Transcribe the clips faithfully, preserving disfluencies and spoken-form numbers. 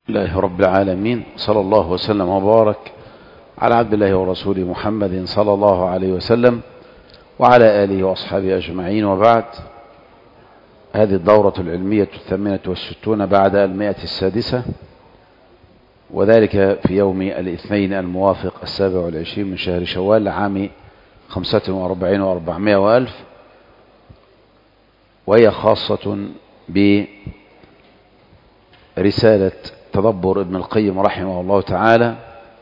الله رب العالمين، صلى الله وسلم وبارك على عبد الله ورسوله محمد صلى الله عليه وسلم وعلى آله وأصحابه أجمعين، وبعد. هذه الدورة العلمية الثامنة والستون بعد المائة السادسة، وذلك في يوم الاثنين الموافق السابع والعشرين من شهر شوال عام خمسة وأربعين وأربعمائة وألف، وهي خاصة برسالة تدبر ابن القيم رحمه الله تعالى،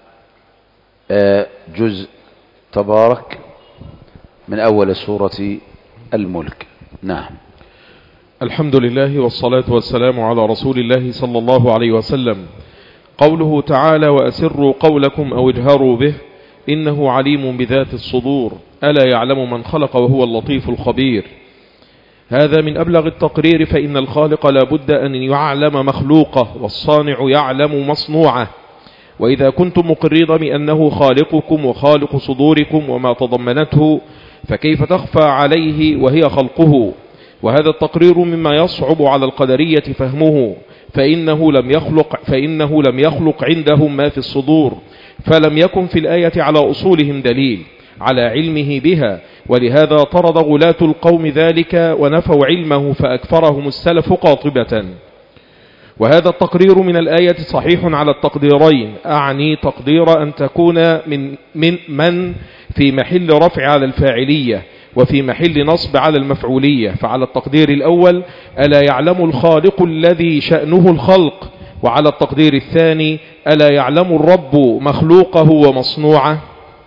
جزء تبارك من أول سورة الملك. نعم. الحمد لله والصلاة والسلام على رسول الله صلى الله عليه وسلم. قوله تعالى: وأسروا قولكم أو اجهروا به إنه عليم بذات الصدور ألا يعلم من خلق وهو اللطيف الخبير. هذا من أبلغ التقرير، فإن الخالق لا بد أن يعلم مخلوقه، والصانع يعلم مصنوعه. وإذا كنتم مقرين بأنه خالقكم وخالق صدوركم وما تضمنته، فكيف تخفى عليه وهي خلقه؟ وهذا التقرير مما يصعب على القدرية فهمه، فإنه لم يخلق فإنه لم يخلق عندهم ما في الصدور، فلم يكن في الآية على أصولهم دليل على علمه بها، ولهذا طرد غلاة القوم ذلك ونفوا علمه فأكفرهم السلف قاطبة. وهذا التقرير من الآية صحيح على التقديرين، أعني تقدير أن تكون من, من, من في محل رفع على الفاعلية، وفي محل نصب على المفعولية. فعلى التقدير الأول ألا يعلم الخالق الذي شأنه الخلق، وعلى التقدير الثاني ألا يعلم الرب مخلوقه ومصنوعه.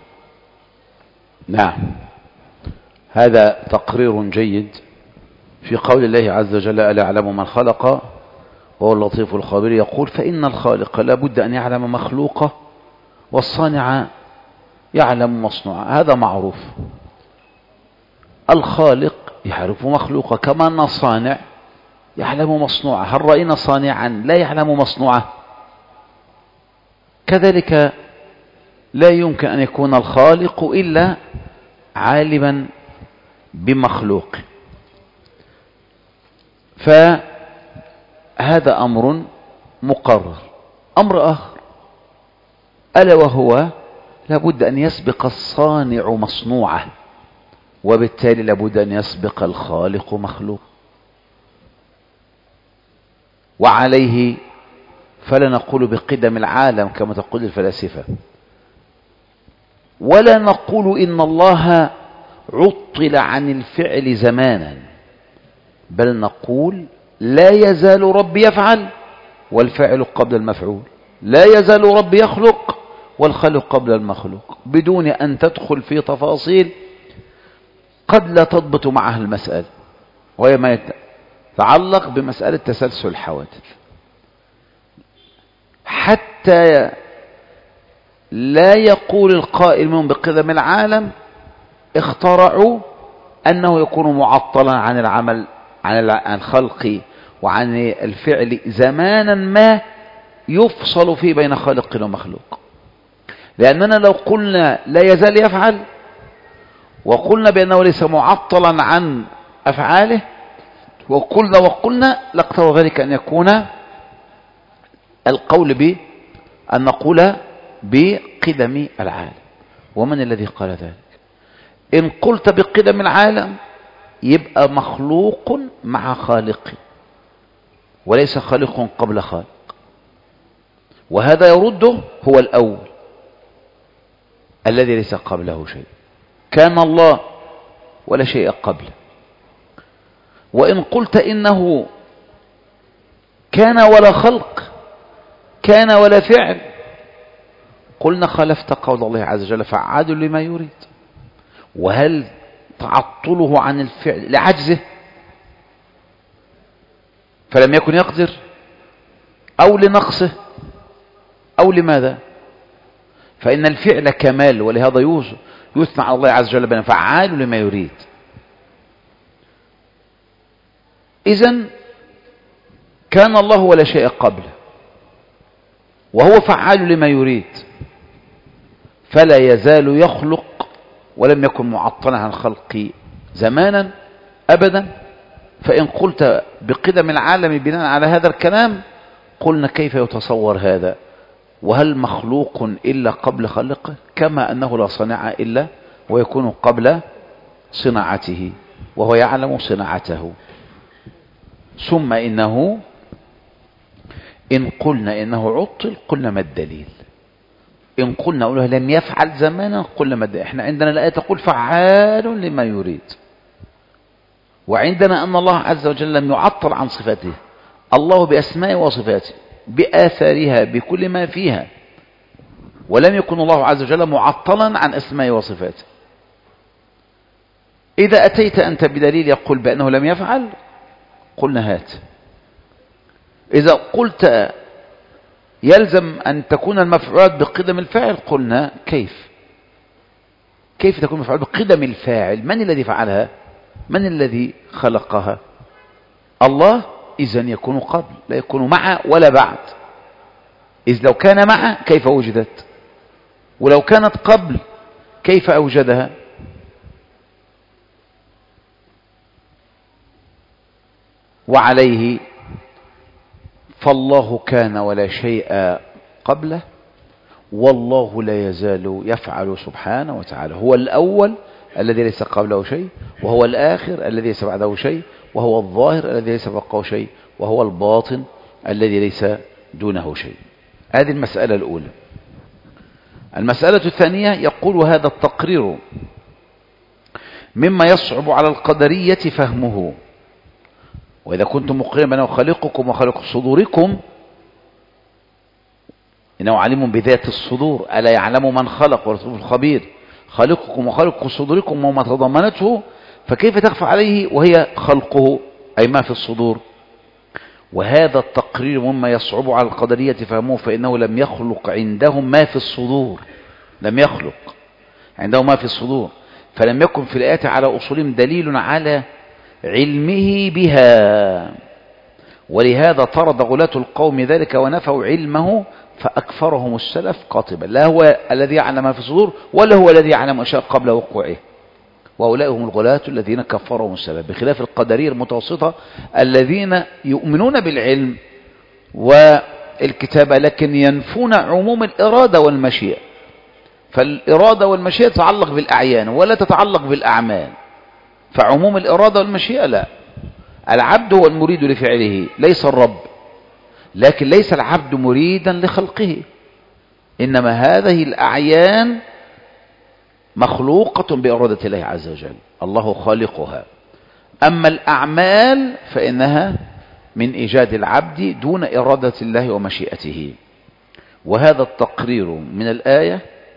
نعم، هذا تقرير جيد في قول الله عز وجل: ألا يعلم من خلق وهو اللطيف الخبير. يقول: فإن الخالق لا بد أن يعلم مخلوقه، والصانع يعلم مصنوعه. هذا معروف، الخالق يعرف مخلوقه كما أن الصانع يعلم مصنوعه. هل رأينا صانعا لا يعلم مصنوعه؟ كذلك لا يمكن أن يكون الخالق إلا عالما بمخلوق. فهذا أمر مقرر. أمر آخر ألا وهو لابد أن يسبق الصانع مصنوعه، وبالتالي لابد أن يسبق الخالق مخلوق. وعليه فلا نقول بقدم العالم كما تقول الفلاسفة، ولا نقول إن الله عطل عن الفعل زمانا، بل نقول لا يزال ربي يفعل والفاعل قبل المفعول، لا يزال ربي يخلق والخلق قبل المخلوق، بدون أن تدخل في تفاصيل قد لا تضبط معها المسألة، وهي ما يتعلق بمسألة تسلسل الحوادث، حتى لا يقول القائل منهم بقدم العالم اخترعوا أنه يكون معطلا عن العمل عن الخلق وعن الفعل زمانا ما يفصل فيه بين خالق ومخلوق. لأننا لو قلنا لا يزال يفعل وقلنا بأنه ليس معطلا عن أفعاله وقلنا وقلنا لاقتضى ذلك أن يكون القول به أن نقول بقدم العالم. ومن الذي قال ذلك؟ إن قلت بقدم العالم يبقى مخلوق مع خالق، وليس خالق قبل خالق، وهذا يرده هو الأول الذي ليس قبله شيء، كان الله ولا شيء قبله. وإن قلت إنه كان ولا خلق، كان ولا فعل، قلنا خالفت قول الله عز وجل: فعال لما يريد. وهل تعطله عن الفعل لعجزه فلم يكن يقدر، أو لنقصه، أو لماذا؟ فإن الفعل كمال، ولهذا يثنى على الله عز وجل بأنه فعال لما يريد. إذن كان الله ولا شيء قبله، وهو فعال لما يريد، فلا يزال يخلق ولم يكن معطلا عن الخلق زمانا أبدا. فإن قلت بقدم العالم بناء على هذا الكلام قلنا كيف يتصور هذا؟ وهل مخلوق إلا قبل خلقه؟ كما أنه لا صنع إلا ويكون قبل صناعته، وهو يعلم صناعته. ثم إنه إن قلنا إنه عطل قلنا ما الدليل؟ إن قلنا أقوله لم يفعل زمانا قلنا ما الدليل؟ إحنا عندنا الآية تقول فعال لما يريد، وعندنا أن الله عز وجل لم يعطل عن صفاته، الله بأسمائه وصفاته بآثارها بكل ما فيها، ولم يكن الله عز وجل معطلا عن أسمائه وصفاته. إذا أتيت أنت بدليل يقول بأنه لم يفعل قلنا هات. إذا قلت يلزم أن تكون المفعولات بقدم الفاعل قلنا كيف كيف تكون المفعول بقدم الفاعل؟ من الذي فعلها؟ من الذي خلقها؟ الله. إذن يكون قبل، لا يكون مع ولا بعد. إذ لو كان مع كيف وجدت؟ ولو كانت قبل كيف أوجدها؟ وعليه فالله كان ولا شيء قبله، والله لا يزال يفعل سبحانه وتعالى. هو الأول الذي ليس قبله شيء، وهو الآخر الذي ليس بعده شيء، وهو الظاهر الذي ليس فوقه شيء، وهو الباطن الذي ليس دونه شيء. هذه المسألة الأولى. المسألة الثانية يقول هذا التقرير مما يصعب على القدرية فهمه. وإذا كنتم مقرين بأنه خالقكم وخالق صدوركم، إنه عليم بذات الصدور، ألا يعلم من خلق ولطيف الخبير، خالقكم وخالق صدوركم وما تضمنته، فكيف تخفى عليه وهي خلقه أي ما في الصدور؟ وهذا التقرير مما يصعب على القدرية فهموه، فإنه لم يخلق عندهم ما في الصدور، لم يخلق عندهم ما في الصدور، فلم يكن في الآيات على أصولهم دليل على علمه بها. ولهذا طرد غلاة القوم ذلك ونفوا علمه، فأكفرهم السلف قاطبا، لا هو الذي يعلم ما في الصدور ولا هو الذي يعلم أشياء قبل وقوعه. وأولئك هم الغلاة الذين كفرهم السلف، بخلاف القدرية المتوسطة الذين يؤمنون بالعلم والكتابة لكن ينفون عموم الإرادة والمشيئة. فالإرادة والمشيئة تتعلق بالأعيان ولا تتعلق بالأعمال، فعموم الإرادة والمشيئة لا. العبد هو المريد لفعله ليس الرب، لكن ليس العبد مريدا لخلقه، إنما هذه الأعيان مخلوقة بإرادة الله عز وجل، الله خالقها. أما الأعمال فإنها من إيجاد العبد دون إرادة الله ومشيئته. وهذا التقرير من الآية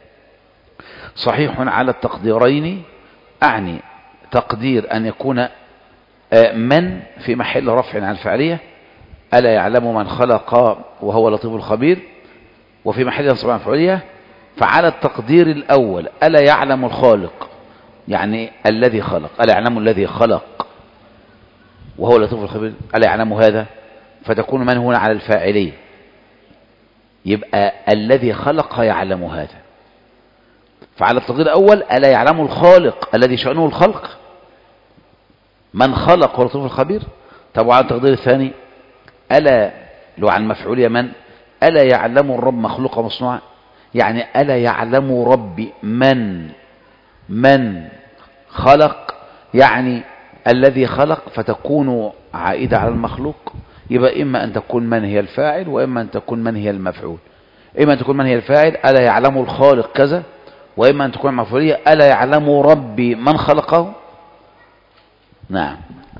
صحيح على التقديرين، أعني تقدير أن يكون من في محل رفع عن الفعلية، ألا يعلم من خلق وهو لطيف الخبير، وفي محل نصب عن الفعلية. فعلى التقدير الأول ألا يعلم الخالق يعني الذي خلق، ألا يعلم الذي خلق وهو لطيف الخبير، ألا يعلم هذا، فتكون من هنا على الفاعلية، يبقى الذي خلق يعلم هذا. فعلى التقدير الأول ألا يعلم الخالق الذي شأنه الخلق، من خلق هو لطيف الخبير. طب وعلى التقدير الثاني ألا لو عن مفعولية من، ألا يعلم الرب مخلوق مصنوع، يعني ألا يعلم ربي من من خلق، يعني الذي خلق، فتكون عائدة على المخلوق. يبقى إما أن تكون من هي الفاعل، وإما أن تكون من هي المفعول. إما أن تكون من هي الفاعل ألا يعلم الخالق كذا، وإما أن تكون مفعولية ألا يعلم ربي من خلقه. نعم.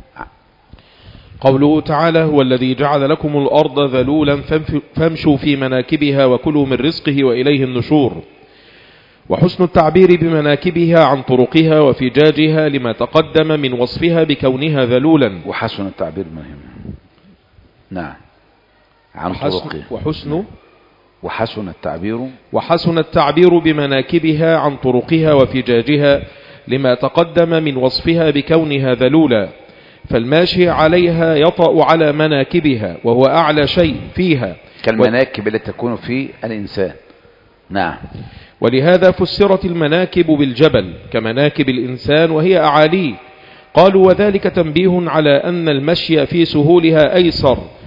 قوله تعالى هو الذي جعل لكم الأرض ذلولا فامشوا في مناكبها وكلوا من رزقه وإليه النشور. وحسن التعبير بمناكبها عن طرقها وفجاجها لما تقدم من وصفها بكونها ذلولا. وحسن التعبير مهم. نعم. عن وحسن طرقها. وحسن وحسن التعبير وحسن التعبير بمناكبها عن طرقها وفجاجها لما تقدم من وصفها بكونها ذلولا، فالماشي عليها يطأ على مناكبها وهو أعلى شيء فيها كالمناكب التي تكون في الإنسان. نعم. ولهذا فسرت المناكب بالجبل كمناكب الإنسان وهي أعاليه. قالوا وذلك تنبيه على أن المشي في سهولها أيسر،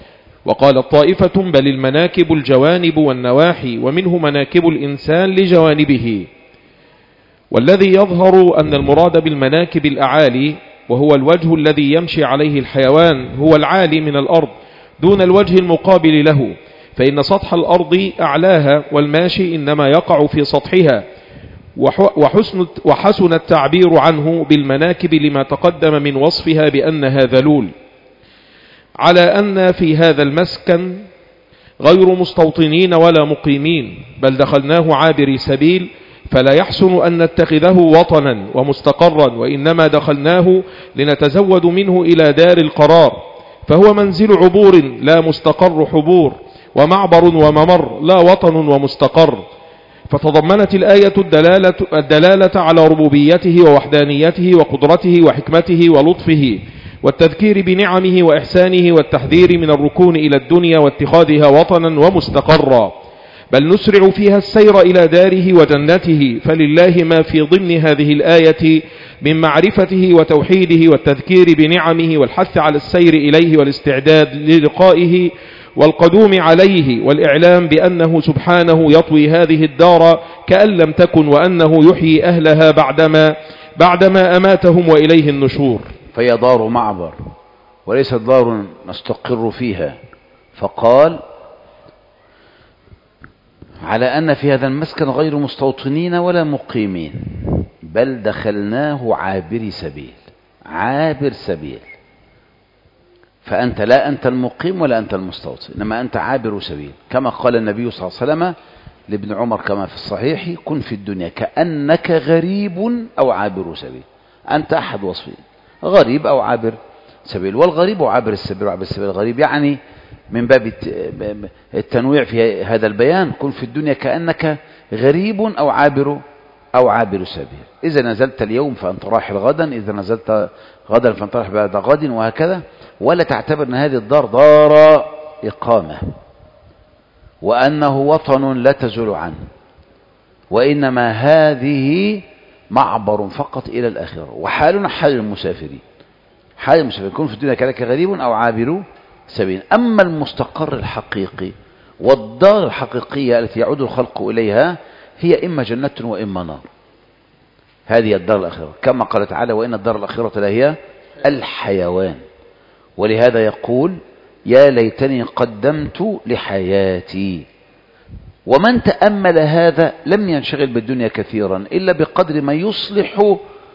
وقال طائفة بل المناكب الجوانب والنواحي، ومنه مناكب الإنسان لجوانبه. والذي يظهر أن المراد بالمناكب الأعالي وهو الوجه الذي يمشي عليه الحيوان هو العالي من الأرض دون الوجه المقابل له، فإن سطح الأرض أعلاها والماشي إنما يقع في سطحها، وحسن, وحسن التعبير عنه بالمناكب لما تقدم من وصفها بأنها ذلول، على أن في هذا المسكن غير مستوطنين ولا مقيمين، بل دخلناه عابري سبيل، فلا يحسن أن نتخذه وطنا ومستقرا، وإنما دخلناه لنتزود منه إلى دار القرار، فهو منزل عبور لا مستقر حبور، ومعبر وممر لا وطن ومستقر. فتضمنت الآية الدلالة, الدلالة على ربوبيته ووحدانيته وقدرته وحكمته ولطفه، والتذكير بنعمه وإحسانه، والتحذير من الركون إلى الدنيا واتخاذها وطنا ومستقرا، بل نسرع فيها السير إلى داره وجنته. فلله ما في ضمن هذه الآية من معرفته وتوحيده والتذكير بنعمه والحث على السير إليه والاستعداد للقائه والقدوم عليه، والإعلام بأنه سبحانه يطوي هذه الدار كأن لم تكن، وأنه يحيي أهلها بعدما, بعدما أماتهم وإليه النشور. فهي دار معبر وليست دار نستقر فيها. فقال على أن في هذا المسكن غير مستوطنين ولا مقيمين، بل دخلناه عابر سبيل. عابر سبيل، فأنت لا أنت المقيم ولا أنت المستوطن، إنما أنت عابر سبيل، كما قال النبي صلى الله عليه وسلم لابن عمر كما في الصحيح: كن في الدنيا كأنك غريب أو عابر سبيل. أنت أحد وصفين، غريب أو عابر سبيل. والغريب وعابر السبيل وعابر السبيل الغريب، يعني من باب التنويع في هذا البيان: كن في الدنيا كأنك غريب أو عابر أو عابر سبيل. إذا نزلت اليوم فأنت راحل غدا، إذا نزلت غدا فأنت راحل بعد غد، وهكذا. ولا تعتبر أن هذه الدار دار إقامة، وأنه وطن لا تزول عنه، وإنما هذه معبر فقط إلى الآخرة. وحالنا حال المسافرين، حال المسافرين كن في الدنيا كأنك غريب أو عابر سبيل. أما المستقر الحقيقي والدار الحقيقية التي يعود الخلق إليها هي إما جنة وإما نار. هذه الدار الآخرة، كما قال تعالى: وإن الدار الآخرة لهي الحيوان. ولهذا يقول: يا ليتني قدمت لحياتي. ومن تأمل هذا لم ينشغل بالدنيا كثيرا إلا بقدر ما يصلح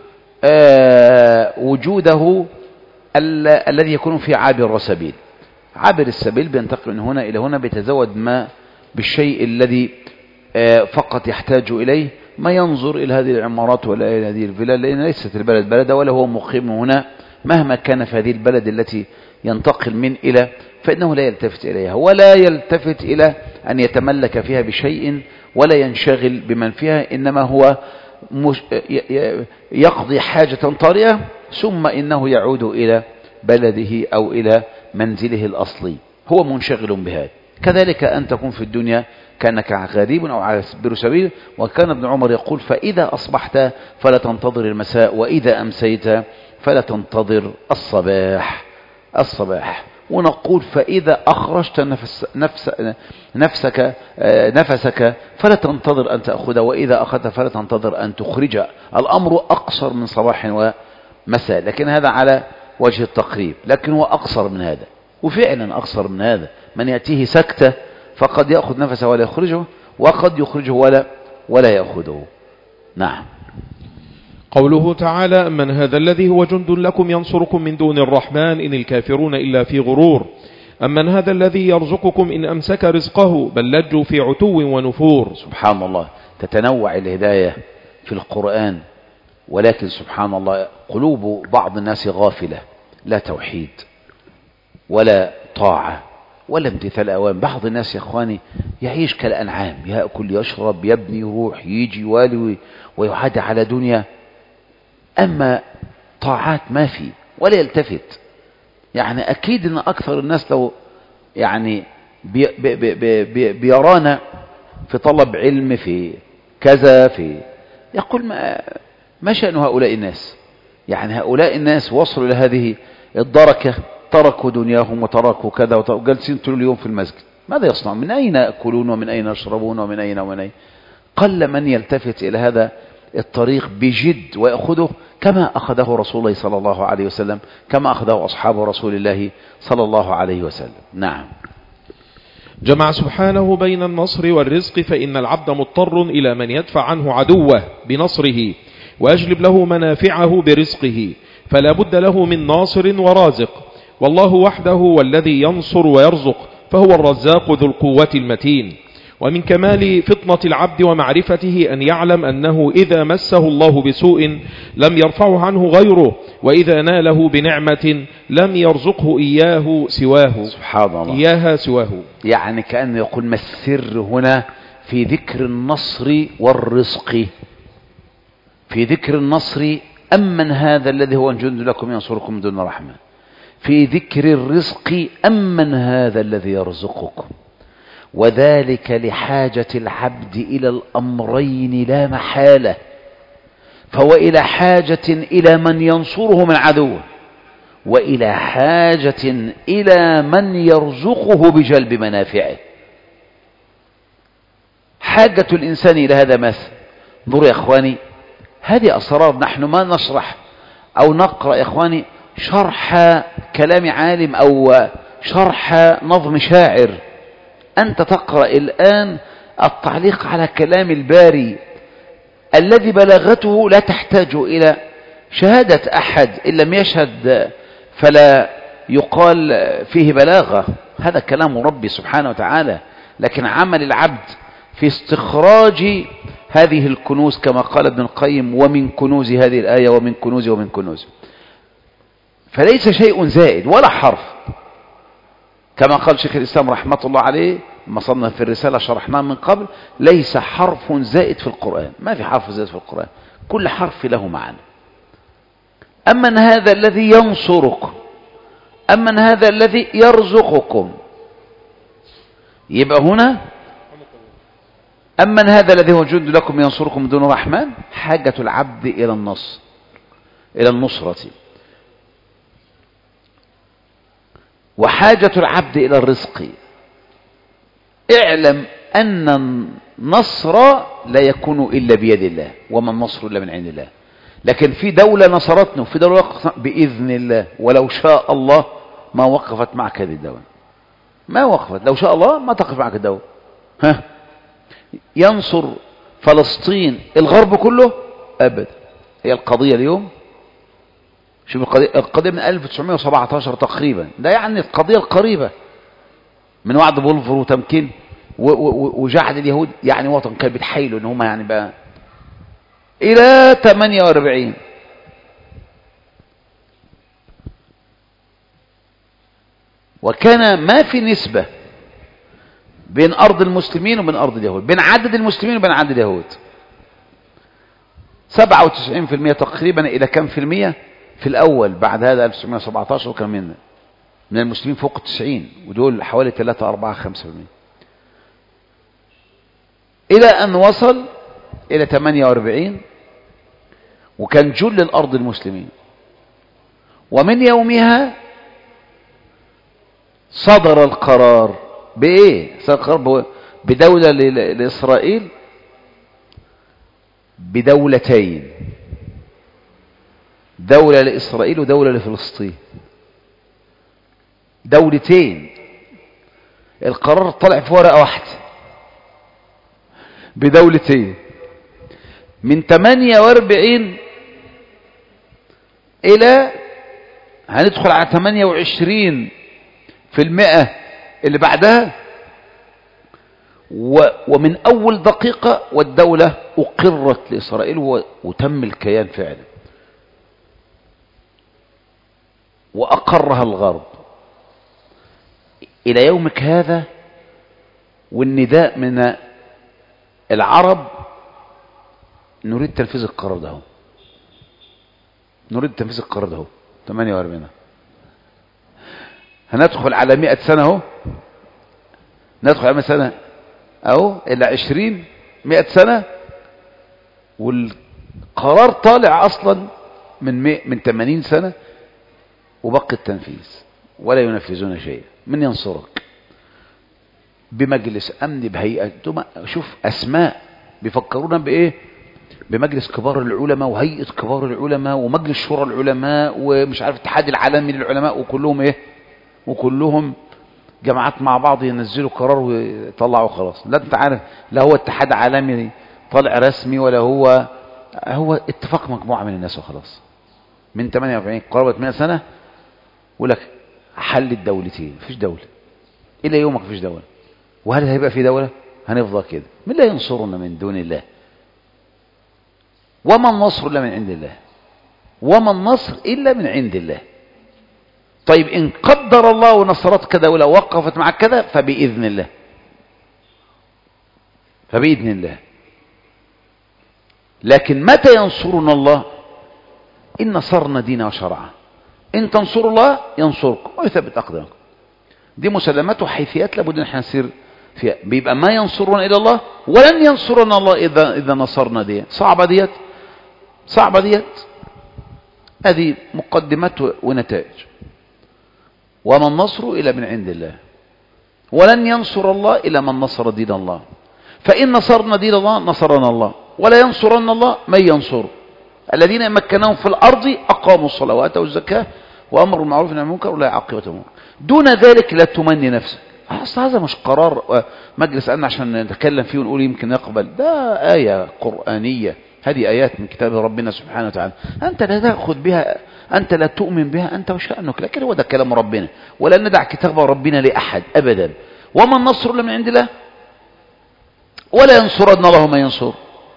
آه وجوده ال الذي يكون في عابر السبيل. عابر السبيل بينتقل من هنا إلى هنا، بيتزود ما بالشيء الذي آه فقط يحتاج إليه، ما ينظر إلى هذه العمارات ولا إلى هذه الفلل، لأن ليست البلد بلده ولا هو مقيم هنا، مهما كان في هذه البلد التي ينتقل من إلى، فإنه لا يلتفت إليها ولا يلتفت إلى أن يتملك فيها بشيء ولا ينشغل بمن فيها، إنما هو مش يقضي حاجة طارئة ثم إنه يعود إلى بلده أو إلى منزله الأصلي، هو منشغل بهذا. كذلك أن تكون في الدنيا كأنك غريب أو عابر سبيل. وكان ابن عمر يقول: فإذا أصبحت فلا تنتظر المساء، وإذا أمسيت فلا تنتظر الصباح الصباح ونقول: فإذا أخرجت نفس نفس نفسك نفسك فلا تنتظر أن تأخذ، وإذا أخذت فلا تنتظر أن تخرج. الأمر أقصر من صباح ومساء، لكن هذا على وجه التقريب، لكن هو أقصر من هذا، وفعلا أقصر من هذا. من يأتيه سكتة فقد يأخذ نفسه ولا يخرجه، وقد يخرجه ولا ولا يأخذه. نعم. قوله تعالى: من هذا الذي هو جند لكم ينصركم من دون الرحمن إن الكافرون إلا في غرور. أمن هذا الذي يرزقكم إن أمسك رزقه بل لجوا في عتو ونفور. سبحان الله، تتنوع الهداية في القرآن، ولكن سبحان الله قلوب بعض الناس غافلة، لا توحيد ولا طاعة ولا امتثال أوامر. بعض الناس يا إخواني يعيش كالأنعام، يأكل يشرب يبني يروح يجي والي ويعاد على دنيا، أما طاعات ما في ولا يلتفت. يعني أكيد أن أكثر الناس لو يعني بي بي بي بي بيرانا في طلب علم في كذا في يقول: ما, ما شأن هؤلاء الناس؟ يعني هؤلاء الناس وصلوا إلى هذه الدركة تركوا دنياهم وتركوا كذا وجالسين طول اليوم في المسجد، ماذا يصنعون؟ من أين يأكلون ومن أين يشربون ومن أين ومن أين؟ قل من يلتفت إلى هذا الطريق بجد ويأخذه كما أخذه رسول الله صلى الله عليه وسلم، كما أخذه أصحاب رسول الله صلى الله عليه وسلم. نعم. جمع سبحانه بين النصر والرزق، فإن العبد مضطر إلى من يدفع عنه عدوه بنصره ويجلب له منافعه برزقه، فلا بد له من ناصر ورازق، والله وحده هو الذي ينصر ويرزق، فهو الرزاق ذو القوة المتين. ومن كمال فطنة العبد ومعرفته أن يعلم أنه إذا مسه الله بسوء لم يرفعه عنه غيره، وإذا ناله بنعمة لم يرزقه إياه سواه سبحان الله إياها سواه. يعني كأنه يقول ما السر هنا في ذكر النصر والرزق؟ في ذكر النصر أمن هذا الذي هو جند لكم ينصركم دون رحمة، في ذكر الرزق أمن هذا الذي يرزقكم، وذلك لحاجة العبد إلى الأمرين لا محالة، فهو إلى حاجة إلى من ينصره من عدوه، وإلى حاجة إلى من يرزقه بجلب منافعه. حاجة الإنسان إلى هذا مثل. انظروا يا إخواني، هذه أسرار نحن ما نشرح أو نقرأ يا إخواني شرح كلام عالم أو شرح نظم شاعر. أنت تقرأ الآن التعليق على كلام الباري الذي بلاغته لا تحتاج إلى شهادة أحد، إن لم يشهد فلا يقال فيه بلاغة، هذا كلام ربي سبحانه وتعالى. لكن عمل العبد في استخراج هذه الكنوز كما قال ابن القيم: ومن كنوز هذه الآية ومن كنوز ومن كنوز، فليس شيء زائد ولا حرف، كما قال شيخ الإسلام رحمة الله عليه لما صنف في الرسالة شرحناه من قبل: ليس حرف زائد في القرآن، ما في حرف زائد في القرآن، كل حرف له معنى. أمن هذا الذي ينصركم، أمن هذا الذي يرزقكم، يبقى هنا أمن هذا الذي هو جند لكم ينصركم دون رحمن، حاجة العبد إلى النصر، إلى النصرة، وحاجة العبد إلى الرزق. اعلم أن النصر لا يكون إلا بيد الله، وما النصر إلا من عند الله. لكن في دولة نصرتنا وفي دولة وقفت بإذن الله، ولو شاء الله ما وقفت معك هذه الدولة، ما وقفت، لو شاء الله ما تقف معك الدولة. ها، ينصر فلسطين الغرب كله؟ أبدا. هي القضية اليوم، شوف القضية, القضية من ألف وتسعمائة وسبعة عشر تقريبا، ده يعني القضية القريبة من وعد بولفور وتمكين وجعل اليهود، يعني وطن كان بتحايلوا ان هم يعني بقى الى ثمانية وأربعين. وكان ما في نسبة بين أرض المسلمين وبين أرض اليهود، بين عدد المسلمين وبين عدد اليهود، سبعة وتسعين بالمئة تقريبا. إلى كم في المئة في الأول؟ بعد هذا ألف وتسعمائة وسبعة عشر وكان من من المسلمين فوق تسعين، ودول حوالي ثلاثة أربعة خمسة بالمئة، إلى أن وصل إلى ثمانية وأربعين، وكان جل الأرض المسلمين. ومن يومها صدر القرار بإيه؟ صدر القرار بدولة لإسرائيل، بدولتين، دولة لإسرائيل ودولة لفلسطين، دولتين. القرار طلع في ورقة واحدة بدولتين، من ثمانية وأربعين إلى هندخل على ثمانية وعشرين في المئة اللي بعدها، ومن أول دقيقة والدولة أقرت لإسرائيل وتم الكيان فعلا، وأقرها الغرب إلى يومك هذا. والنداء من العرب: نريد تنفيذ القرار ده، نريد تنفيذ القرار ده. ثمانية وأربعين هندخل على مئة سنة اهو، ندخل على مئة سنة اهو، إلى عشرين مئة سنة، والقرار طالع أصلا من من ثمانين سنة، وبقي التنفيذ. ولا ينفذون شيئا. من ينصرك؟ بمجلس أمن، بهيئة. شوف أسماء بيفكرونا بإيه؟ بمجلس كبار العلماء وهيئة كبار العلماء ومجلس شورى العلماء ومش عارف الاتحاد العالمي للعلماء، وكلهم إيه؟ وكلهم جماعات مع بعض ينزلوا قرار ويطلعوا خلاص. لا أنت عارف، لا هو اتحاد عالمي طالع رسمي ولا هو هو اتفاق مجموعة من الناس وخلاص. من ثمانية وأربعين قرابة مئة سنة يقول لك حل الدولتين. مفيش دولة إلى يومك، مفيش دولة. وهل هيبقى في دولة؟ هنفضل كده. من لا ينصرنا من دون الله؟ وما النصر إلا من عند الله، وما النصر إلا من عند الله. طيب إن قدر الله ونصرتك دولة وقفت معك كذا فبإذن الله، فبإذن الله. لكن متى ينصرنا الله؟ إن نصرنا دين وشرعه. إن تنصروا الله ينصركم ويثبت أقدامكم. دي مسلمات وحيثيات لابد ان احنا نسير فيها. بيبقى ما ينصرنا إلى الله ولن ينصرنا الله إذا إذا نصرنا. دي صعبة، ديت صعبة ديت. هذه مقدمات ونتائج. وما النصر إلا من عند الله، ولن ينصر الله إلا من نصر دين الله. فإن نصرنا دين الله نصرنا الله، ولا ينصرن الله من ينصر. الذين مكناهم في الأرض أقاموا الصلاة وآتوا الزكاة وأمروا بالمعروف والنهي عن المنكر ولا عاقبة الأمور. دون ذلك لا تمني نفسك. أصل هذا مش قرار مجلس أمن عشان نتكلم فيه ونقول يمكن نقبل. ده آية قرآنية، هذه آيات من كتاب ربنا سبحانه وتعالى. أنت لا تأخذ بها، أنت لا تؤمن بها، أنت وشأنك، لكن هو ده كلام ربنا، ولا ندع كتاب ربنا لأحد أبدا. وما النصر إلا من عند الله، ولا ينصرن الله من ينصر.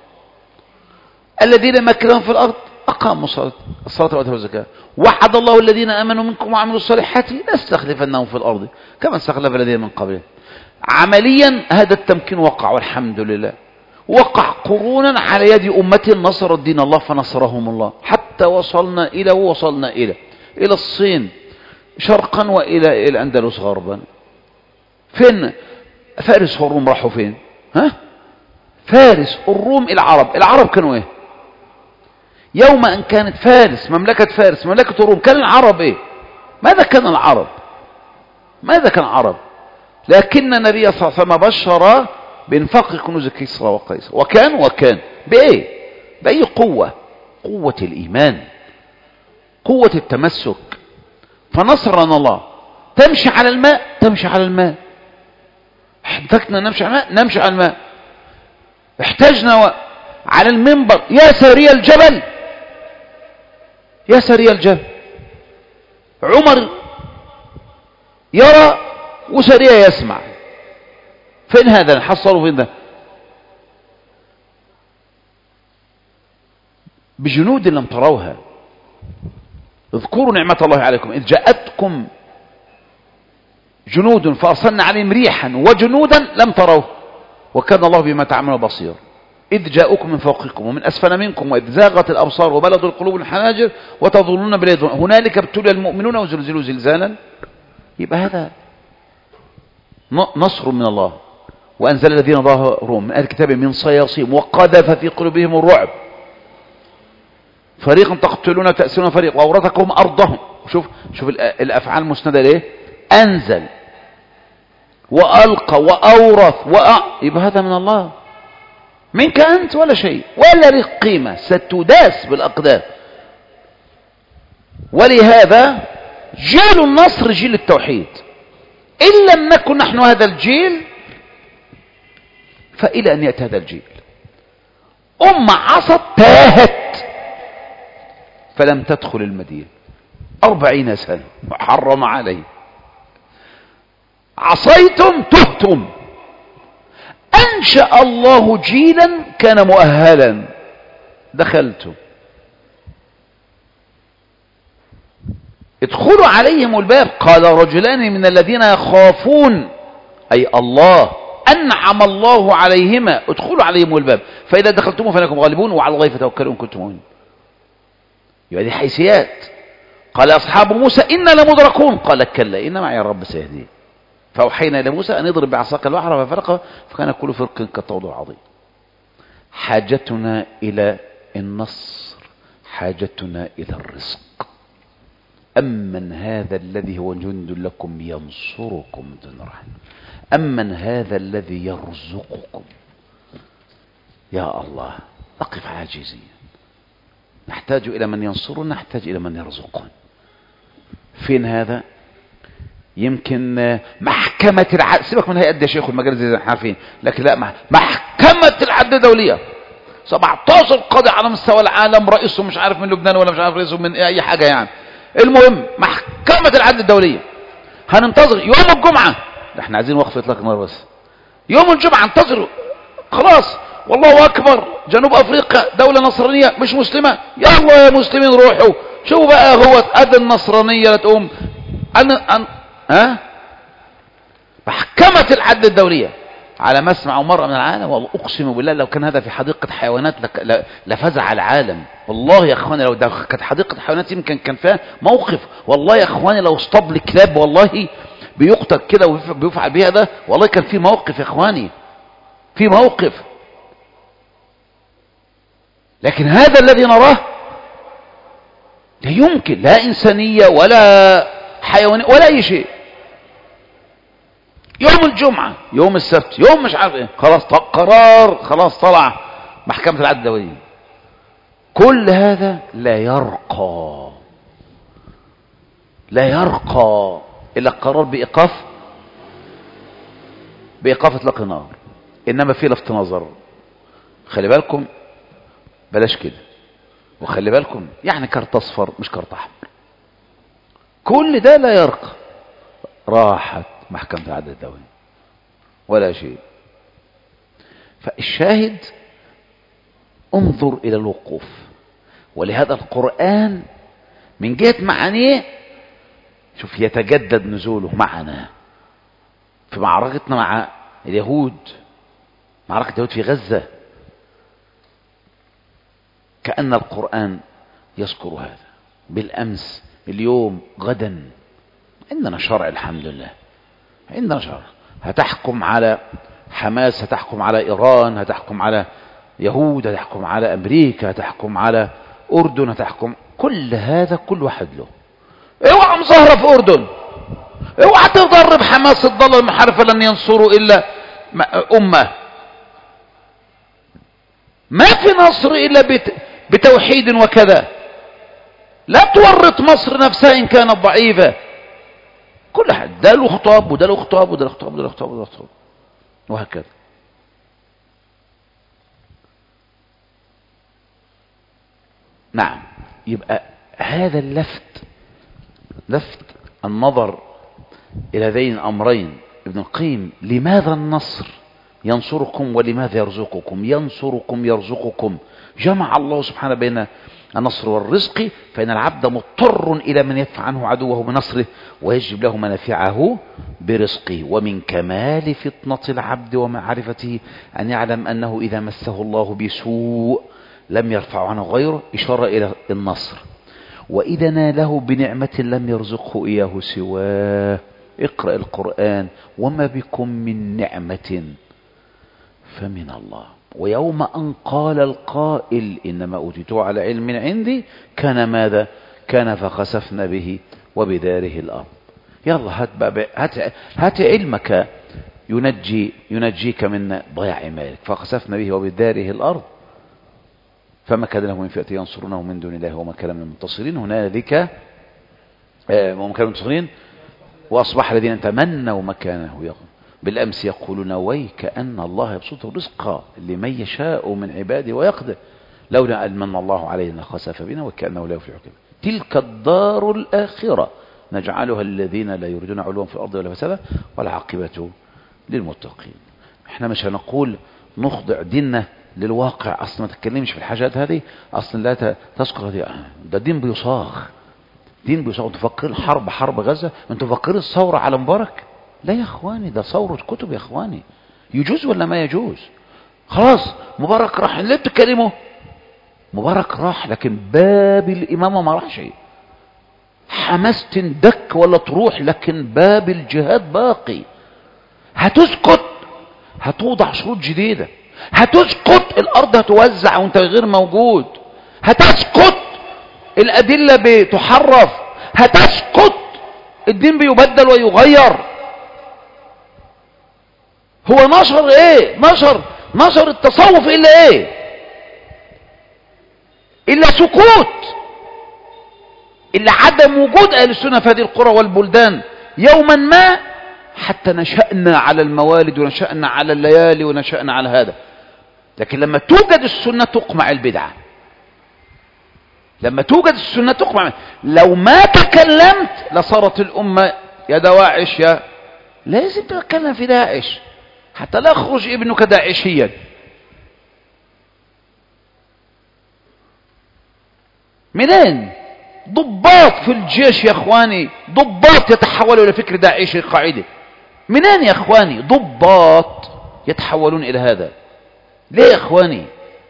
الذين مكناهم في الأرض أقاموا الصلاة الصلاة وآتوا الزكاة وعد الله الذين آمنوا منكم وعملوا الصالحات ليستخلفنهم في الأرض كما استخلف الذين من قبلهم. عمليا هذا التمكين وقع والحمد لله. وقع قرونا على يد أمة نصر الدين الله فنصرهم الله، حتى وصلنا إلى ووصلنا إلى إلى الصين شرقا وإلى الأندلس غربا. فين فارس والروم راحوا فين؟ ها؟ فارس الروم العرب. العرب كانوا ايه؟ يوم ان كانت فارس مملكة فارس مملكة الروم، كان العرب ايه؟ ماذا كان العرب؟ ماذا كان العرب؟ لكن النبي صلى الله عليه وسلم بشر بانفاق كنوز كسرى وقيصر. وكان وكان بايه؟ باي قوة؟ قوة الايمان، قوة التمسك. فنصرنا الله. تمشي على الماء، تمشي على الماء. احتجنا نمشي على الماء، نمشي على الماء. احتجنا على المنبر يا ساري الجبل، يا ساري الجبل. عمر يرى وسارية يسمع. فين هذا نحصله؟ فين ده؟ بجنود لم تروها. اذكروا نعمة الله عليكم إذ جاءتكم جنود فأرسلنا عليهم ريحا وجنودا لم تروه وكان الله بما تعملون بصير. إذ جاءوكم من فوقكم ومن أسفل منكم وإذ زاغت الأبصار وبلغت القلوب الحناجر وتظنون بالله الظنون هنالك ابتلي المؤمنون وزلزلوا زلزالا. يبقى هذا نصر من الله. وأنزل الذين ظاهرهم من أهل الكتاب من صياصيهم وقذف في قلوبهم الرعب فريقا تقتلون وتأسرون فريق وأورثكم أرضهم. شوف شوف الأفعال المسندة ليه؟ أنزل وألقى وأورث وأ... يبقى هذا من الله. منك أنت ولا شيء ولا لك قيمة، ستداس بالأقدام. ولهذا جيل النصر جيل التوحيد. إن لم نكن نحن هذا الجيل فإلى أن يأتي هذا الجيل. أمة عصت تاهت فلم تدخل المدينة أربعين سنة محرم عليه. عصيتم تهتم. أنشأ الله جيلا كان مؤهلا دخلتم. ادخلوا عليهم الباب قال رجلان من الذين يخافون أي الله أنعم الله عليهما ادخلوا عليهم الباب فإذا دخلتموه فإنكم غالبون وعلى الله فتوكلوا إن كنتم مؤمنين. يبقى دي حيثيات. قال أصحاب موسى إنا لمدركون قال كلا إن معي الرب سيهدين. فأوحينا إلى موسى أن يضرب بعصاك البحر ففرق فكان كل فرق كالطود العظيم. حاجتنا إلى النصر، حاجتنا إلى الرزق. أمن هذا الذي هو جند لكم ينصركم من دون رحمة، أمن هذا الذي يرزقكم. يا الله، أقف عاجزين، نحتاج إلى من ينصرنا، نحتاج إلى من يرزقنا. فين هذا؟ يمكن محكمة العدل، سيبك من هيئة يا شيخ المجال زي احنا عارفين، لكن لا، محكمة العدل الدولية سبعة عشر قاضي على مستوى العالم، رئيسه مش عارف من لبنان ولا مش عارف رئيسه من اي حاجة يعني. المهم محكمة العدل الدولية هننتظر يوم الجمعة، احنا عايزين وقف اطلاق النار بس. يوم الجمعة انتظروا خلاص، والله اكبر، جنوب افريقيا دولة نصرانية مش مسلمة، يلا يا مسلمين روحوا شوفوا بقى هو ادى النصرانية لا تقوم أن أن ها محكمة العدل الدولية على مسمع مرة من العالم. والله اقسم بالله لو كان هذا في حديقة حيوانات لفزع العالم. والله يا اخواني لو ده كانت حديقة حيوانات يمكن كان فيها موقف. والله يا اخواني لو اسطبل كلاب والله بيقتل كده وبيفعل بيها ده، والله كان في موقف يا اخواني، في موقف. لكن هذا الذي نراه لا يمكن، لا إنسانية ولا حيوانية ولا أي شيء. يوم الجمعة، يوم السبت، يوم مش عارف ايه، خلاص قرار، خلاص طلع محكمة العدل الدولية. كل هذا لا يرقى، لا يرقى إلا القرار بإيقاف بإيقاف إطلاق النار. إنما في لفت نظر، خلي بالكم بلاش كده، وخلي بالكم يعني كارت اصفر مش كارت احمر. كل ده لا يرقى، راحت محكمة العدل الدولي ولا شيء. فالشاهد انظر الى الوقوف. ولهذا القرآن من جهة معانيه شوف يتجدد نزوله معنا في معركتنا مع اليهود، معركة اليهود في غزة، كأن القرآن يذكر هذا بالأمس، اليوم، غدا. عندنا شرع الحمد لله، عندنا شرع. هتحكم على حماس، هتحكم على إيران، هتحكم على يهود، هتحكم على أمريكا، هتحكم على أردن، هتحكم كل هذا، كل واحد له. اوعى مظاهرة في أردن، اوعى تضرب حماس الضالة المحارفة لن ينصروا إلا أمة. ما في نصر إلا بت... بتوحيد وكذا. لا تورط مصر نفسها إن كانت ضعيفة. كل حد ده له خطاب وده له خطاب وده له خطاب وده له خطاب وده له خطاب وهكذا. نعم، يبقى هذا اللفت، لفت النظر إلى هذين الأمرين. ابن القيم لماذا النصر ينصركم ولماذا يرزقكم؟ ينصركم يرزقكم، جمع الله سبحانه بين النصر والرزق، فإن العبد مضطر إلى من يدفع عنه عدوه بنصره ويجب له منافعه برزقه. ومن كمال فطنة العبد ومعرفته أن يعلم أنه إذا مسه الله بسوء لم يرفع عنه غيره، إشارة إلى النصر. وإذا ناله بنعمة لم يرزقه إياه سواه. اقرأ القرآن، وما بكم من نعمة فمن الله. ويوم أن قال القائل إنما أوتيته على علم عندي كان ماذا؟ كان فخسفنا به وبداره الأرض. يلا هات, هات, هات علمك ينجي ينجيك من ضياع مالك. فخسفنا به وبداره الأرض فما كان له من فئة ينصرونه من دون الله وما كان من المنتصرين. هنالك وما كان من المنتصرين وأصبح الذين تمنوا مكانه يقول بالأمس يقولون ويك أن الله يبسط الرزق لمن يشاء من عباده ويقدر لولا أن من الله علينا خسف بنا وكأنه لا يفلح. تلك الدار الآخرة نجعلها الذين لا يريدون علوا في الأرض ولا فسادا والعاقبة للمتقين. احنا مش هنقول نخضع ديننا للواقع، أصلا ما تتكلمش في الحاجات هذه، أصلا لا تذكر هذه. ده دين بيصاغ، دين بيصاغ. انتوا فاكرين حرب حرب غزة؟ انتوا فاكرين الثورة على مبارك؟ لا يا اخواني، ده ثورة كتب يا اخواني. يجوز ولا ما يجوز؟ خلاص مبارك راح، اللي بتتكلموا مبارك راح، لكن باب الامامة ما راحش. حماس تندك ولا تروح، لكن باب الجهاد باقي. هتسكت هتوضع شروط جديدة، هتسكت الارض هتوزع وانت غير موجود، هتسكت الادلة بتحرف، هتسكت؟ الدين بيبدل ويغير. هو نشر ايه؟ نشر نشر التصوف الا ايه؟ الا سكوت، الا عدم وجود اهل السنه في هذه القرى والبلدان يوما ما، حتى نشأنا على الموالد ونشأنا على الليالي ونشأنا على هذا. لكن لما توجد السنه تقمع البدعه، لما توجد السنه تقمع. لو ما تكلمت لصارت الامه يا دواعش يا، لازم تتكلم في داعش حتى لا يخرج ابنك داعشيا. منين؟ ضباط في الجيش يا اخواني، ضباط يتحولوا الى فكر داعشي قاعدي. منين يا اخواني؟ ضباط يتحولون الى هذا. ليه يا اخواني؟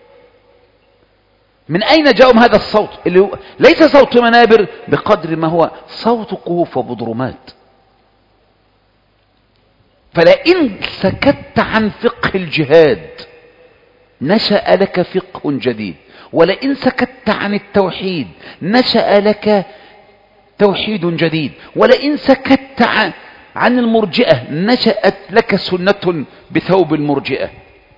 من اين جاءهم هذا الصوت اللي هو ليس صوت منابر بقدر ما هو صوت كهوف وبضرمات. فلئن سكت عن فقه الجهاد نشأ لك فقه جديد، ولئن سكت عن التوحيد نشأ لك توحيد جديد، ولئن سكت عن, عن المرجئة نشأت لك سنة بثوب المرجئة.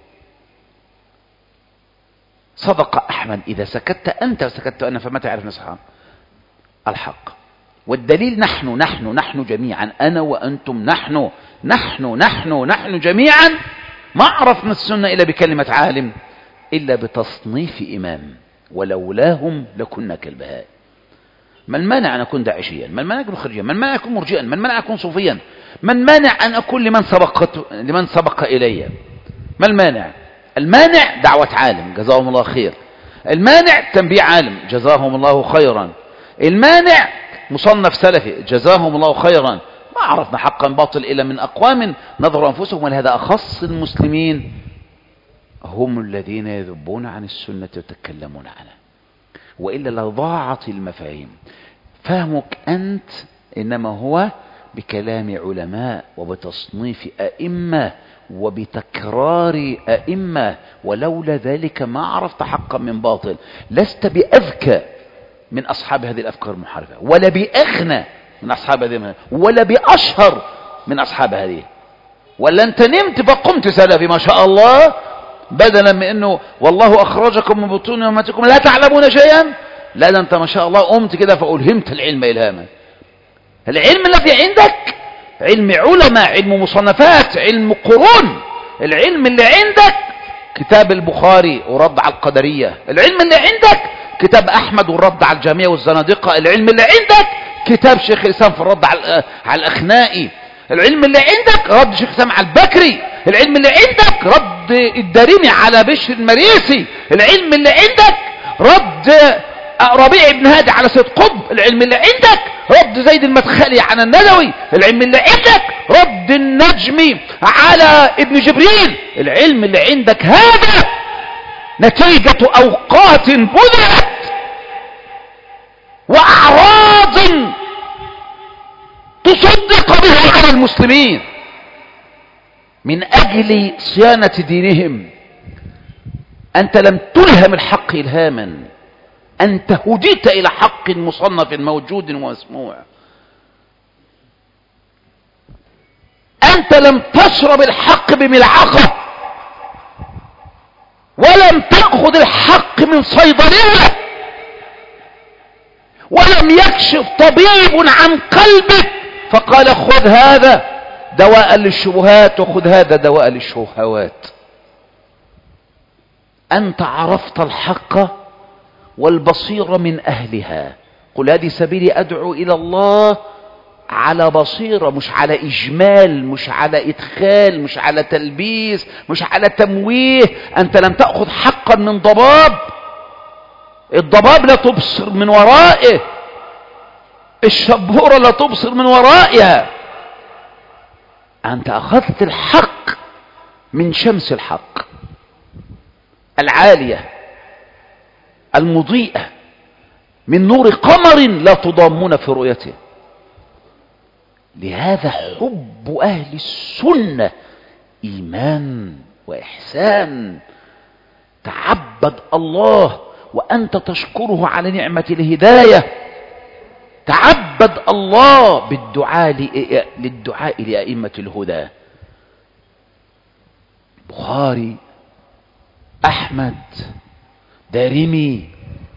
صدق أحمد: إذا سكت أنت وسكت أنا فمتى عرفنا صحاب الحق؟ والدليل نحن نحن نحن جميعا، أنا وأنتم، نحن نحن نحن نحن جميعا ما عرفنا السنة إلا بكلمة عالم، إلا بتصنيف إمام، ولولاهم لكنا كالبهائم. ما المانع أن أكون داعشيا؟ ما المانع أن أكون خرجيا؟ ما المانع أن أكون مرجئا؟ ما المانع أن أكون صوفيا؟ ما المانع أن أكون لمن سبق لمن سبق إلي؟ ما المانع؟ المانع دعوة عالم جزاهم الله خير، المانع تنبيه عالم جزاهم الله خيرا، المانع مصنف سلفي جزاهم الله خيرا. ما عرفنا حقا باطل إلا من أقوام نظروا أنفسهم، ولهذا أخص المسلمين هم الذين يذبون عن السنة ويتكلمون عنها، وإلا لضاعت المفاهيم. فهمك أنت إنما هو بكلام علماء وبتصنيف أئمة وبتكرار أئمة، ولولا ذلك ما عرفت حقا من باطل. لست بأذكى من أصحاب هذه الأفكار المحارفة، ولا بأغنى من أصحاب هذه المحارفة، ولا بأشهر من أصحاب هذه. ولا أنت نمت فقمت سلفي ما شاء الله، بدلا من أنه والله أخرجكم من بطون أمهاتكم لا تعلمون شيئا، لا ده أنت ما شاء الله قمت كده فألهمت العلم إلهاما. العلم الذي عندك علم علماء، علم مصنفات، علم قرون. العلم اللي عندك كتاب البخاري ورد على القدرية، العلم اللي عندك كتاب أحمد والرد على الجامية والزنادقة، العلم اللي عندك كتاب شيخ الإسلام في الرد على على الأخنائي، العلم اللي عندك رد شيخ الإسلام على البكري، العلم اللي عندك رد الدارمي على بشر المريسي، العلم اللي عندك رد ربيع بن هادي على سيد قطب، العلم اللي عندك رد زيد المدخلي على الندوي، العلم اللي عندك رد النجمي على ابن جبريل. العلم اللي عندك هذا نتيجة أوقات بذلت وأعراض تصدق بها على المسلمين من أجل صيانة دينهم. أنت لم تلهم الحق إلهاما، أنت هديت إلى حق مصنف موجود ومسموع. أنت لم تشرب الحق بملعقة، ولم تأخذ الحق من صيدلية، ولم يكشف طبيب عن قلبك فقال خذ هذا دواء للشبهات وخذ هذا دواء للشهوات. أنت عرفت الحق والبصيرة من أهلها. قل هذه سبيلي أدعو إلى الله على بصيرة، مش على إجمال، مش على إدخال، مش على تلبيس، مش على تمويه. أنت لم تأخذ حقا من ضباب، الضباب لا تبصر من ورائه، الشبورة لا تبصر من ورائها. أنت أخذت الحق من شمس الحق العالية المضيئة، من نور قمر لا تضامون في رؤيته. لهذا حب أهل السنة إيمان وإحسان. تعبد الله وأنت تشكره على نعمة الهداية، تعبد الله بالدعاء للدعاء لأئمة الهدى. بخاري، أحمد، دارمي،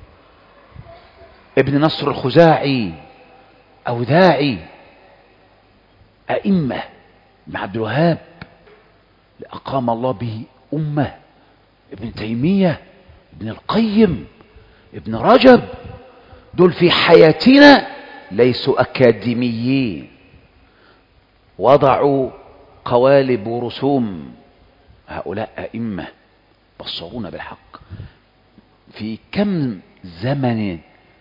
ابن نصر الخزاعي، أوذاعي، أئمة. ابن عبد الوهاب أقام الله به أمة. ابن تيمية، ابن القيم، ابن رجب، دول في حياتنا ليسوا أكاديميين، وضعوا قوالب ورسوم. هؤلاء أئمة بصرونا بالحق. في كم زمن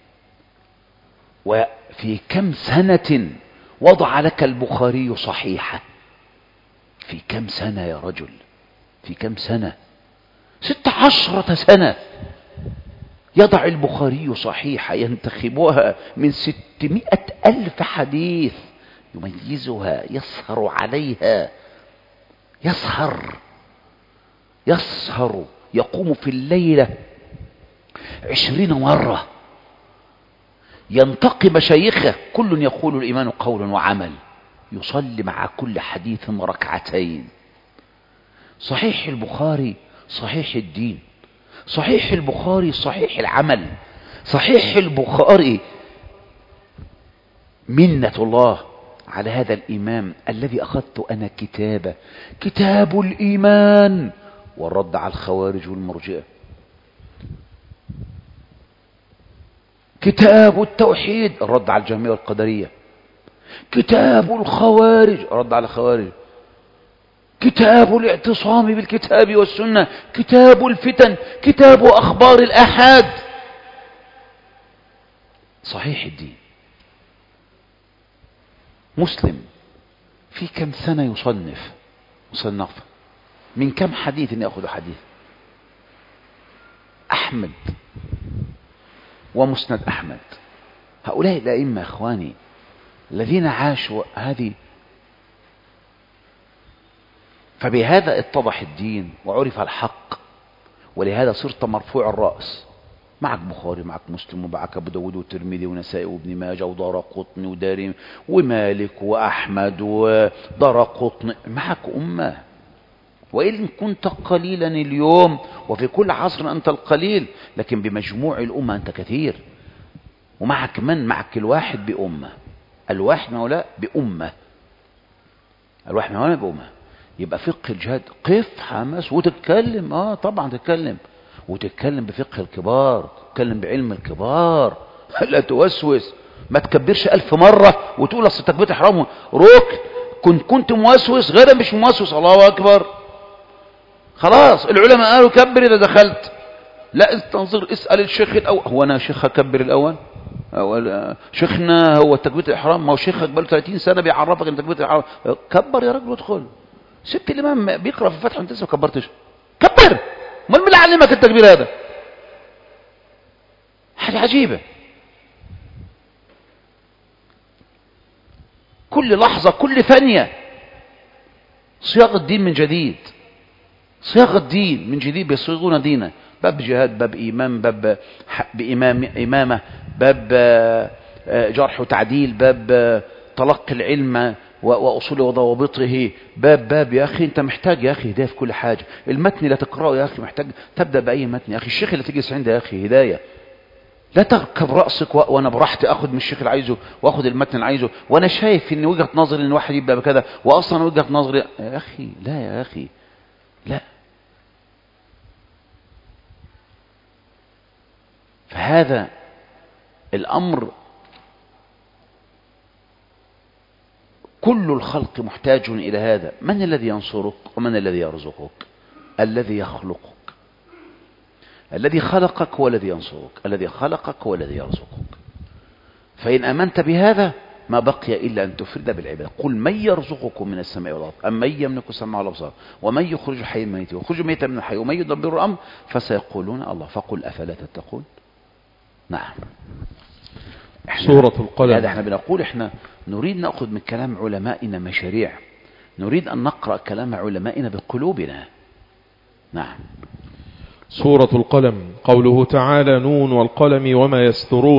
وفي كم سنة وضع لك البخاري صحيحة؟ في كم سنة يا رجل؟ في كم سنة؟ ست عشرة سنة يضع البخاري صحيحة ينتخبها من ستمائة ألف حديث، يميزها، يسهر عليها، يسهر يسهر يقوم في الليلة عشرين مرة ينتقي مشايخه، كل يقول الإيمان قول وعمل، يصلي مع كل حديث ركعتين. صحيح البخاري صحيح الدين، صحيح البخاري صحيح العمل، صحيح البخاري منة الله على هذا الإمام الذي أخذت أنا كتابه، كتاب الإيمان والرد على الخوارج والمرجئة، كتاب التوحيد الرد على الجهمية والقدرية، كتاب الخوارج الرد على الخوارج، كتاب الاعتصام بالكتاب والسنة، كتاب الفتن، كتاب أخبار الآحاد، صحيح الدين. مسلم في كم سنة يصنف مصنف؟ من كم حديث يأخذ حديث؟ أحمد ومسند أحمد، هؤلاء الأئمة إخواني الذين عاشوا هذه، فبهذا اتضح الدين وعرف الحق، ولهذا صرت مرفوع الرأس. معك بخاري، معك مسلم، ومعك أبو داود والترمذي ونسائي وابن ماجه ودارقطني ودارمي ومالك وأحمد ودارقطني، معك أمة. وإن كنت قليلا اليوم وفي كل عصر أنت القليل، لكن بمجموع الأمة أنت كثير. ومعك من؟ معك الواحد بأمة، الواحد هؤلاء بأمة، الواحد هؤلاء بأمة. يبقى فقه الجهاد قف حماس وتتكلم، اه طبعا تتكلم، وتتكلم بفقه الكبار، تتكلم بعلم الكبار، لا توسوس، ما تكبرش ألف مرة وتقول أصل تكبيرة إحرام ركن، كنت كنت موسوس غير مش موسوس، الله أكبر، خلاص العلماء قالوا كبر إذا دخلت، لا استنظر اسأل الشيخ الأول، هو أنا شيخ أكبر الأول؟ أول شيخنا هو تكبيرة الإحرام، ما هو شيخك بقاله ثلاثين سنة بيعرفك أن تكبيرة الإحرام، كبر يا رجل وادخل. سبت الإمام بيقرأ في الفتح وانت لسه ما كبرتش، كبر، امال مين اللي علمك التكبير هذا؟ حاجة عجيبة. كل لحظة كل ثانية صياغة الدين من جديد، صياغة الدين من جديد، بيصيغون دينا، باب جهاد، باب إيمان، باب بإمام إمامة، باب جرح وتعديل، باب تلقي العلم وأصوله وضوابطه، باب باب يا أخي أنت محتاج يا أخي هداية في كل حاجة. المتن لا تقرأه يا أخي، محتاج تبدأ بأي متن يا أخي. الشيخ اللي تجلس عنده يا أخي هداية، لا تركب رأسك وأنا براحتي أخذ من الشيخ اللي عايزه وأخذ المتن اللي عايزه، وأنا شايف إن وجهة نظري إن واحد يبدأ بكذا، وأصلا وجهة نظري يا أخي لا يا أخي لا. فهذا الأمر كل الخلق محتاج إلى هذا. من الذي ينصرك ومن الذي يرزقك؟ الذي يخلقك، الذي خلقك هو الذي ينصرك، الذي خلقك هو الذي يرزقك. فإن أمنت بهذا ما بقي إلا أن تفرد بالعبادة. قل من يرزقكم من السماء والأرض أم من يملك السمع والأبصار ومن يخرج الحي من الميت ويخرج الميت من الحي ومن يدبر الأمر فسيقولون الله فقل أفلا تتقون. نعم. سورة القلم. هذا احنا بنقول احنا نريد نأخذ من كلام علمائنا مشاريع، نريد أن نقرأ كلام علمائنا بقلوبنا. نعم. سورة القلم. قوله تعالى: نون والقلم وما يسطرون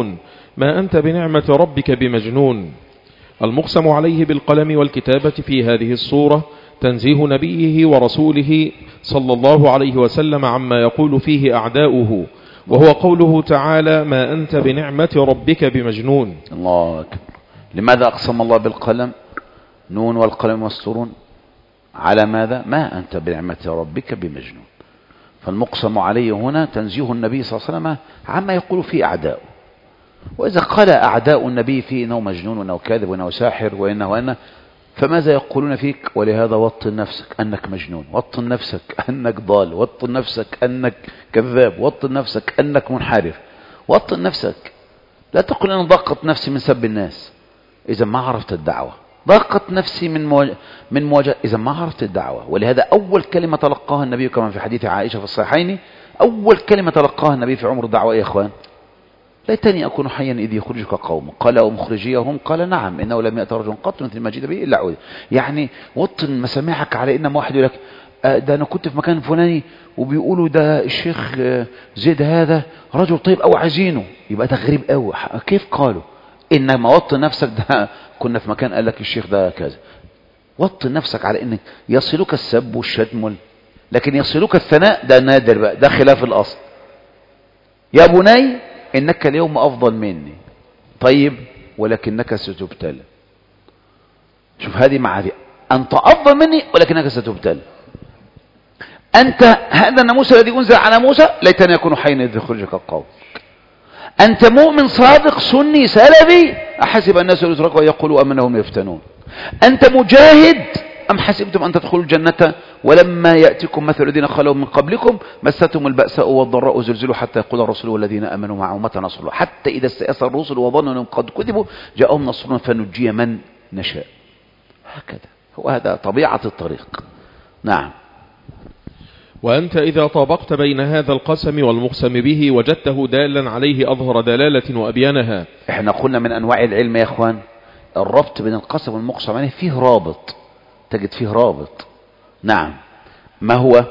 ما أنت بنعمة ربك بمجنون. المقسم عليه بالقلم والكتابة في هذه الصورة تنزيه نبيه ورسوله صلى الله عليه وسلم عما يقول فيه أعداؤه، وهو قوله تعالى ما أنت بنعمة ربك بمجنون. الله أكبر. لماذا أقسم الله بالقلم؟ نون والقلم والسطرون على ماذا؟ ما أنت بنعمة ربك بمجنون. فالمقسم عليه هنا تنزيه النبي صلى الله عليه وسلم عما يقول فيه أعداؤه. وإذا قال أعداء النبي فيه إنه مجنون وإنه كاذب وإنه ساحر وإنه وإنه، فماذا يقولون فيك؟ ولهذا وطن نفسك أنك مجنون، وطن نفسك أنك ضال، وطن نفسك أنك كذاب، وطن نفسك أنك منحرف، وطن نفسك. لا تقل أنا ضاقت نفسي من سب الناس إذا ما عرفت الدعوة، ضاقت نفسي من مواجه من مواجهة إذا ما عرفت الدعوة. ولهذا أول كلمة تلقاها النبي كما في حديث عائشة في الصحيحين، أول كلمة تلقاها النبي في عمر الدعوة يا إخوان: ليتني أكون حيا إذ يخرجك قوم. قال ومخرجيهم؟ قال نعم، إنه لم يأت رجل قط مثل ما جئت به إلا عود. يعني وطن مسامعك على إن واحد يقول لك ده أنا كنت في مكان فلاني وبيقولوا ده الشيخ زيد هذا رجل طيب أو عايزينه، يبقى ده غريب قوي. كيف قالوا؟ إنما وطن نفسك ده كنا في مكان قال لك الشيخ ده كذا. وطن نفسك على إنك يصلك السب والشتم، لكن يصلك الثناء ده نادر بقى، ده خلاف الأصل. يا بني إنك اليوم أفضل مني، طيب ولكنك ستبتلى. شوف هذه معادي، أنت أفضل مني ولكنك ستبتلى. أنت هذا الناموس الذي أنزل على موسى ليتني يكون حيا إذ يخرجك القوم. أنت مؤمن صادق سني سلفي، أحسب الناس أن يتركوا ويقولوا أمنهم يفتنون. أنت مجاهد، أم حسبتم أن تدخلوا الجنة ولما يأتكم مثل الذين خلوا من قبلكم مستهم البأساء والضراء وزلزلوا حتى يقول الرسول والذين آمنوا معه متى نصر الله، حتى إذا استيأس الرسل وظنوا أنهم قد كذبوا جاءهم نصرنا فنجي من نشاء. هكذا هو، هذا طبيعة الطريق. نعم. وأنت إذا طابقت بين هذا القسم والمقسم به وجدته دالا عليه أظهر دلالة وأبينها. احنا قلنا من أنواع العلم يا إخوان الربط بين القسم والمقسم عليه فيه رابط، تجد فيه رابط. نعم. ما هو؟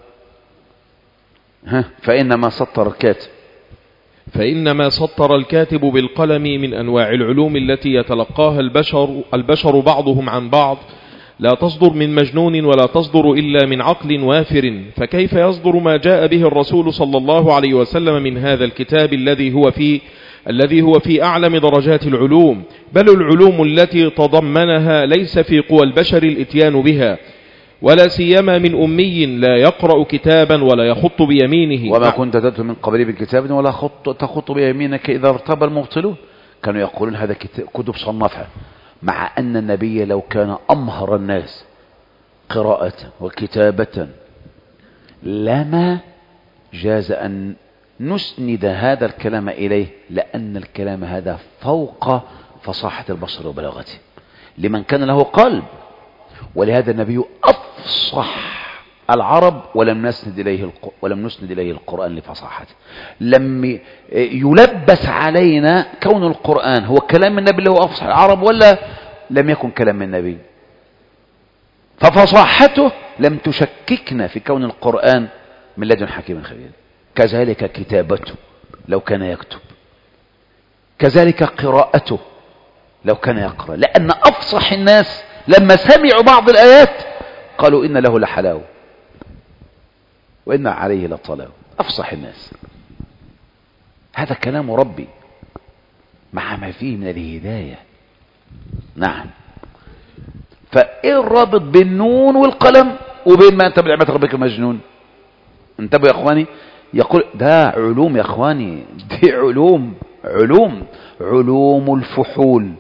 ها فإنما سطر الكاتب فإنما سطر الكاتب بالقلم من أنواع العلوم التي يتلقاها البشر, البشر بعضهم عن بعض، لا تصدر من مجنون ولا تصدر إلا من عقل وافر، فكيف يصدر ما جاء به الرسول صلى الله عليه وسلم من هذا الكتاب الذي هو في الذي هو في أعلم درجات العلوم، بل العلوم التي تضمنها ليس في قوى البشر الاتيان بها، ولا سيما من أمي لا يقرأ كتابا ولا يخط بيمينه. وما كنت تتلو من قبل بكتاب ولا خط تخط بيمينك إذا ارتب المبطلون. كانوا يقولون هذا كتب صنفها، مع أن النبي لو كان أمهر الناس قراءة وكتابة لما جاز أن نسند هذا الكلام إليه، لأن الكلام هذا فوق فصاحة البصر وبلاغته لمن كان له قلب. ولهذا النبي أفصح العرب ولم نسند إليه ولم نسند إليه القرآن لفصاحته. لم يلبس علينا كون القرآن هو كلام النبي اللي هو أفصح العرب ولا لم يكن كلام النبي، ففصاحته لم تشككنا في كون القرآن من لدن حكيم خبير. كذلك كتابته لو كان يكتب، كذلك قراءته لو كان يقرأ، لأن أفصح الناس لما سمعوا بعض الآيات قالوا إن له لحلاوة وإن عليه لطلاوة. أفصح الناس، هذا كلام ربي مع ما فيه من الهداية. نعم. فإيه الرابط بين النون والقلم وبين ما أنت بنعمة ربك مجنون؟ انتبهوا يا أخواني، يقول ده علوم يا أخواني، دي علوم علوم علوم الفحول،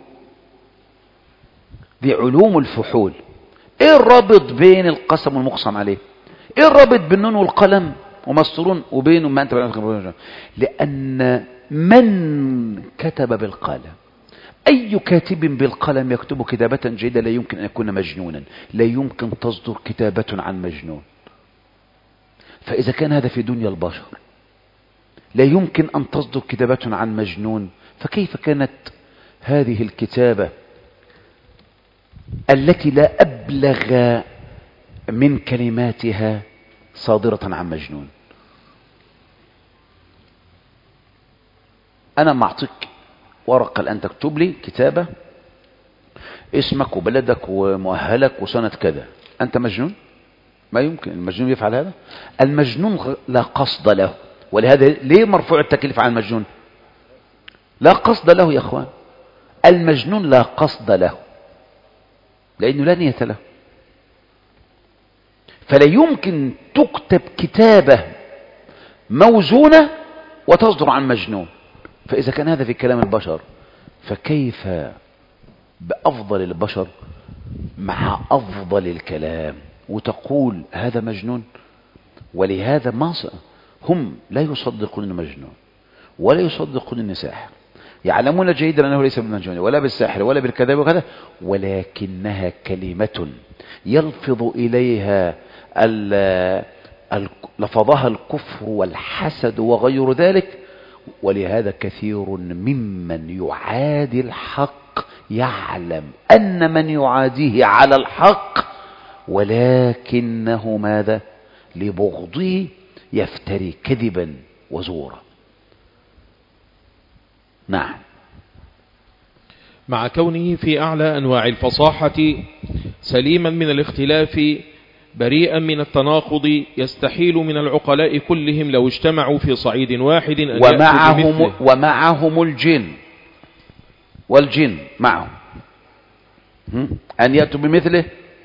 دي علوم الفحول. ايه الرابط بين القسم والمقسم عليه؟ ايه الرابط بين النون والقلم ومسطورون وبين ما انت بنعمة؟ لأن من كتب بالقلم، أي كاتب بالقلم يكتب كتابة جيدة لا يمكن أن يكون مجنونا، لا يمكن تصدر كتابة عن مجنون. فإذا كان هذا في دنيا البشر لا يمكن أن تصدر كتابة عن مجنون، فكيف كانت هذه الكتابة التي لا أبلغ من كلماتها صادرة عن مجنون؟ أنا معطيك ورقة الآن تكتب لي كتابة اسمك وبلدك ومؤهلك وسنة كذا، أنت مجنون؟ ما يمكن المجنون يفعل هذا. المجنون لا قصد له، ولهذا ليه مرفوع التكليف عن المجنون؟ لا قصد له يا أخوان، المجنون لا قصد له لأنه لا نية له. فلا يمكن تكتب كتابة موزونة وتصدر عن مجنون. فإذا كان هذا في كلام البشر، فكيف بأفضل البشر مع أفضل الكلام وتقول هذا مجنون؟ ولهذا ما هم لا يصدقون انه مجنون ولا يصدقون انه ساحر، يعلمون جيدا انه ليس بالمجنون ولا بالساحر ولا بالكذاب وكذا، ولكنها كلمة يلفظ اليها لفظها الكفر والحسد وغير ذلك. ولهذا كثير ممن يعادي الحق يعلم ان من يعاديه على الحق، ولكنه ماذا؟ لبغضه يفتري كذبا وزورا. نعم. مع كونه في أعلى أنواع الفصاحة سليما من الاختلاف بريئا من التناقض، يستحيل من العقلاء كلهم لو اجتمعوا في صعيد واحد أن ومعهم, ومعهم الجن والجن معهم أن يأتوا بمثله.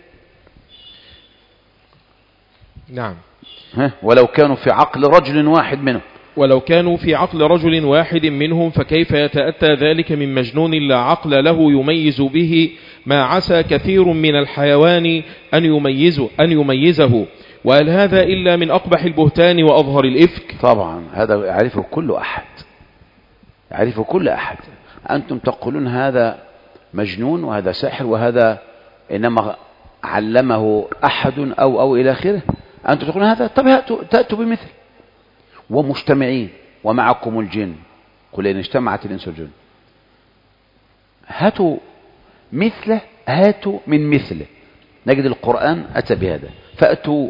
نعم. ولو كانوا في عقل رجل واحد منهم ولو كانوا في عقل رجل واحد منهم فكيف يتأتى ذلك من مجنون لا عقل له يميز به ما عسى كثير من الحيوان أن يميزه, أن يميزه وهل هذا إلا من أقبح البهتان وأظهر الإفك؟ طبعا هذا يعرفه كل أحد، يعرفه كل أحد. أنتم تقولون هذا مجنون وهذا ساحر وهذا إنما علمه أحد أو أو إلى آخره، أنتم تقولون هذا. طب تأتوا بمثل ومجتمعين ومعكم الجن، قل إن اجتمعت الإنس والجن هاتوا مثله، هاتوا من مثله. نجد القرآن أتى بهذا، فأتوا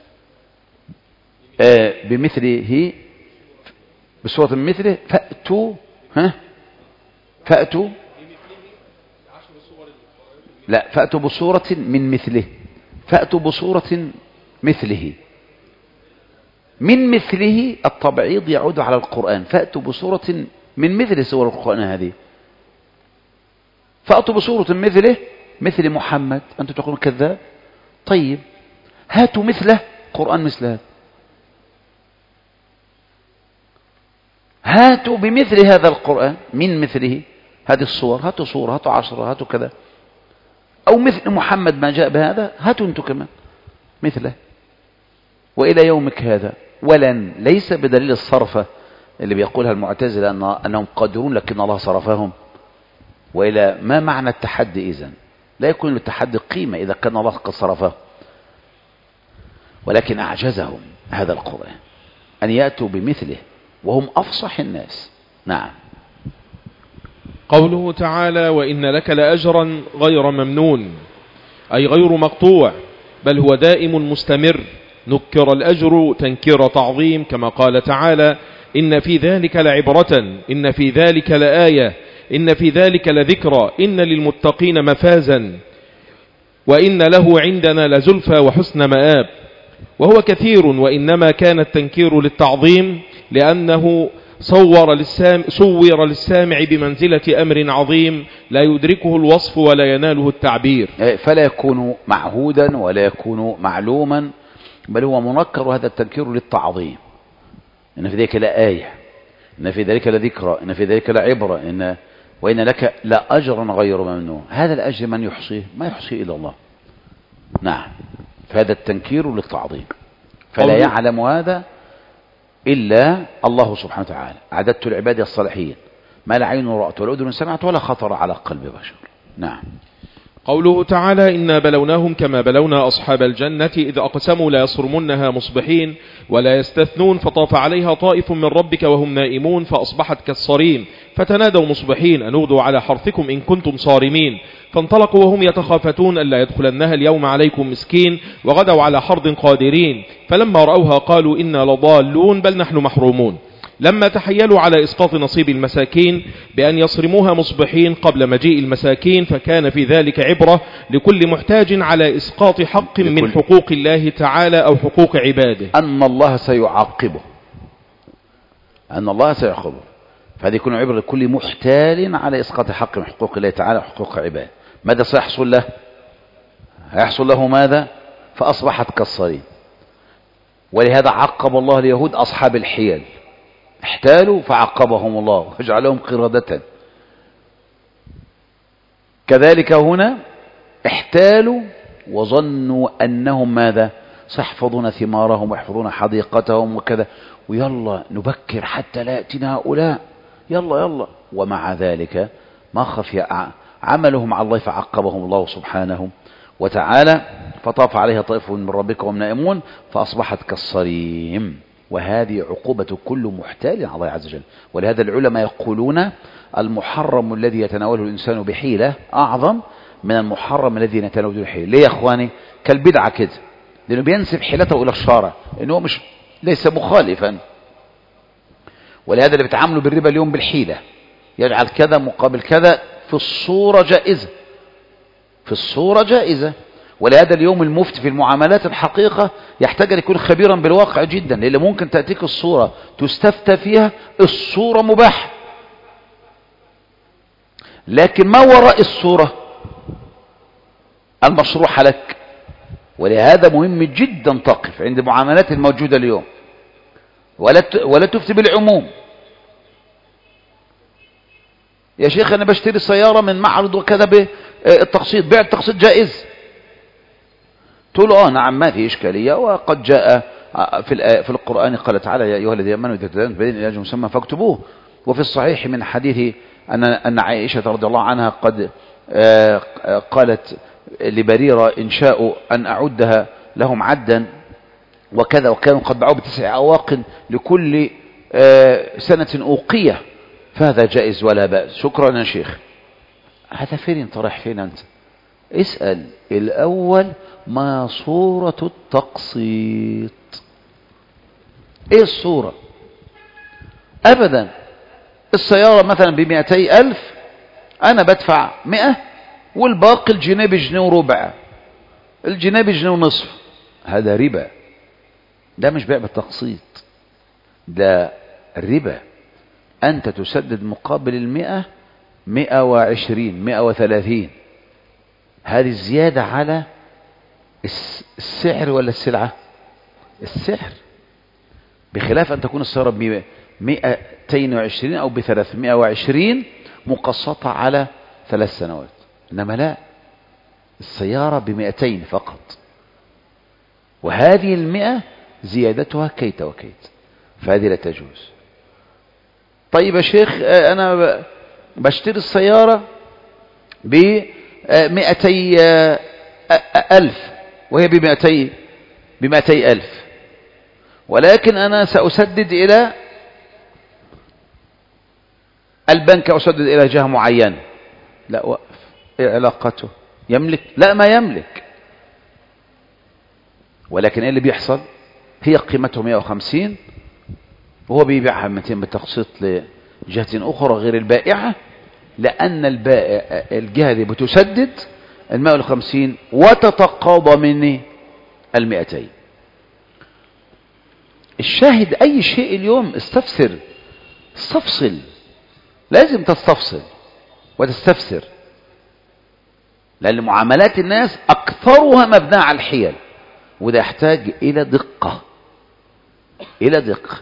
آه بمثله بصورة من مثله، فأتوا ها فأتوا لا فأتوا بصورة من مثله، فأتوا بصورة مثله. من مثله التبعيض يعود على القرآن، فأتوا بصورة من مثل سور القرآن هذه، فأتوا بصورة مثله مثل محمد. أنتم تقولون كذاب. طيب هاتوا مثله قرآن مثل هذا، هاتوا بمثل هذا القرآن من مثله هذه الصور، هاتوا صورة، هاتوا عشرة، هاتوا كذا، أو مثل محمد ما جاء بهذا، هاتوا أنتم كمان مثله. وإلى يومك هذا ولن ليس بدليل الصرفة اللي بيقولها المعتزلة أن أنهم قادرون لكن الله صرفهم. وإلى ما معنى التحدي إذن؟ لا يكون للتحدي قيمة إذا كان الله قد صرفه، ولكن أعجزهم هذا القرآن أن يأتوا بمثله وهم أفصح الناس. نعم. قوله تعالى وإن لك لأجرا غير ممنون، أي غير مقطوع بل هو دائم مستمر. نكر الأجر تنكير تعظيم كما قال تعالى إن في ذلك لعبرة، إن في ذلك لآية، إن في ذلك لذكرى، إن للمتقين مفازا، وإن له عندنا لزلفى وحسن مآب. وهو كثير، وإنما كان التنكير للتعظيم لأنه صور للسامع, صور للسامع بمنزلة أمر عظيم لا يدركه الوصف ولا يناله التعبير، فلا يكون معهودا ولا يكون معلوما، بل هو منكر. وهذا التنكير للتعظيم. إن في ذلك لآية، إن في ذلك لذكرى، إن في ذلك لعبرة، إن وإن لك لأجرا غير ممنون. هذا الأجر من يحصيه؟ ما يحصيه إلا الله. نعم. فهذا التنكير للتعظيم، فلا يعلم هذا إلا الله سبحانه وتعالى. أعددت العباد الصالحين ما لا عين رأت ولا أذن سمعت ولا خطر على قلب بشر. نعم. قوله تعالى إنا بلوناهم كما بلونا أصحاب الجنة إذ أقسموا لا يصرمنها مصبحين ولا يستثنون فطاف عليها طائف من ربك وهم نائمون فأصبحت كالصريم فتنادوا مصبحين أن اغدوا على حرثكم إن كنتم صارمين فانطلقوا وهم يتخافتون ألا يدخلنها اليوم عليكم مسكين وغدوا على حرث قادرين فلما رأوها قالوا إنا لضالون بل نحن محرومون. لما تحيلوا على إسقاط نصيب المساكين بأن يصرموها مصبحين قبل مجيء المساكين، فكان في ذلك عبرة لكل محتاج على إسقاط حق من حقوق الله تعالى أو حقوق عباده، أن الله سيعاقبه، أن الله سيعاقبه، فهذه يكون عبرة لكل محتال على إسقاط حق من حقوق الله تعالى وحقوق عباده. ماذا سيحصل له؟ هيحصل له ماذا؟ فأصبحت كالصريم. ولهذا عقب الله اليهود أصحاب الحيل، احتالوا فعقبهم الله وجعلهم قردة. كذلك هنا احتالوا وظنوا أنهم ماذا؟ سيحفظون ثمارهم ويحفظون حديقتهم وكذا، ويلا نبكر حتى لا يأتينا هؤلاء، يلا يلا. ومع ذلك ما خفي عملهم على الله فعقبهم الله سبحانه وتعالى، فطاف عليها طائف من ربك وهم نائمون فأصبحت كالصريم. وهذه عقوبة كل محتال على الله عز وجل. ولهذا العلماء يقولون المحرم الذي يتناوله الإنسان بحيلة أعظم من المحرم الذي يتناوله بحيلة. ليه يا أخواني؟ كالبدعة كده، لأنه بينسب حيلته إلى الشارع، إنه مش ليس مخالفا. ولهذا اللي بيتعاملوا بالربا اليوم بالحيلة، يجعل كذا مقابل كذا، في الصورة جائزة، في الصورة جائزة. ولهذا اليوم المفتي في المعاملات الحقيقة يحتاج أن يكون خبيرا بالواقع جدا، لأن ممكن تأتيك الصورة تستفتى فيها الصورة مباح، لكن ما وراء الصورة المشروح لك. ولهذا مهم جدا تقف عند المعاملات الموجودة اليوم، ولا ولا تفتي بالعموم. يا شيخ أنا بشتري سيارة من معرض وكذا بالتقسيط، بيع التقسيط جائز. تقول اه نعم ما في إشكالية، وقد جاء في في القرآن قال تعالى يا أيها الذين آمنوا إذا تداينتم بدين إلى أجل مسمى فاكتبوه. وفي الصحيح من حديث أن أن عائشة رضي الله عنها قد قالت لبريرة إن شاءوا أن أعدها لهم عدا وكذا، وكانوا قد باعوه بتسع أواق لكل سنة أوقية، فهذا جائز ولا بأس. شكرا يا شيخ. هذا فين انت رايح فين انت؟ اسأل الأول ما صورة التقسيط، ايه الصورة؟ أبدا السيارة مثلا بمئتي ألف، أنا بدفع مئة والباقي الجنيه بجنيه وربع، الجنيه بجنيه ونصف، هذا ربا. ده مش بيع بالتقسيط، ده الربا. أنت تسدد مقابل المئة مئة وعشرين مئة وثلاثين، هذه الزيادة على السعر ولا السلعة؟ السعر، بخلاف أن تكون السيارة بمئتين وعشرين أو بثلاثمائة وعشرين مقسطة على ثلاث سنوات. إنما لا، السيارة بمئتين فقط، وهذه المئة زيادتها كيت وكيت، فهذه لا تجوز. طيب يا شيخ أنا بشتري السيارة بمئتي ألف وهي بمئتي بمئتي ألف، ولكن أنا سأسدد إلى البنك، أسدد إلى جهة معينة. لا، وقف، إيه علاقته؟ يملك؟ لا ما يملك، ولكن إيه اللي بيحصل؟ هي قيمته مئة وخمسين وهو بيبيعها مئتين بالتقسيط لجهة أخرى غير البائعة، لأن البائع الجهة دي بتسدد المئة والخمسين وتتقاضى مني المئتين. الشاهد أي شيء اليوم استفسر، استفصل، لازم تستفصل وتستفسر، لأن معاملات الناس أكثرها مبناة على الحيل، وده يحتاج إلى دقة، إلى دقة.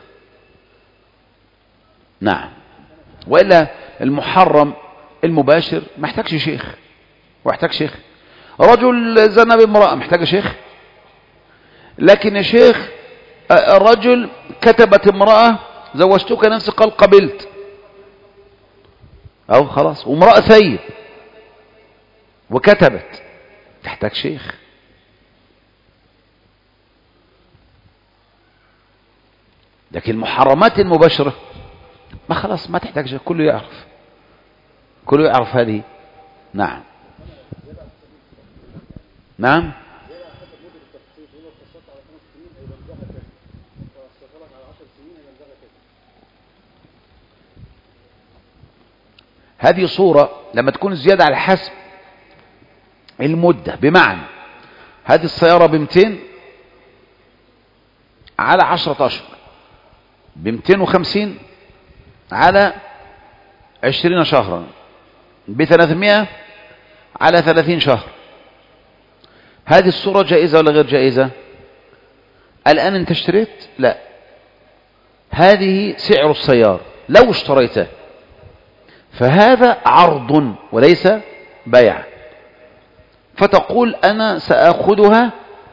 نعم، وإلا المحرم المباشر ما يحتاجش شيخ، ويحتاج شيخ. رجل زنى بامرأة محتاج شيخ، لكن يا شيخ الرجل كتبت امرأة زوجتك نفسي قال قبلت، أو خلاص، وامرأة ثيب وكتبت، تحتاج شيخ. لكن المحرمات المباشرة ما خلاص ما تحتاج شيخ، كله يعرف، كله يعرف هذه. نعم نعم هذه صورة لما تكون زيادة على حسب المدة، بمعنى هذه السيارة بمتين على عشرة أشهر، بمتين وخمسين على عشرين شهرا، بثلاثمائة على ثلاثين شهر. هذه الصورة جائزة ولا غير جائزة؟ الآن انت اشتريت؟ لا، هذه سعر السيارة لو اشتريته، فهذا عرض وليس بيع. فتقول أنا سأخذها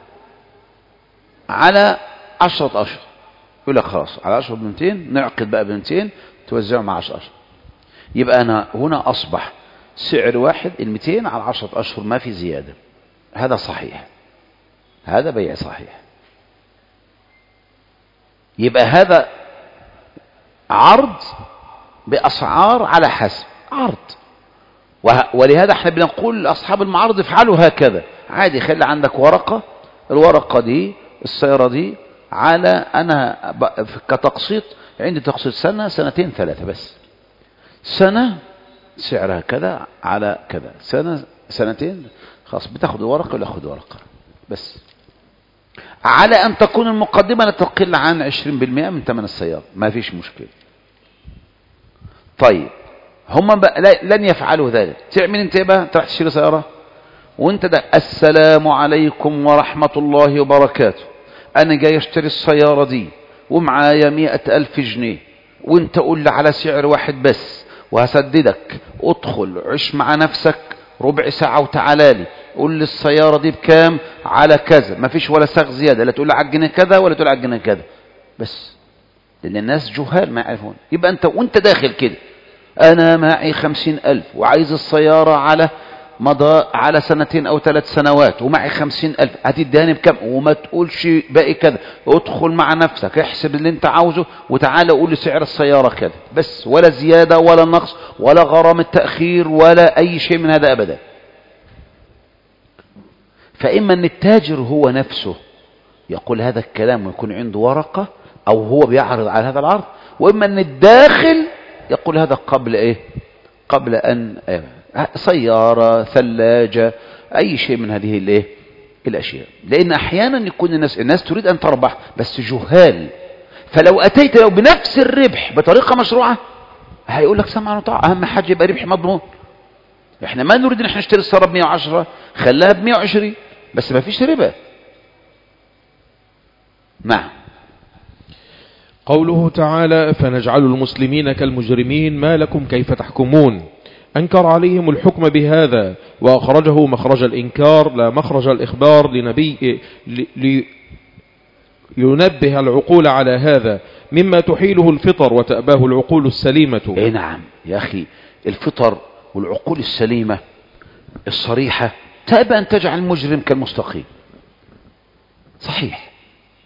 على عشرة أشهر، يقول لك خلاص على عشرة بمتين، نعقد بقى بمتين توزعه مع عشرة أشهر. يبقى أنا هنا أصبح سعر واحد المتين على عشرة أشهر، ما في زيادة. هذا صحيح، هذا بيع صحيح. يبقى هذا عرض بأسعار على حسب عرض. ولهذا احنا بنقول لأصحاب المعارض افعلوا هكذا عادي، خلي عندك ورقة، الورقة دي السيارة دي على أنا كتقسيط، عندي تقسيط سنة سنتين ثلاثة بس، سنة سعرها كذا على كذا، سنة سنتين خلاص بتاخد ورقة ولا أخذ ورقة بس، على أن تكون المقدمة لا تقل عن عشرين بالمئة من ثمن السيارة، ما فيش مشكلة. طيب هم لن يفعلوا ذلك. تعمل انت بقى تروح تشتري سيارة وانت ده السلام عليكم ورحمة الله وبركاته، انا جاي اشتري السيارة دي ومعايا مئة الف جنيه، وانت قول لي على سعر واحد بس وهسددك، ادخل عش مع نفسك ربع ساعة وتعالى لي قول لي السيارة دي بكام على كذا، ما فيش ولا ساغ زيادة، لا تقول لي على الجنيه كذا ولا تقول لي على الجنيه كذا بس، لان الناس جهال ما يعرفون. يبقى انت وانت داخل كده انا معي خمسين الف وعايز السيارة على مضى على سنتين او ثلاث سنوات ومعي خمسين الف، هتديهاني بكم؟ وما تقولش باقي كذا، ادخل مع نفسك احسب اللي انت عاوزه وتعالى قول لي سعر السيارة كذا بس، ولا زيادة ولا نقص ولا غرامة تأخير ولا اي شيء من هذا ابدا. فاما ان التاجر هو نفسه يقول هذا الكلام ويكون عنده ورقة او هو بيعرض على هذا العرض، واما ان الداخل يقول هذا قبل ايه، قبل ان إيه؟ سيارة، ثلاجة، اي شيء من هذه الايه الاشياء. لان احيانا يكون الناس الناس تريد ان تربح بس جهال، فلو اتيت لو بنفس الربح بطريقة مشروعة هيقول لك سمعا وطاعة، اهم حاجة يبقى ربح مضمون. احنا ما نريد ان احنا نشتري السيارة ب مئة وعشرة، خلاها ب مئة وعشرين بس ما فيش ربا. نعم. قوله تعالى فنجعل المسلمين كالمجرمين ما لكم كيف تحكمون، أنكر عليهم الحكم بهذا وأخرجه مخرج الإنكار لا مخرج الإخبار لنبي لي لينبه العقول على هذا مما تحيله الفطر وتأباه العقول السليمة. اي نعم يا أخي، الفطر والعقول السليمة الصريحة تأبى أن تجعل المجرم كالمستقيم. صحيح،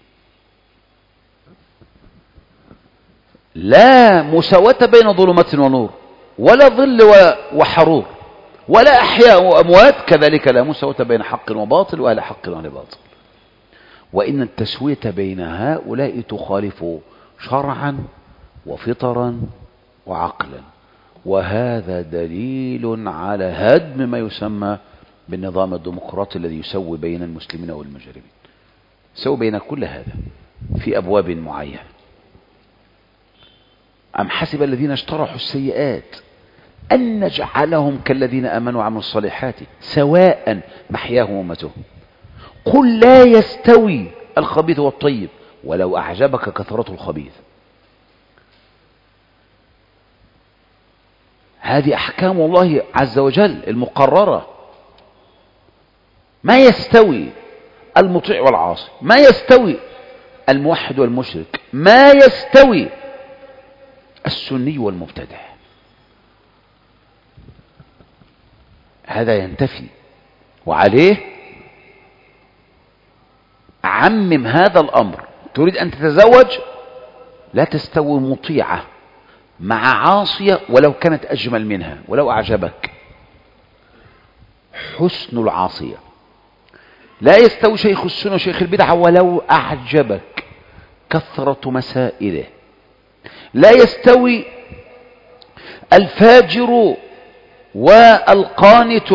لا مساواة بين ظلمات ونور، ولا ظل وحرور، ولا أحياء وأموات، كذلك لا مساواة بين حق وباطل ولا حق ولا باطل. وإن التسوية بين هؤلاء تخالف شرعا وفطرا وعقلا، وهذا دليل على هدم ما يسمى بالنظام الديمقراطي الذي يسوي بين المسلمين والمجرمين، يسوي بين كل هذا في أبواب معينة. أم حسب الذين اشترحوا السيئات أن نجعلهم كالذين آمنوا وعملوا الصالحات سواء محياهم ومماتهم، قل لا يستوي الخبيث والطيب ولو أعجبك كثرة الخبيث. هذه أحكام الله عز وجل المقررة. ما يستوي المطيع والعاصي، ما يستوي الموحد والمشرك، ما يستوي السني والمبتدع. هذا ينتفي، وعليه عمم هذا الأمر. تريد أن تتزوج لا تستوي مطيعة مع عاصية ولو كانت أجمل منها ولو أعجبك. حسن العاصية لا يستوي شيخ السنة وشيخ البدعة ولو أعجبك كثرة مسائله. لا يستوي الفاجر والقانت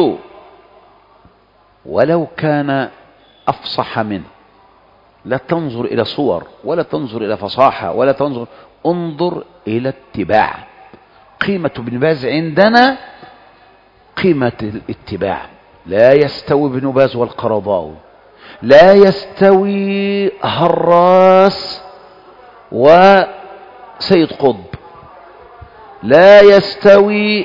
ولو كان أفصح منه. لا تنظر إلى صور ولا تنظر إلى فصاحة ولا تنظر، انظر إلى اتباع. قيمة ابن باز عندنا قيمة الاتباع. لا يستوي ابن باز والقرضاوي، لا يستوي هراس وسيد قطب، لا يستوي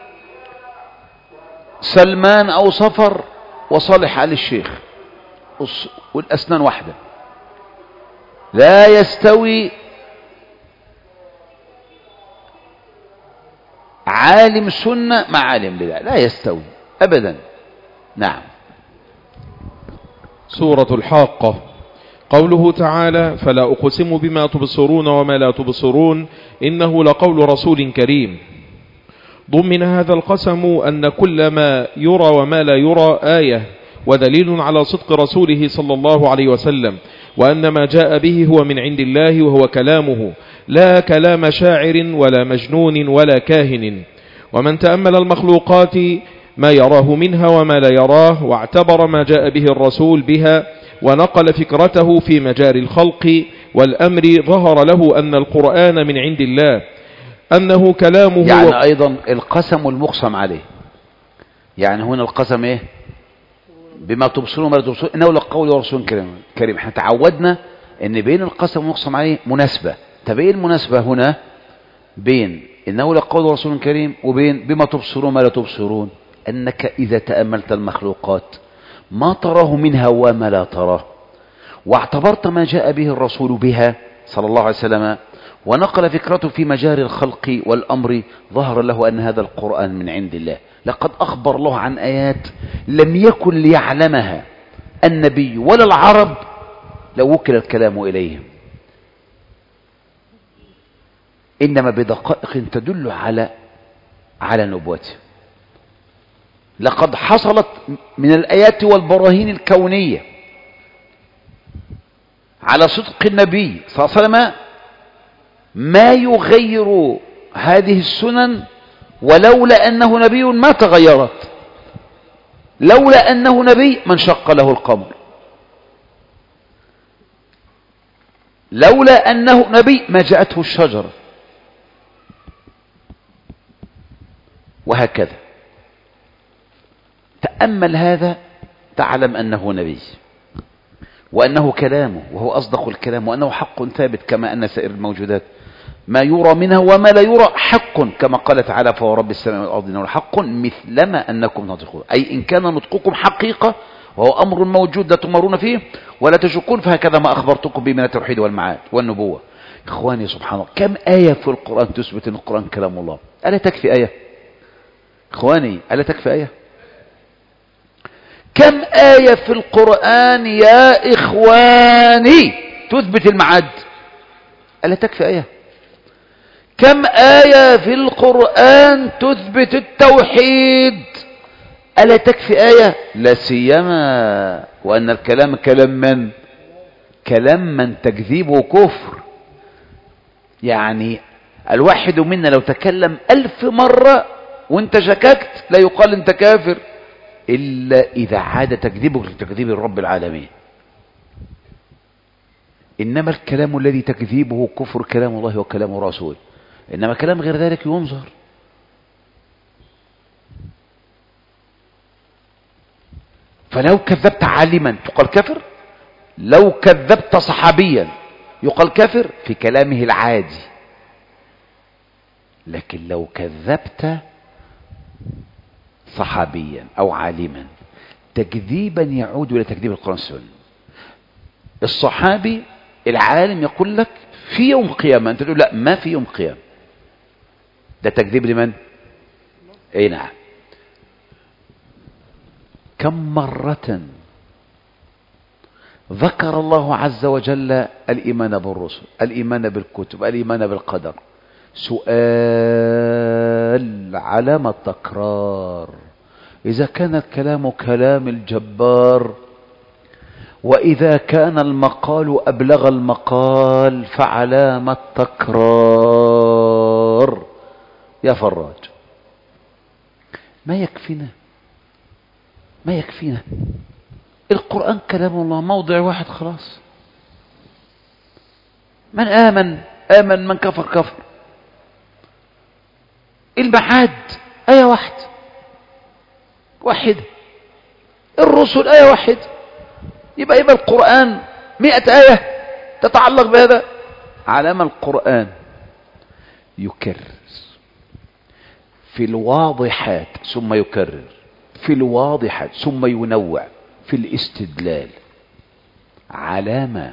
سلمان أو صفر وصالح آل الشيخ والأسنان واحدة. لا يستوي عالم سنة مع عالم بدعة، لا يستوي أبدا. نعم. سورة الحاقة. قوله تعالى: فلا أقسم بما تبصرون وما لا تبصرون إنه لقول رسول كريم. ضمن هذا القسم أن كل ما يرى وما لا يرى آية ودليل على صدق رسوله صلى الله عليه وسلم، وأن ما جاء به هو من عند الله وهو كلامه، لا كلام شاعر ولا مجنون ولا كاهن. ومن تأمل المخلوقات ما يراه منها وما لا يراه، واعتبر ما جاء به الرسول بها، ونقل فكرته في مجاري الخلق والأمر، ظهر له أن القرآن من عند الله، أنه كلامه. يعني و... أيضا القسم المقسم عليه، يعني هنا القسم إيه؟ بما تبصرون وما لا تبصرون إنه لقول رسول كريم. احنا تعودنا ان بين القسم والمقسم عليه مناسبة. تبين المناسبة هنا بين إنه لقول رسول كريم وبين بما تبصرون وما لا تبصرون، أنك إذا تأملت المخلوقات ما تراه منها وما لا تراه، واعتبرت ما جاء به الرسول بها صلى الله عليه وسلم، ونقل فكرته في مجاري الخلق والأمر، ظهر له أن هذا القرآن من عند الله. لقد أخبر الله عن آيات لم يكن ليعلمها النبي ولا العرب لو وكل الكلام إليهم، إنما بدقائق تدل على على نبوته. لقد حصلت من الآيات والبراهين الكونية على صدق النبي صلى الله عليه وسلم ما يغير هذه السنن، ولولا أنه نبي ما تغيرت. لولا أنه نبي ما انشق له القمر، لولا أنه نبي ما جاءته الشجرة، وهكذا. تأمل هذا تعلم أنه نبي، وأنه كلامه وهو أصدق الكلام، وأنه حق ثابت كما أن سائر الموجودات ما يرى منها وما لا يرى حق، كما قال تعالى: فهو رب السماء والأرض إنه حق مثلما أنكم تنطقون. أي إن كان نطقكم حقيقة وهو أمر موجود لا تمرون فيه ولا تشكون، فهكذا ما أخبرتكم به من التوحيد والمعاد والنبوة. إخواني سبحان الله، كم آية في القرآن تثبت أن القرآن كلام الله؟ ألا تكفي آية؟ إخواني ألا تكفي آية؟ كم آية في القرآن يا إخواني تثبت المعاد؟ ألا تكفي آية؟ كم آية في القرآن تثبت التوحيد؟ ألا تكفي آية؟ لا سيما وأن الكلام كلام من؟ كلام من تكذيبه كفر. يعني الواحد منا لو تكلم ألف مرة وانت شككت لا يقال انت كافر، إلا إذا عاد تكذيبك لتكذيب الرب العالمين. إنما الكلام الذي تكذيبه كفر كلام الله وكلام رسوله، إنما كلام غير ذلك ينظر. فلو كذبت عالما تقال كافر، لو كذبت صحابيا يقال كافر في كلامه العادي، لكن لو كذبت صحابيا أو عالما تكذيبا يعود إلى تكذيب القرآن والسنة. الصحابي العالم يقول لك في يوم قيامة، أنت تقول لا ما في يوم قيامة، ده تكذيب لمن؟ أي نعم. كم مرة ذكر الله عز وجل الإيمان بالرسل، الإيمان بالكتب، الإيمان بالقدر، سؤال علامة تكرار. إذا كان الكلام كلام الجبار، وإذا كان المقال أبلغ المقال، فعلامة تكرار يا فراج. ما يكفينا ما يكفينا القرآن كلام الله، موضع واحد خلاص. من آمن آمن، من كفر كفر. المعاد آية واحدة واحدة، الرسل آية واحدة. يبقى يبقى القرآن مئة آية تتعلق بهذا. علامة القرآن يكرر في الواضحات ثم يكرر في الواضحات ثم ينوع في الاستدلال. علامة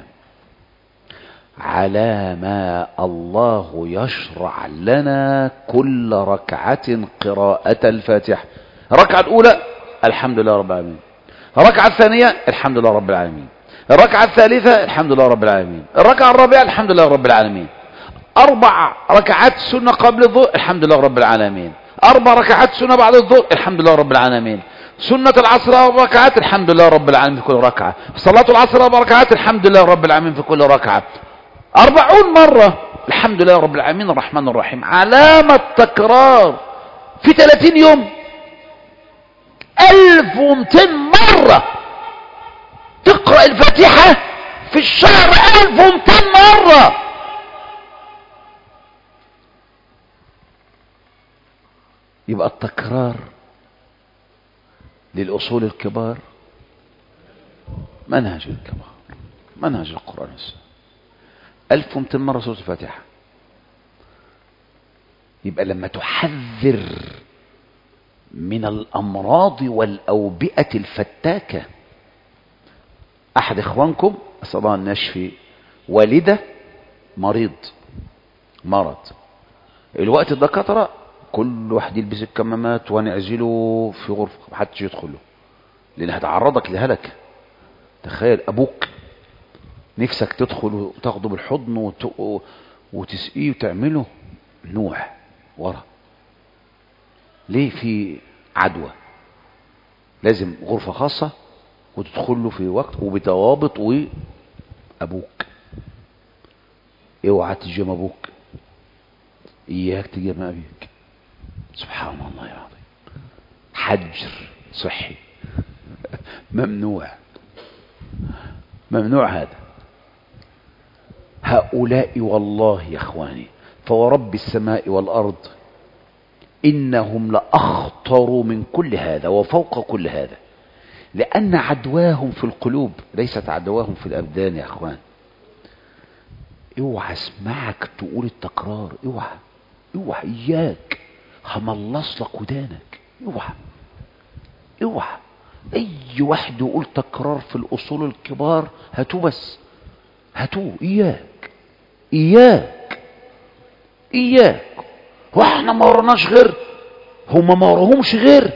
علامة الله يشرع لنا كل ركعة قراءة الفاتحة. الركعة الأولى الحمد لله رب العالمين، الركعة الثانية الحمد لله رب العالمين، الركعة الثالثة الحمد لله رب العالمين، الركعة الرابعة الحمد لله رب العالمين، أربع ركعات سنة قبل الظهر الحمد لله رب العالمين، أربع ركعات سنة بعد الظهر الحمد لله رب العالمين، سنة العصر أربع ركعات الحمد لله رب العالمين في كل ركعة، صلاة العصر أربع ركعات الحمد لله رب العالمين في كل ركعة، أربعون مرة الحمد لله رب العالمين الرحمن الرحيم. علامة تكرار في ثلاثين يوم ألف ومئتين مرة تقرأ الفاتحة في الشهر، ألف ومئتين مرة. يبقى التكرار للأصول الكبار منهج الكبار، منهج القرآن السنة. ألف ومئتين مرة سورة الفاتحة. يبقى لما تحذر من الأمراض والأوبئة الفتاكة، أحد إخوانكم أسأل الله أن يشفي والده مريض مرض، الوقت الدكاترة كل واحد يلبس الكمامات ونعزله في غرفة محدش يدخله لأن هتعرضك لهلك. تخيل أبوك نفسك تدخل وتاخده بالحضن وت... وتسقيه وتعمله نوح ورا. ليه؟ في عدوى، لازم غرفة خاصة وتدخل له في وقت وبضوابط. وأبوك اوعى تجمع أبوك، إياك تجمع أبيك. سبحان الله العظيم، حجر صحي ممنوع ممنوع هذا. هؤلاء والله يا اخواني فورب السماء والارض انهم لاخطر من كل هذا وفوق كل هذا، لان عدواهم في القلوب ليست عدواهم في الابدان. يا اخوان اوعى اسمعك تقول التكرار، اوعى اوعى اياك هملص لك ودانك. اوعى اوعى اي واحد يقول تكرار في الاصول الكبار هاتوه، بس هاتوه. اياك اياك اياك واحنا ما ورناش غير، هم ما ورهمش غير.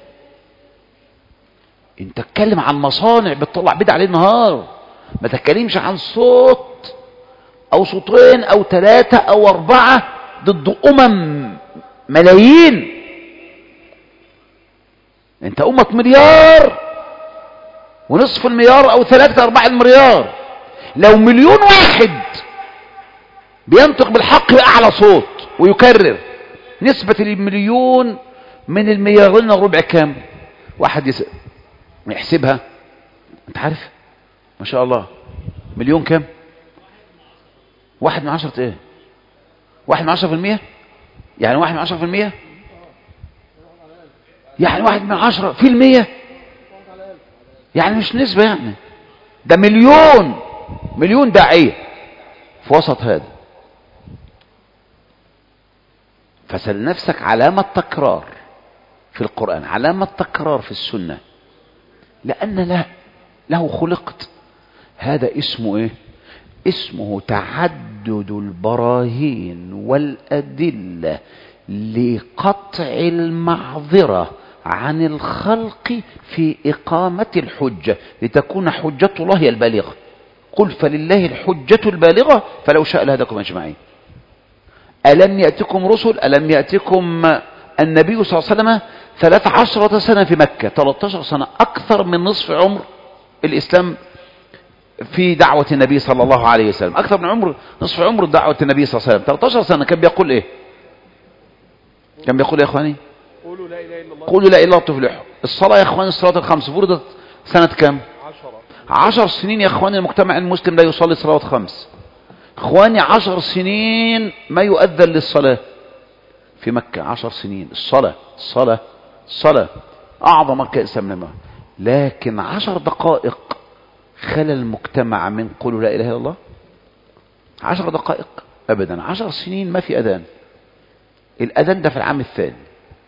انت اتكلم عن مصانع بتطلع بدع عليه النهار، ما تتكلمش عن صوت او صوتين او ثلاثة او اربعة ضد امم ملايين. انت امة مليار ونصف المليار او ثلاثة ارباع المليار، لو مليون واحد بينطق بالحق باعلى صوت ويكرر، نسبة المليون من المليارين الربع كام؟ واحد يسأل يحسبها، انت عارف ما شاء الله مليون كام؟ واحد من عشرة ايه؟ واحد من عشرة في المية، يعني واحد من عشرة في المية، يعني واحد من عشرة في المية، يعني مش نسبة، يعني ده مليون مليون داعية في وسط هذا. فسأل نفسك علامة تكرار في القرآن، علامة تكرار في السنة، لأن له, له خلقت. هذا اسمه ايه؟ اسمه تعدد البراهين والأدلة لقطع المعذرة عن الخلق في إقامة الحجة، لتكون حجة الله هي البالغة. قل فلله الحجة البالغة فلو شاء لهداكم أجمعين. ألم يأتكم رسل، ألم يأتكم النبي صلى الله عليه وسلم ثلاث عشرة سنة في مكة، ثلاثة عشر سنة، أكثر من نصف عمر الإسلام في دعوة النبي صلى الله عليه وسلم، أكثر من عمر نصف عمر دعوة النبي صلى الله عليه وسلم. ثلاثة عشر سنة كان بيقول إيه؟ كان بيقول يا إخواني؟ قولوا لا إله إلا قولوا لا إله إلا الله تفلحوا. الصلاة يا إخواني الصلاة الخمس فرضت سنة كم؟ عشر سنين يا إخواني المجتمع المسلم لا يصلي صلوات خمس. إخواني عشر سنين ما يؤذن للصلاة في مكة. عشر سنين الصلاة الصلاة الصلاة أعظم كأس من الماء. لكن عشر دقائق خلى المجتمع من قولوا لا إله إلا الله. عشر دقائق أبدا. عشر سنين ما في أذان. الأذان ده في العام الثاني.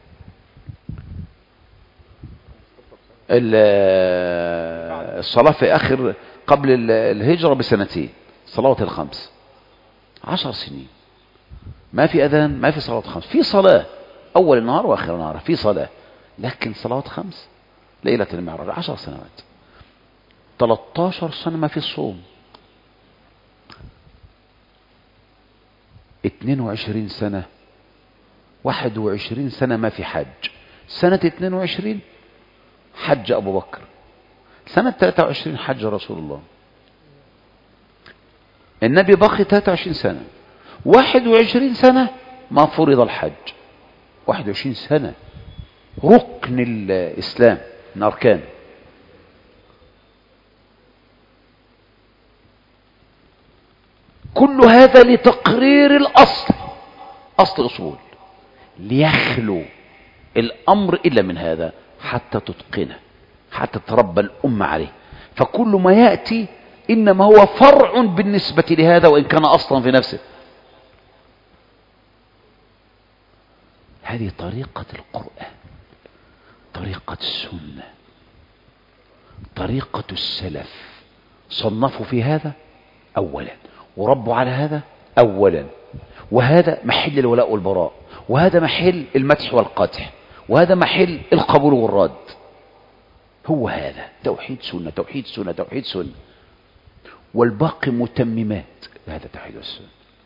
الصلاة في آخر قبل الهجرة بسنتين صلوات الخمس. عشر سنين ما في أذان ما في صلوات خمس. في صلاة أول النهار وآخر النهار في صلاة، لكن صلوات خمس. ليلة المعراج عشر سنوات. تلتاشر سنة ما في الصوم. اتنين وعشرين سنة واحد وعشرين سنة ما في حج. سنة اتنين وعشرين حج أبو بكر. سنة ثلاثة وعشرين حج رسول الله. النبي بقي ثلاثة وعشرين سنة. واحد وعشرين سنة ما فرض الحج. واحد وعشرين سنة ركن الإسلام من أركان. كل هذا لتقرير الأصل، أصل أصول، ليخلو الأمر إلا من هذا حتى تتقنه، حتى تربى الأمة عليه. فكل ما يأتي إنما هو فرع بالنسبة لهذا وإن كان أصلا في نفسه. هذه طريقة القرآن، طريقة السنة، طريقة السلف. صنفوا في هذا أولا وربوا على هذا أولا، وهذا محل الولاء والبراء، وهذا محل المدح والقدح، وهذا محل القبول والرد. هو هذا توحيد سنة توحيد سنة توحيد سنة، والباقي متممات هذا توحيد السنة.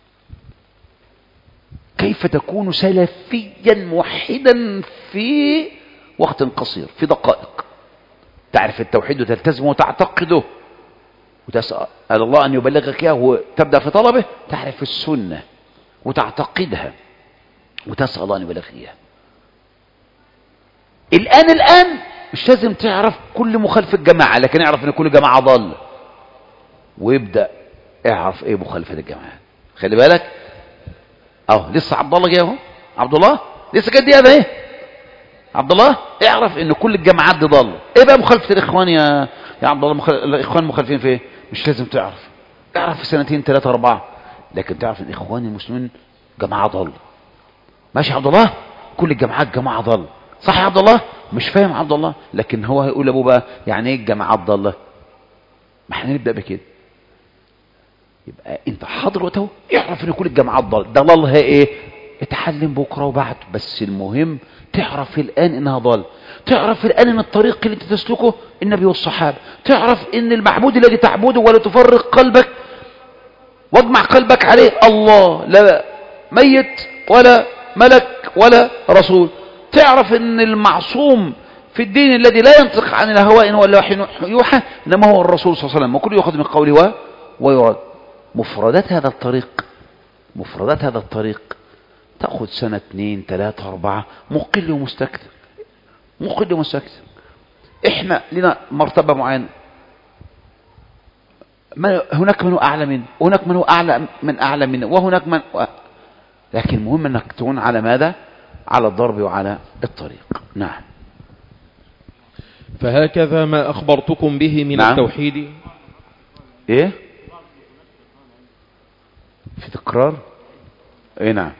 كيف تكون سلفيا موحدا في وقت قصير، في دقائق؟ تعرف التوحيد وتلتزمه وتعتقده وتسأل الله أن يبلغك إياه وتبدأ في طلبه. تعرف السنة وتعتقدها وتسأل الله أن يبلغك إياه. الآن الآن مش لازم تعرف كل مخالف الجماعة، لكن اعرف أن كل جماعة ضال، ويبدأ اعرف إيه مخالفة الجماعة. خلي بالك أهو لسه عبد الله جاي أهو. عبد الله لسه جاي دي هذا إيه؟ عبد الله اعرف ان كل الجماعات دي ضاله. ايه بقى مخالفه الاخوان يا يا عبد الله؟ مخل... الاخوان مخالفين في ايه؟ مش لازم تعرف. اعرف في سنتين ثلاثه اربعه، لكن تعرف ان الاخوان المسلمين جماعه ضاله. ماشي يا عبد الله؟ كل الجماعات جماعه ضاله. صح يا عبد الله؟ مش فاهم عبد الله، لكن هو هيقول لابوه بقى يعني ايه الجماعات ضاله؟ ما احنا نبدا بكده. يبقى انت حاضر وقته اعرف ان كل الجماعات ضاله. ضلالها ايه؟ اتعلم بكره وبعد، بس المهم تعرف الآن إنها ضال. تعرف الآن إن الطريق اللي انت تسلكه النبي والصحابة. تعرف إن المعبود الذي تعبده ولا تفرق قلبك واجمع قلبك عليه الله، لا ميت ولا ملك ولا رسول. تعرف إن المعصوم في الدين الذي لا ينطق عن الهواء إن هو إلا وحي يوحى إنما هو الرسول صلى الله عليه وسلم، وكل يأخذ من قوله ويراد. مفردات هذا الطريق مفردات هذا الطريق تأخذ سنة اثنين ثلاثة أربعة. مقل ومستكثر مقل ومستكثر. إحنا لنا مرتبة معينة، هناك من هو أعلى منه، وهناك من هو أعلى من أعلى منه، وهناك من و... لكن المهم أنك تكون على ماذا؟ على الضرب وعلى الطريق. نعم. فهكذا ما أخبرتكم به من نعم. التوحيد. إيه؟ في تكرار؟ إيه نعم.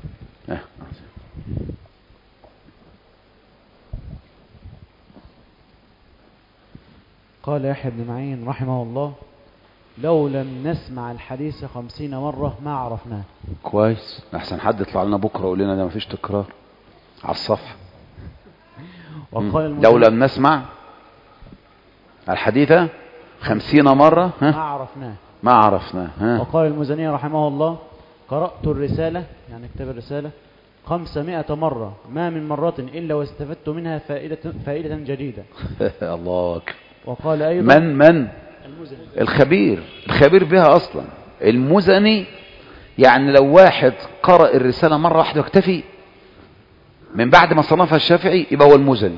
قال يحيى بن معين رحمه الله: لو لم نسمع الحديث خمسين مرة ما عرفناه. كويس، أحسن حد يطلع لنا بكرة ويقول لنا ده مفيش تكرار على الصفحة. لو لم نسمع الحديث خمسين مرة ها؟ ما عرفناه ما عرفناه ها؟ وقال المزني رحمه الله: قرأت الرسالة يعني كتاب الرسالة خمسمائة مرة ما من مرة إلا واستفدت منها فائدة, فائدة جديدة. الله أكبر. وقال أيضا من من المزني الخبير الخبير بها أصلا المزني. يعني لو واحد قرأ الرسالة مرة واحدة واكتفي من بعد ما صنفها الشافعي يبقى هو المزني،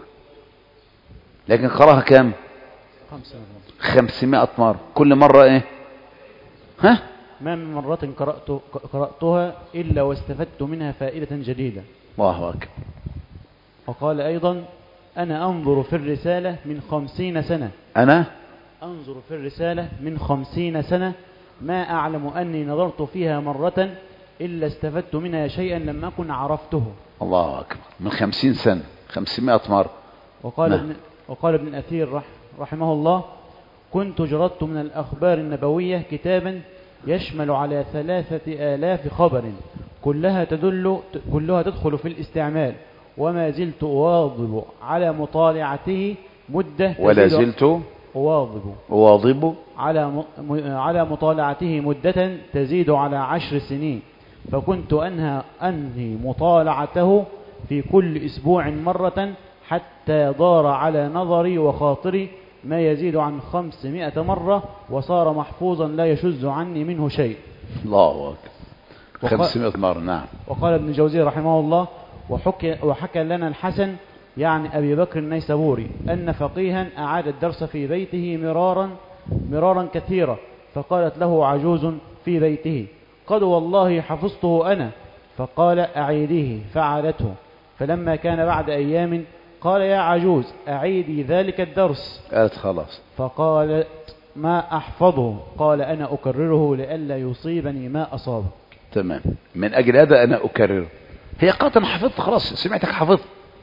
لكن قراها كام؟ خمسمائة مرة. كل مرة ايه؟ ها؟ ما من مرة قرأت قرأتها إلا واستفدت منها فائدة جديدة. الله أكبر. وقال أيضا أنا أنظر في الرسالة من خمسين سنة أنا أنظر في الرسالة من خمسين سنة ما أعلم أني نظرت فيها مرة إلا استفدت منها شيئا لم أكن عرفته. الله أكبر. من خمسين سنة خمسمائة مرة. وقال ابن, وقال ابن أثير رح رحمه الله كنت جردت من الأخبار النبوية كتابا يشمل على ثلاثة آلاف خبر كلها تدل كلها تدخل في الاستعمال، وما زلت أواظب على مطالعته مدة ولا زلت أواظب أواظب على على مطالعته مدة تزيد على عشر سنين، فكنت أنهى أنهي مطالعته في كل أسبوع مرة حتى دار على نظري وخاطري ما يزيد عن خمسمائة مرة، وصار محفوظا لا يشذ عني منه شيء. الله أكبر. خمسمائة مرة. نعم. وقال ابن الجوزي رحمه الله وحكى, وحكى لنا الحسن يعني أبي بكر النيسابوري أن فقيها أعاد الدرس في بيته مرارا مرارا كثيرا، فقالت له عجوز في بيته قد والله حفظته أنا، فقال أعيديه فعادته، فلما كان بعد أيام قال يا عجوز أعيدي ذلك الدرس، قالت خلاص، فقالت ما أحفظه، قال أنا أكرره لئلا يصيبني ما أصابك. تمام. من أجل هذا أنا أكرره. هي قالت أنا حفظت خلاص، سمعتك حفظت،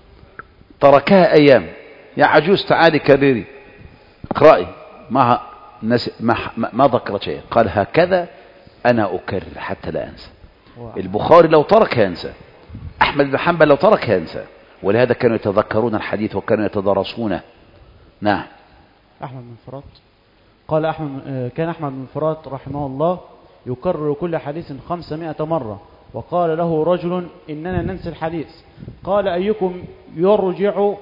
تركها أيام، يا عجوز تعالي كرري اقرأي، ما ما ما ذكرت شيء، قال هكذا أنا أكرر حتى لا أنسى. البخاري لو ترك ينسى، أحمد بن حنبل لو ترك ينسى، ولهذا كانوا يتذكرون الحديث وكانوا يتدارسونه. نعم. أحمد بن فرات قال أحمد كان أحمد بن فرات رحمه الله يكرر كل حديث خمسمائة مرة، وقال له رجل إننا ننسى الحديث، قال أيكم يرجع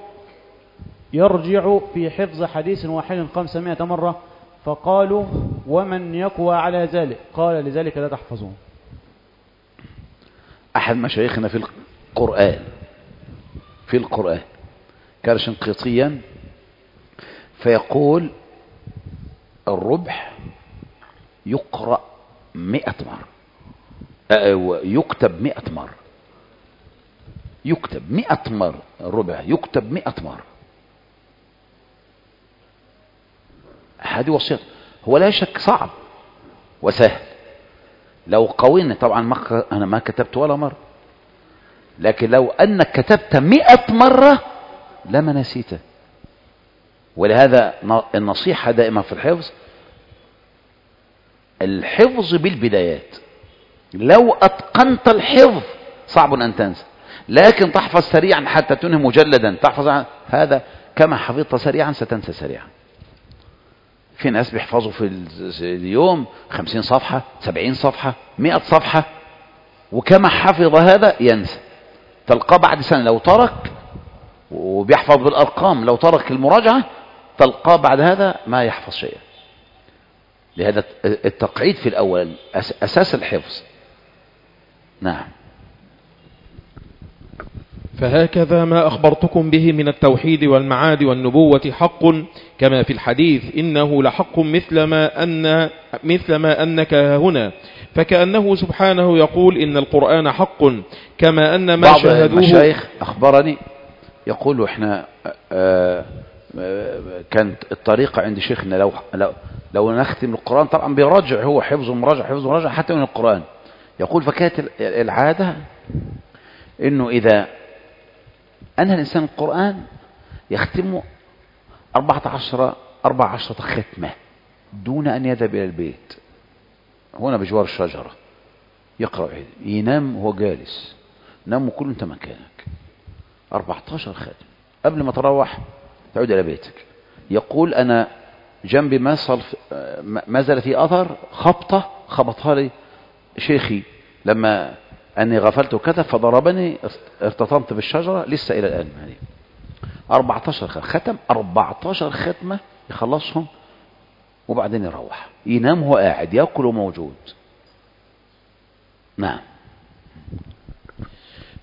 يرجع في حفظ حديث واحد خمسمائة مرة؟ فقالوا ومن يقوى على ذلك؟ قال لذلك لا تحفظون. أحد مشايخنا في القرآن في القرآن كان شنقيطيا، فيقول الربح يقرأ مئة مرة، يكتب مئة مرة، يكتب مئة مرة، الربع يكتب مئة مرة. هذه وصية. هو لا شك صعب وسهل، لو قوينا طبعا ما أنا ما كتبت ولا مرة، لكن لو أنك كتبت مئة مرة لما نسيته. ولهذا النصيحة دائما في الحفظ الحفظ بالبدايات. لو أتقنت الحفظ صعب أن تنسى، لكن تحفظ سريعا حتى تنهي مجلدا، تحفظ هذا كما حفظت سريعا ستنسى سريعا. في ناس بيحفظوا في اليوم خمسين صفحة، سبعين صفحة، مئة صفحة، وكما حفظ هذا ينسى. تلقاه بعد سنة لو ترك، وبيحفظ بالأرقام، لو ترك المراجعة تلقاه بعد هذا ما يحفظ شيئا. لهذا التقعيد في الأول أساس الحفظ. نعم. فهكذا ما أخبرتكم به من التوحيد والمعاد والنبوة حق كما في الحديث إنه لحق مثل ما أن مثل ما أنك هنا، فكأنه سبحانه يقول إن القرآن حق كما أن ما بعض شاهدوه. المشايخ أخبرني يقولوا إحنا آآ آآ كانت الطريقة عند شيخنا لو لو لو نختم القرآن، طبعا بيراجع هو حفظ ومراجع حفظ ومراجع حتى من القرآن. يقول فكانت العادة إنه إذا أنهى الإنسان القرآن يختم أربعة عشر أربعة عشرة ختمة دون أن يذهب إلى البيت، هنا بجوار الشجرة يقرأ، ينام وهو جالس، نام وكل أنت مكانك، أربعة عشر ختم قبل ما تروح تعود إلى بيتك. يقول أنا جنبي ما زال في أثر خبطة خبطها لي شيخي لما أني غفلت كذا فضربني، ارتطمت بالشجرة لسه إلى الآن. يعني أربعة عشر ختم، أربعة عشر ختمة يخلصهم وبعدين يروح ينام هو قاعد يأكل وموجود. نعم.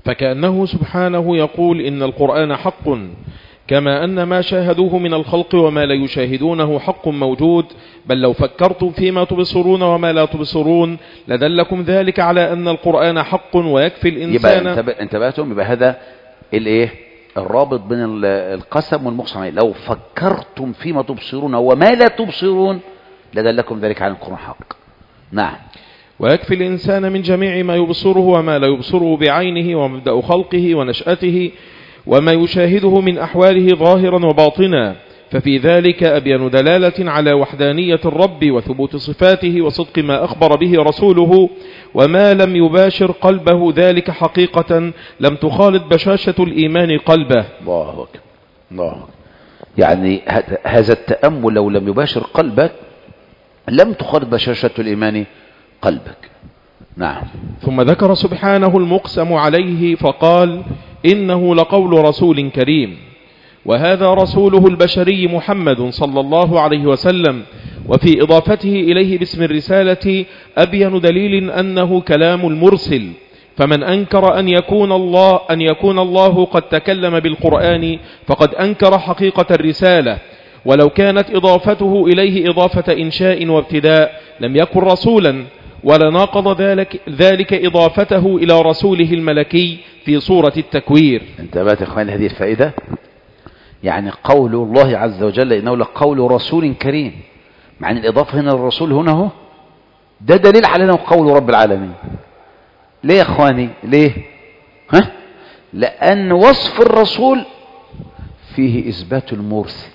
فكأنه سبحانه يقول إن القرآن حق، كما أن ما شاهدوه من الخلق وما لا يشاهدونه حق موجود، بل لو فكرتم فيما تبصرون وما لا تبصرون لدلكم ذلك على أن القرآن حق ويكفي الإنسان. يبقى انتبهتم، يبقى هذا الايه الرابط بين القسم والمقسم عليه. لو فكرتم فيما تبصرون وما لا تبصرون لدلكم ذلك على القرآن حق. نعم. ويكفي الإنسان من جميع ما يبصره وما لا يبصره بعينه ومبدأ خلقه ونشأته وما يشاهده من أحواله ظاهرا وباطنا، ففي ذلك أبين دلالة على وحدانية الرب وثبوت صفاته وصدق ما أخبر به رسوله. وما لم يباشر قلبه ذلك حقيقة لم تخالط بشاشة الإيمان قلبه. الله أكبر الله أكبر. يعني هذا التأمل لو لم يباشر قلبك لم تخالط بشاشة الإيمان قلبك. نعم. ثم ذكر سبحانه المقسم عليه فقال إنه لقول رسول كريم، وهذا رسوله البشري محمد صلى الله عليه وسلم، وفي إضافته إليه باسم الرسالة أبين دليل أنه كلام المرسل. فمن أنكر أن يكون الله أن يكون الله قد تكلم بالقرآن فقد أنكر حقيقة الرسالة، ولو كانت إضافته إليه إضافة إنشاء وابتداء لم يكن رسولا، ولا ناقض ذلك, ذلك إضافته إلى رسوله الملكي في صورة التكوير. انتبهت يا إخواني هذه الفائدة؟ يعني قول الله عز وجل إنه لقول رسول كريم، مع أن الإضافة هنا للرسول هنا هو ده دليل على أنه قول رب العالمين. ليه يا إخواني؟ ليه؟ ها؟ لأن وصف الرسول فيه إثبات المرسل،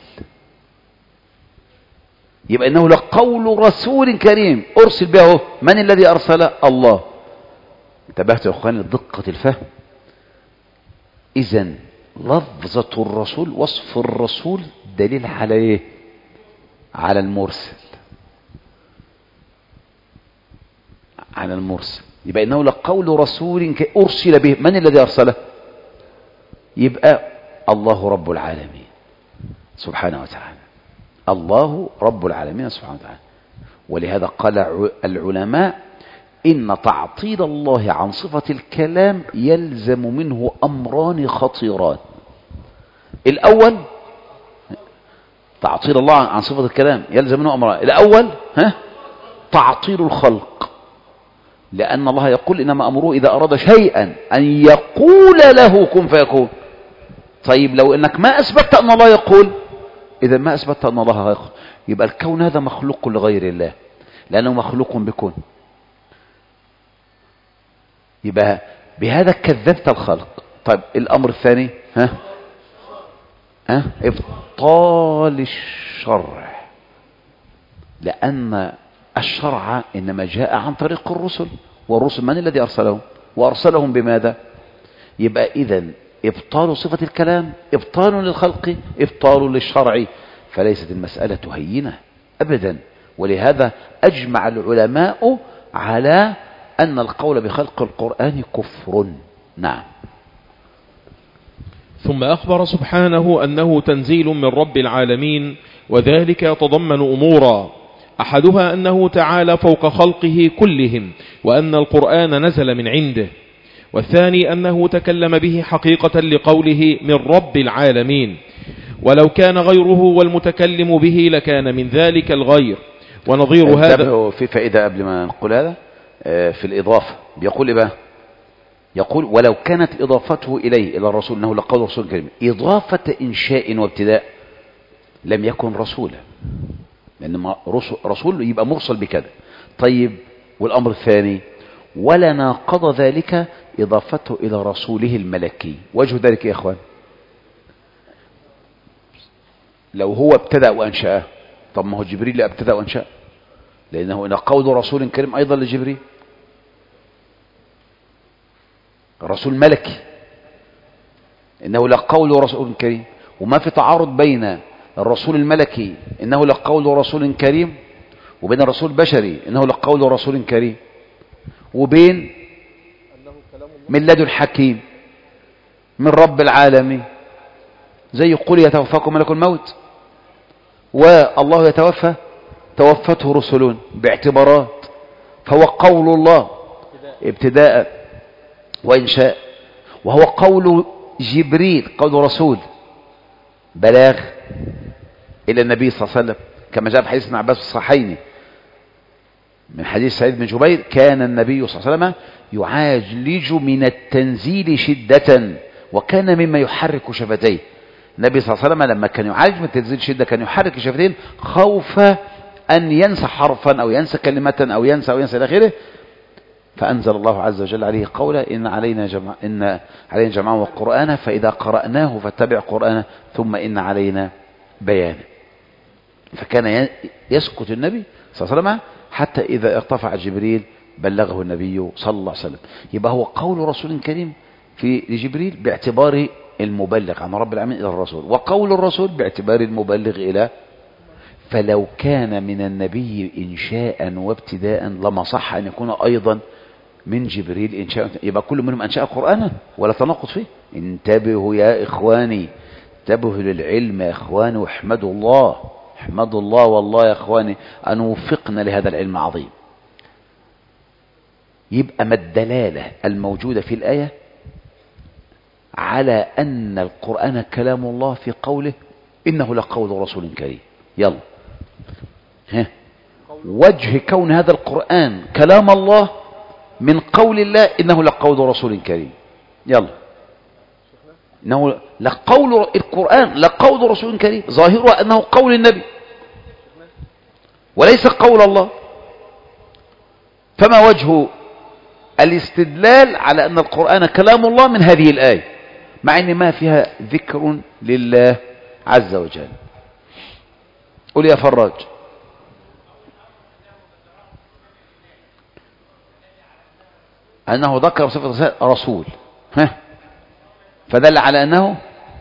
يبقى إنه لقول رسول كريم أرسل به. من الذي أرسل؟ الله. انتبهت يا إخواني لدقة الفهم؟ إذن لفظة الرسول وصف الرسول دليل على إيه؟ على المرسل، على المرسل. يبقى إنه لقول رسول أرسل به. من الذي أرسله؟ يبقى الله رب العالمين سبحانه وتعالى. الله رب العالمين سبحانه وتعالى. ولهذا قال العلماء إن تعطيل الله عن صفة الكلام يلزم منه أمران خطيران. الأول تعطيل الله عن صفة الكلام يلزم منه أمران. الأول ها تعطيل الخلق، لأن الله يقول إنما أمره إذا أراد شيئا أن يقول له كن فيكون. طيب لو إنك ما أثبتت أن الله يقول، إذا ما أثبتت أن الله يقول، يبقى الكون هذا مخلوق لغير الله لأنه مخلوق بكون. يبقى بهذا كذبت الخلق. طيب الأمر الثاني ها ها إبطال الشرع، لأن الشرع إنما جاء عن طريق الرسل، والرسل من الذي أرسلهم؟ وأرسلهم بماذا؟ يبقى إذن إبطال صفة الكلام إبطال للخلق إبطال للشرع، فليست المسألة هينة أبدا. ولهذا أجمع العلماء على أن القول بخلق القرآن كفر. نعم. ثم أخبر سبحانه أنه تنزيل من رب العالمين، وذلك يتضمن أمورا، أحدها أنه تعالى فوق خلقه كلهم، وأن القرآن نزل من عنده، والثاني أنه تكلم به حقيقة لقوله من رب العالمين، ولو كان غيره والمتكلم به لكان من ذلك الغير. ونظير هذا في فائدة قبل ما نقول هذا في الإضافة بيقول إيه بقى؟ يقول ولو كانت إضافته إليه إلى الرسول أنه لقول رسول كريم إضافة إنشاء وابتداء لم يكن رسولا، لأن رسول يبقى مرسل بكذا. طيب والأمر الثاني ولا ناقض ذلك إضافته إلى رسوله الملكي. وجه ذلك يا إخوان لو هو ابتدأ وأنشأه، طب ما هو جبريل ابتدأ وأنشأ، لأنه إن قول رسول كريم أيضا لجبريل، رسول ملكي، إنه لقول رسول كريم. وما في تعارض بين الرسول الملكي إنه لقول رسول كريم وبين الرسول البشري إنه لقول رسول كريم، وبين من لدن حكيم من رب العالمين، زي يقول يتوفاكم ملك الموت، والله يتوفى توفته رسل باعتبارات، فهو قول الله ابتداء وإنشاء. وهو قول جبريل قول رسول بلاغ إلى النبي صلى الله عليه وسلم، كما جاء في حديث ابن عباس في الصحيحين من حديث سعيد بن جبير: كان النبي صلى الله عليه وسلم يعاجلج من التنزيل شدة وكان مما يحرك شفتيه. النبي صلى الله عليه وسلم لما كان يعالج من التنزيل شدة كان يحرك شفتين خوف أن ينسى حرفا أو ينسى كلمة أو ينسى أو ينسى إلى آخره. فأنزل الله عز وجل عليه قولا: إن علينا جمع إن علينا جمعه وقرآنه فإذا قرأناه فاتبع قرآنه ثم إن علينا بيانه. فكان يسكت النبي صلى الله عليه وسلم حتى إذا ارتفع جبريل بلغه النبي صلى الله عليه وسلم. يبقى هو قول رسول كريم في لجبريل باعتباره المبلغ عن رب العالمين إلى الرسول، وقول الرسول باعتبار المبلغ إلى. فلو كان من النبي إنشاء وابتداء لما صح أن يكون أيضا من جبريل إنشاء، يبقى كل منهم أنشاء قرآنا ولا تناقض فيه. انتبهوا يا إخواني، انتبهوا للعلم يا إخواني، واحمدوا الله، احمدوا الله والله يا إخواني أن وفقنا لهذا العلم العظيم. يبقى ما الدلالة الموجودة في الآية على أن القرآن كلام الله في قوله إنه لقول رسول كريم؟ يلا ها وجه كون هذا القرآن كلام الله من قول الله إنه لقول رسول كريم. يلا إنه لقول القرآن لقول رسول كريم، ظاهره أنه قول النبي وليس قول الله. فما وجه الاستدلال على أن القرآن كلام الله من هذه الآية مع أن ما فيها ذكر لله عز وجل؟ قل يا فراج. أنه ذكر صفة رسول، ها فدل على أنه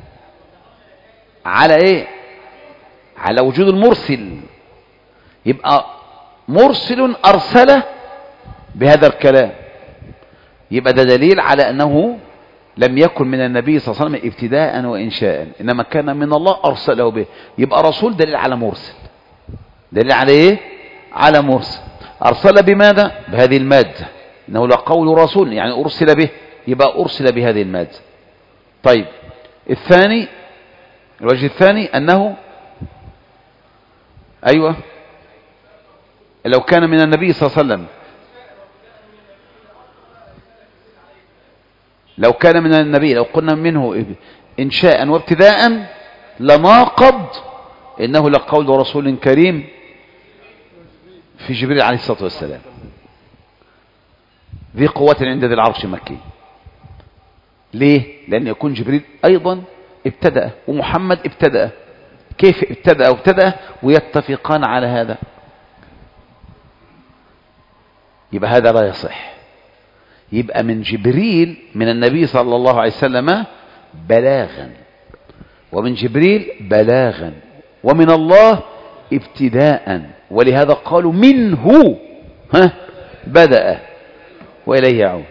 على إيه؟ على وجود المرسل. يبقى مرسل أرسله بهذا الكلام، يبقى ده دليل على أنه لم يكن من النبي صلى الله عليه وسلم ابتداء وإنشاء، إنما كان من الله أرسله به. يبقى رسول دليل على مرسل، دليل على إيه؟ على مرسل. أرسل بماذا؟ بهذه المادة، إنه لقول رسول يعني أرسل به، يبقى أرسل بهذه المادة. طيب الثاني، الوجه الثاني أنه أيوة لو كان من النبي صلى الله عليه وسلم، لو كان من النبي لو قلنا منه إنشاء وابتداء لناقض إنه لقول رسول كريم في جبريل عليه الصلاة والسلام ذي قوة عند ذي العرش مكي. ليه؟ لأن يكون جبريل أيضا ابتدأ ومحمد ابتدأ. كيف ابتدأ وابتدأ ويتفقان على هذا؟ يبقى هذا لا يصح. يبقى من جبريل من النبي صلى الله عليه وسلم بلاغا، ومن جبريل بلاغا، ومن الله ابتداء، ولهذا قالوا منه ها بدأ وإليه يعود.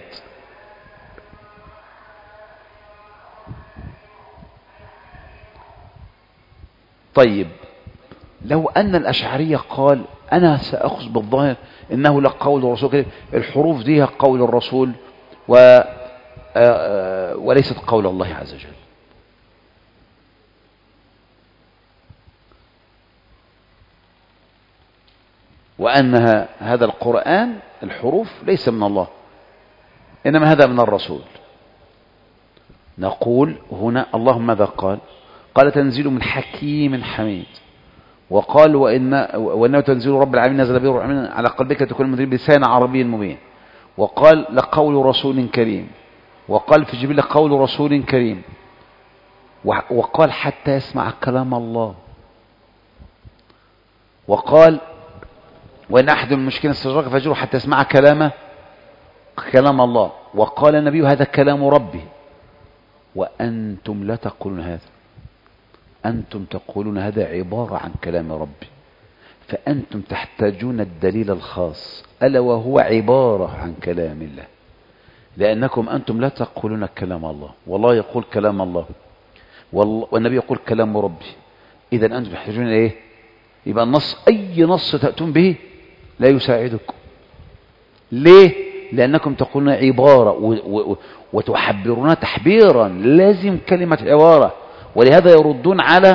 طيب لو أن الأشعرية قال أنا سأخذ بالظاهر إنه لقول الرسول كريم، الحروف دي قول الرسول و وليست قول الله عز وجل، وأنها هذا القرآن الحروف ليس من الله إنما هذا من الرسول، نقول هنا الله ماذا قال؟ قال تنزيل من حكيم حميد، وقال وإن وإنه تنزيل رب العالمين نزل به الرحمن على قلبك تكون منذر بلسان عربي مبين، وقال لقول رسول كريم، وقال في جبريل قول رسول كريم، وقال حتى يسمع كلام الله، وقال وإن أحد المشركين استجارك فاجره حتى يسمع كلام كلام الله، وقال النبي هذا كلام ربي، وأنتم لا تقولون هذا، أنتم تقولون هذا عبارة عن كلام ربي، فأنتم تحتاجون الدليل الخاص ألا وهو عبارة عن كلام الله، لأنكم أنتم لا تقولون كلام الله، والله يقول كلام الله والنبي يقول كلام ربي، إذا أنتم تحتاجون إيه؟ يبقى النص أي نص تأتون به لا يساعدكم. ليه؟ لأنكم تقولون عبارة وتحبرون تحبيرا، لازم كلمة عبارة. ولهذا يردون على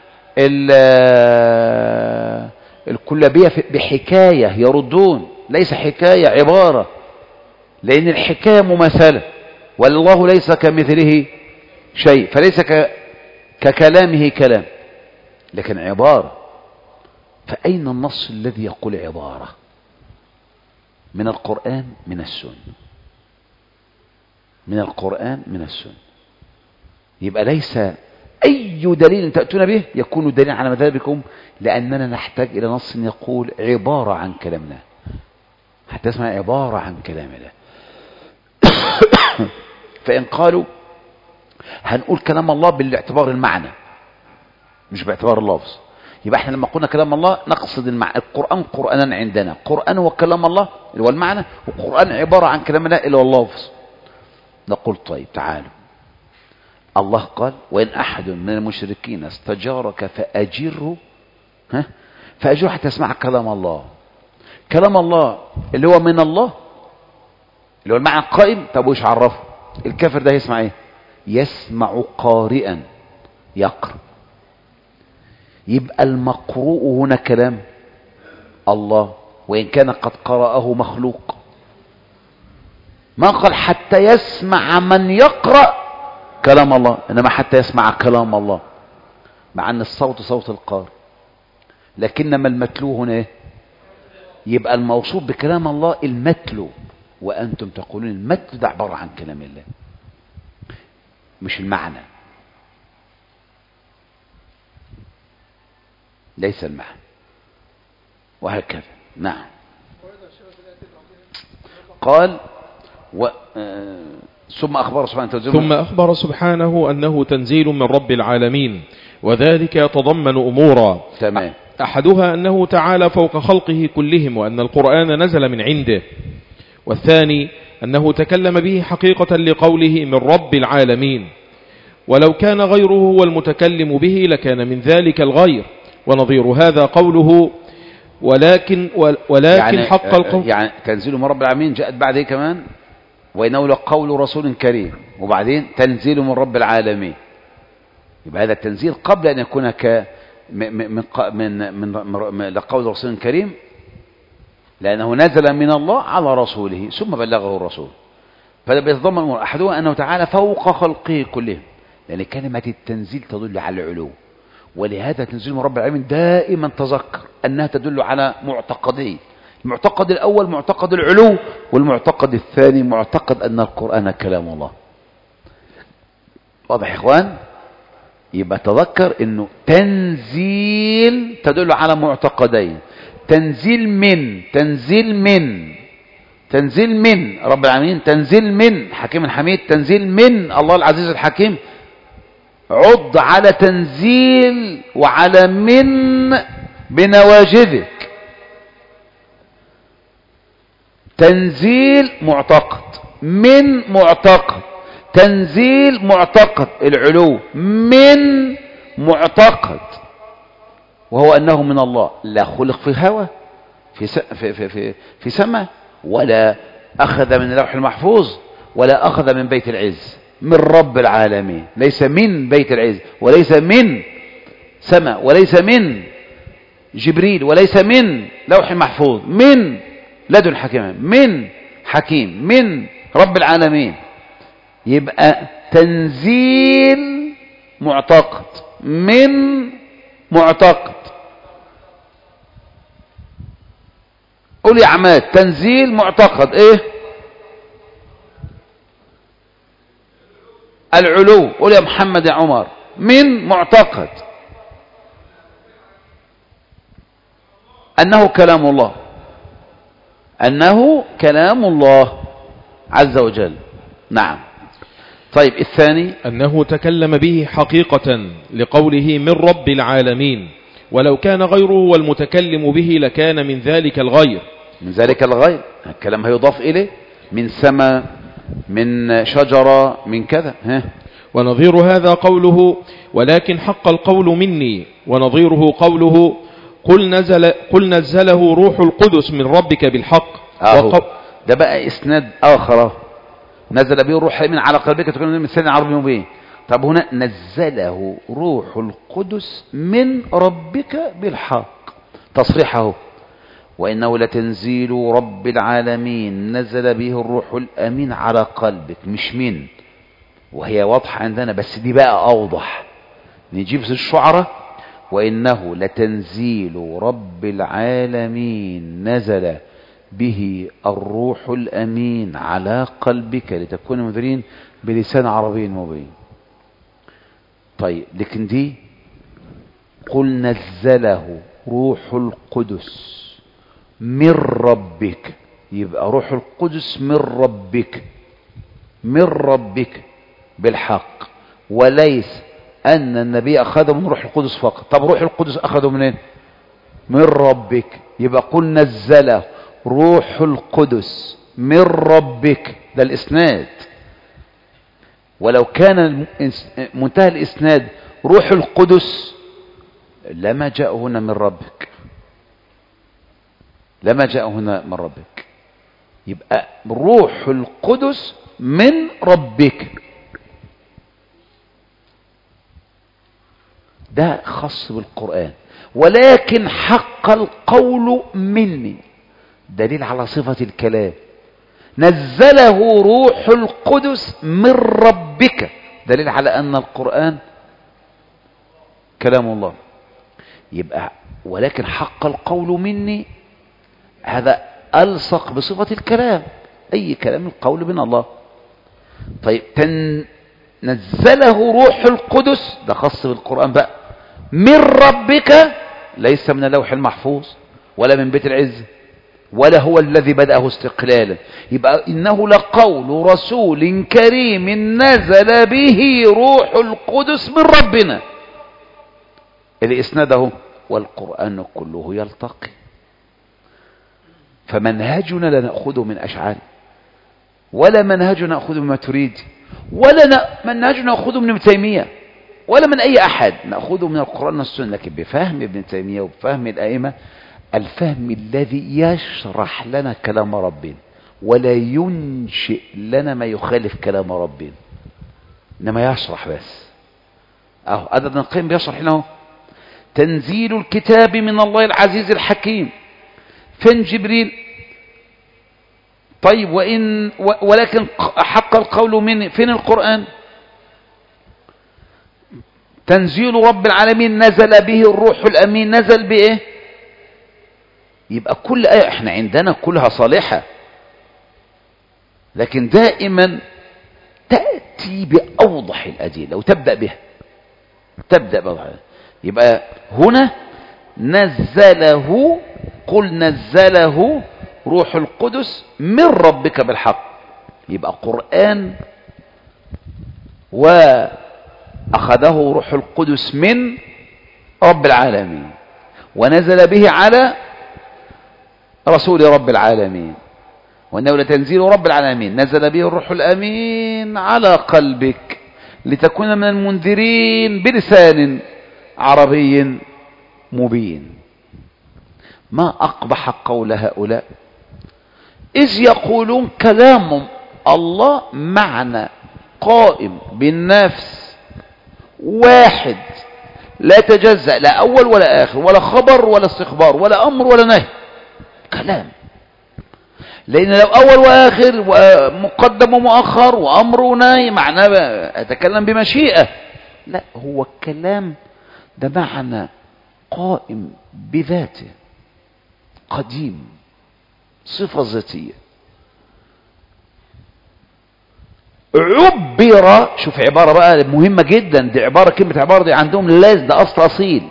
الكلابية بحكاية، يردون ليس حكاية عبارة، لأن الحكاية مماثلة، والله ليس كمثله شيء، فليس ككلامه كلام، لكن عبارة. فأين النص الذي يقول عبارة؟ من القرآن من السنة، من القرآن من السنة. يبقى ليس أي دليل تأتون به يكون دليل على مذهبكم، لأننا نحتاج إلى نص يقول عبارة عن كلامنا، حتى اسمها عبارة عن كلامنا. فإن قالوا هنقول كلام الله بالاعتبار المعنى مش باعتبار اللفظ، يبقى احنا لما قلنا كلام الله نقصد المعنى. القرآن قرآنا عندنا، قرآن هو كلام الله اللي هو المعنى، والقرآن عبارة عن كلام الله اللي هو اللفظ. نقول طيب تعالوا، الله قال وإن أحد من المشركين استجارك فأجره، ها فأجره حتى يسمع كلام الله. كلام الله اللي هو من الله اللي هو المعنى القائم. طب وش عرفه؟ الكافر ده يسمع ايه؟ يسمع قارئا يقرأ. يبقى المقروء هنا كلام الله، وإن كان قد قرأه مخلوق. ما قال حتى يسمع من يقرأ كلام الله، إنما حتى يسمع كلام الله، مع أن الصوت صوت القارئ، لكنما المتلو هنا إيه؟ يبقى الموصوف بكلام الله المتلو، وأنتم تقولون المتلو ده عبارة عن كلام الله مش المعنى، ليس المعنى، وهكذا. نعم. قال و... آه... ثم أخبر سبحانه ثم أخبر سبحانه أنه تنزيل من رب العالمين، وذلك يتضمن أمورا. تمام. أحدها أنه تعالى فوق خلقه كلهم، وأن القرآن نزل من عنده. والثاني أنه تكلم به حقيقة لقوله من رب العالمين، ولو كان غيره هو المتكلم به لكان من ذلك الغير. ونظير هذا قوله ولكن ولكن يعني حق القول، يعني تنزيل من رب العالمين جاءت بعد ايه كمان؟ وإنه لقول رسول كريم، وبعدين تنزيل من رب العالمين. يبقى هذا التنزيل قبل أن يكون ك من من من, من لقول رسول كريم، لأنه نزل من الله على رسوله ثم بلغه الرسول. فهذا بيتضمن أحدها أنه تعالى فوق خلقه كلهم، لأن كلمة التنزيل تدل على العلو، ولهذا تنزيل من رب العالمين دائما تذكر أنها تدل على معتقدين. المعتقد الأول معتقد العلو، والمعتقد الثاني معتقد أن القرآن كلام الله. واضح يا إخوان؟ يبقى تذكر أنه تنزيل تدل على معتقدين، تنزيل من تنزيل من تنزيل من رب العالمين، تنزيل من حكيم حميد، تنزيل من الله العزيز الحكيم. عض على تنزيل وعلى من بنواجذك. تنزيل معتقد، من معتقد، تنزيل معتقد العلو، من معتقد وهو أنه من الله، لا خلق في هوى في في في في, في سماء، ولا أخذ من اللوح المحفوظ، ولا أخذ من بيت العز، من رب العالمين. ليس من بيت العز، وليس من سماء، وليس من جبريل، وليس من لوح محفوظ، من لدن حكيم، من حكيم، من رب العالمين. يبقى تنزيل معتقد، من معتقد. قول يا عماد تنزيل معتقد ايه؟ العلو. قول يا محمد يا عمر من معتقد أنه كلام الله، أنه كلام الله عز وجل. نعم. طيب الثاني أنه تكلم به حقيقة لقوله من رب العالمين، ولو كان غيره والمتكلم به لكان من ذلك الغير. من ذلك الغير الكلام هيضاف إليه، من سماء، من شجرة، من كذا. ها. ونظير هذا قوله ولكن حق القول مني، ونظيره قوله قل, نزل قل نزله روح القدس من ربك بالحق. أهو. ده بقى إسناد آخر، نزل به الروح الأمين على قلبك تكون من لسان عربي مبين. طب هنا نزله روح القدس من ربك بالحق، تصريحه وإنه لتنزيل رب العالمين نزل به الروح الأمين على قلبك، مش من، وهي واضحة عندنا بس دي بقى أوضح. نجيب في الشعراء وإنه لتنزيل رب العالمين نزل به الروح الأمين على قلبك لتكون منذرين بلسان عربي مبين. طيب لكن دي قل نزله روح القدس من ربك، يبقى روح القدس من ربك، من ربك بالحق، وليس أن النبي أخذه من روح القدس فقط. طب روح القدس أخذه منين؟ من ربك. يبقى قل نزله روح القدس من ربك، ده الإسناد. ولو كان منتهى الإسناد روح القدس لما جاء هنا من ربك، لما جاء هنا من ربك. يبقى روح القدس من ربك، ده خاص بالقرآن. ولكن حق القول مني، دليل على صفة الكلام. نزله روح القدس من ربك، دليل على أن القرآن كلام الله. يبقى ولكن حق القول مني هذا ألصق بصفة الكلام، أي كلام القول من الله. طيب تن نزله روح القدس، ده خاص بالقرآن بقى، من ربك، ليس من اللوح المحفوظ ولا من بيت العز ولا هو الذي بدأه استقلالا. يبقى إنه لقول رسول كريم نزل به روح القدس من ربنا. الإسناده والقرآن كله يلتقي. فمنهجنا لا نأخذه من أشعار، ولا منهجنا نأخذه مما تريد، ولا منهجنا نأخذه من ابن تيمية، ولا من أي أحد، نأخذه من القرآن والسنة، لكن بفهم ابن تيمية وبفهم الأئمة، الفهم الذي يشرح لنا كلام ربنا ولا ينشئ لنا ما يخالف كلام ربنا، إنما يشرح بس. أهو هذا ابن القيم بيشرح لنا تنزيل الكتاب من الله العزيز الحكيم. فين جبريل؟ طيب وإن ولكن حق القول من فين القرآن؟ تنزيل رب العالمين نزل به الروح الأمين، نزل بإيه؟ يبقى كل آية احنا عندنا كلها صالحة، لكن دائما تأتي بأوضح الأدلة وتبدأ بها، تبدأ بها. يبقى هنا نزله، قل نزله روح القدس من ربك بالحق، يبقى قرآن وأخذه روح القدس من رب العالمين ونزل به على رسول رب العالمين، وأنه لتنزيل رب العالمين نزل به الروح الأمين على قلبك لتكون من المنذرين بلسان عربي مبين. ما أقبح قول هؤلاء إذ يقولون كلام الله معنى قائم بالنفس واحد لا تجزأ، لا أول ولا آخر ولا خبر ولا استخبار ولا أمر ولا نهي، كلام. لأن لو أول وآخر ومقدم ومؤخر وأمر ونهي معناه أتكلم بمشيئة، لا، هو الكلام ده معنى قائم بذاته قديم، صفة ذاتية. عبر، شوف عبارة بقى مهمة جدا، دي عبارة، كلمة عبارة دي عندهم لازم ده أصل أصيل.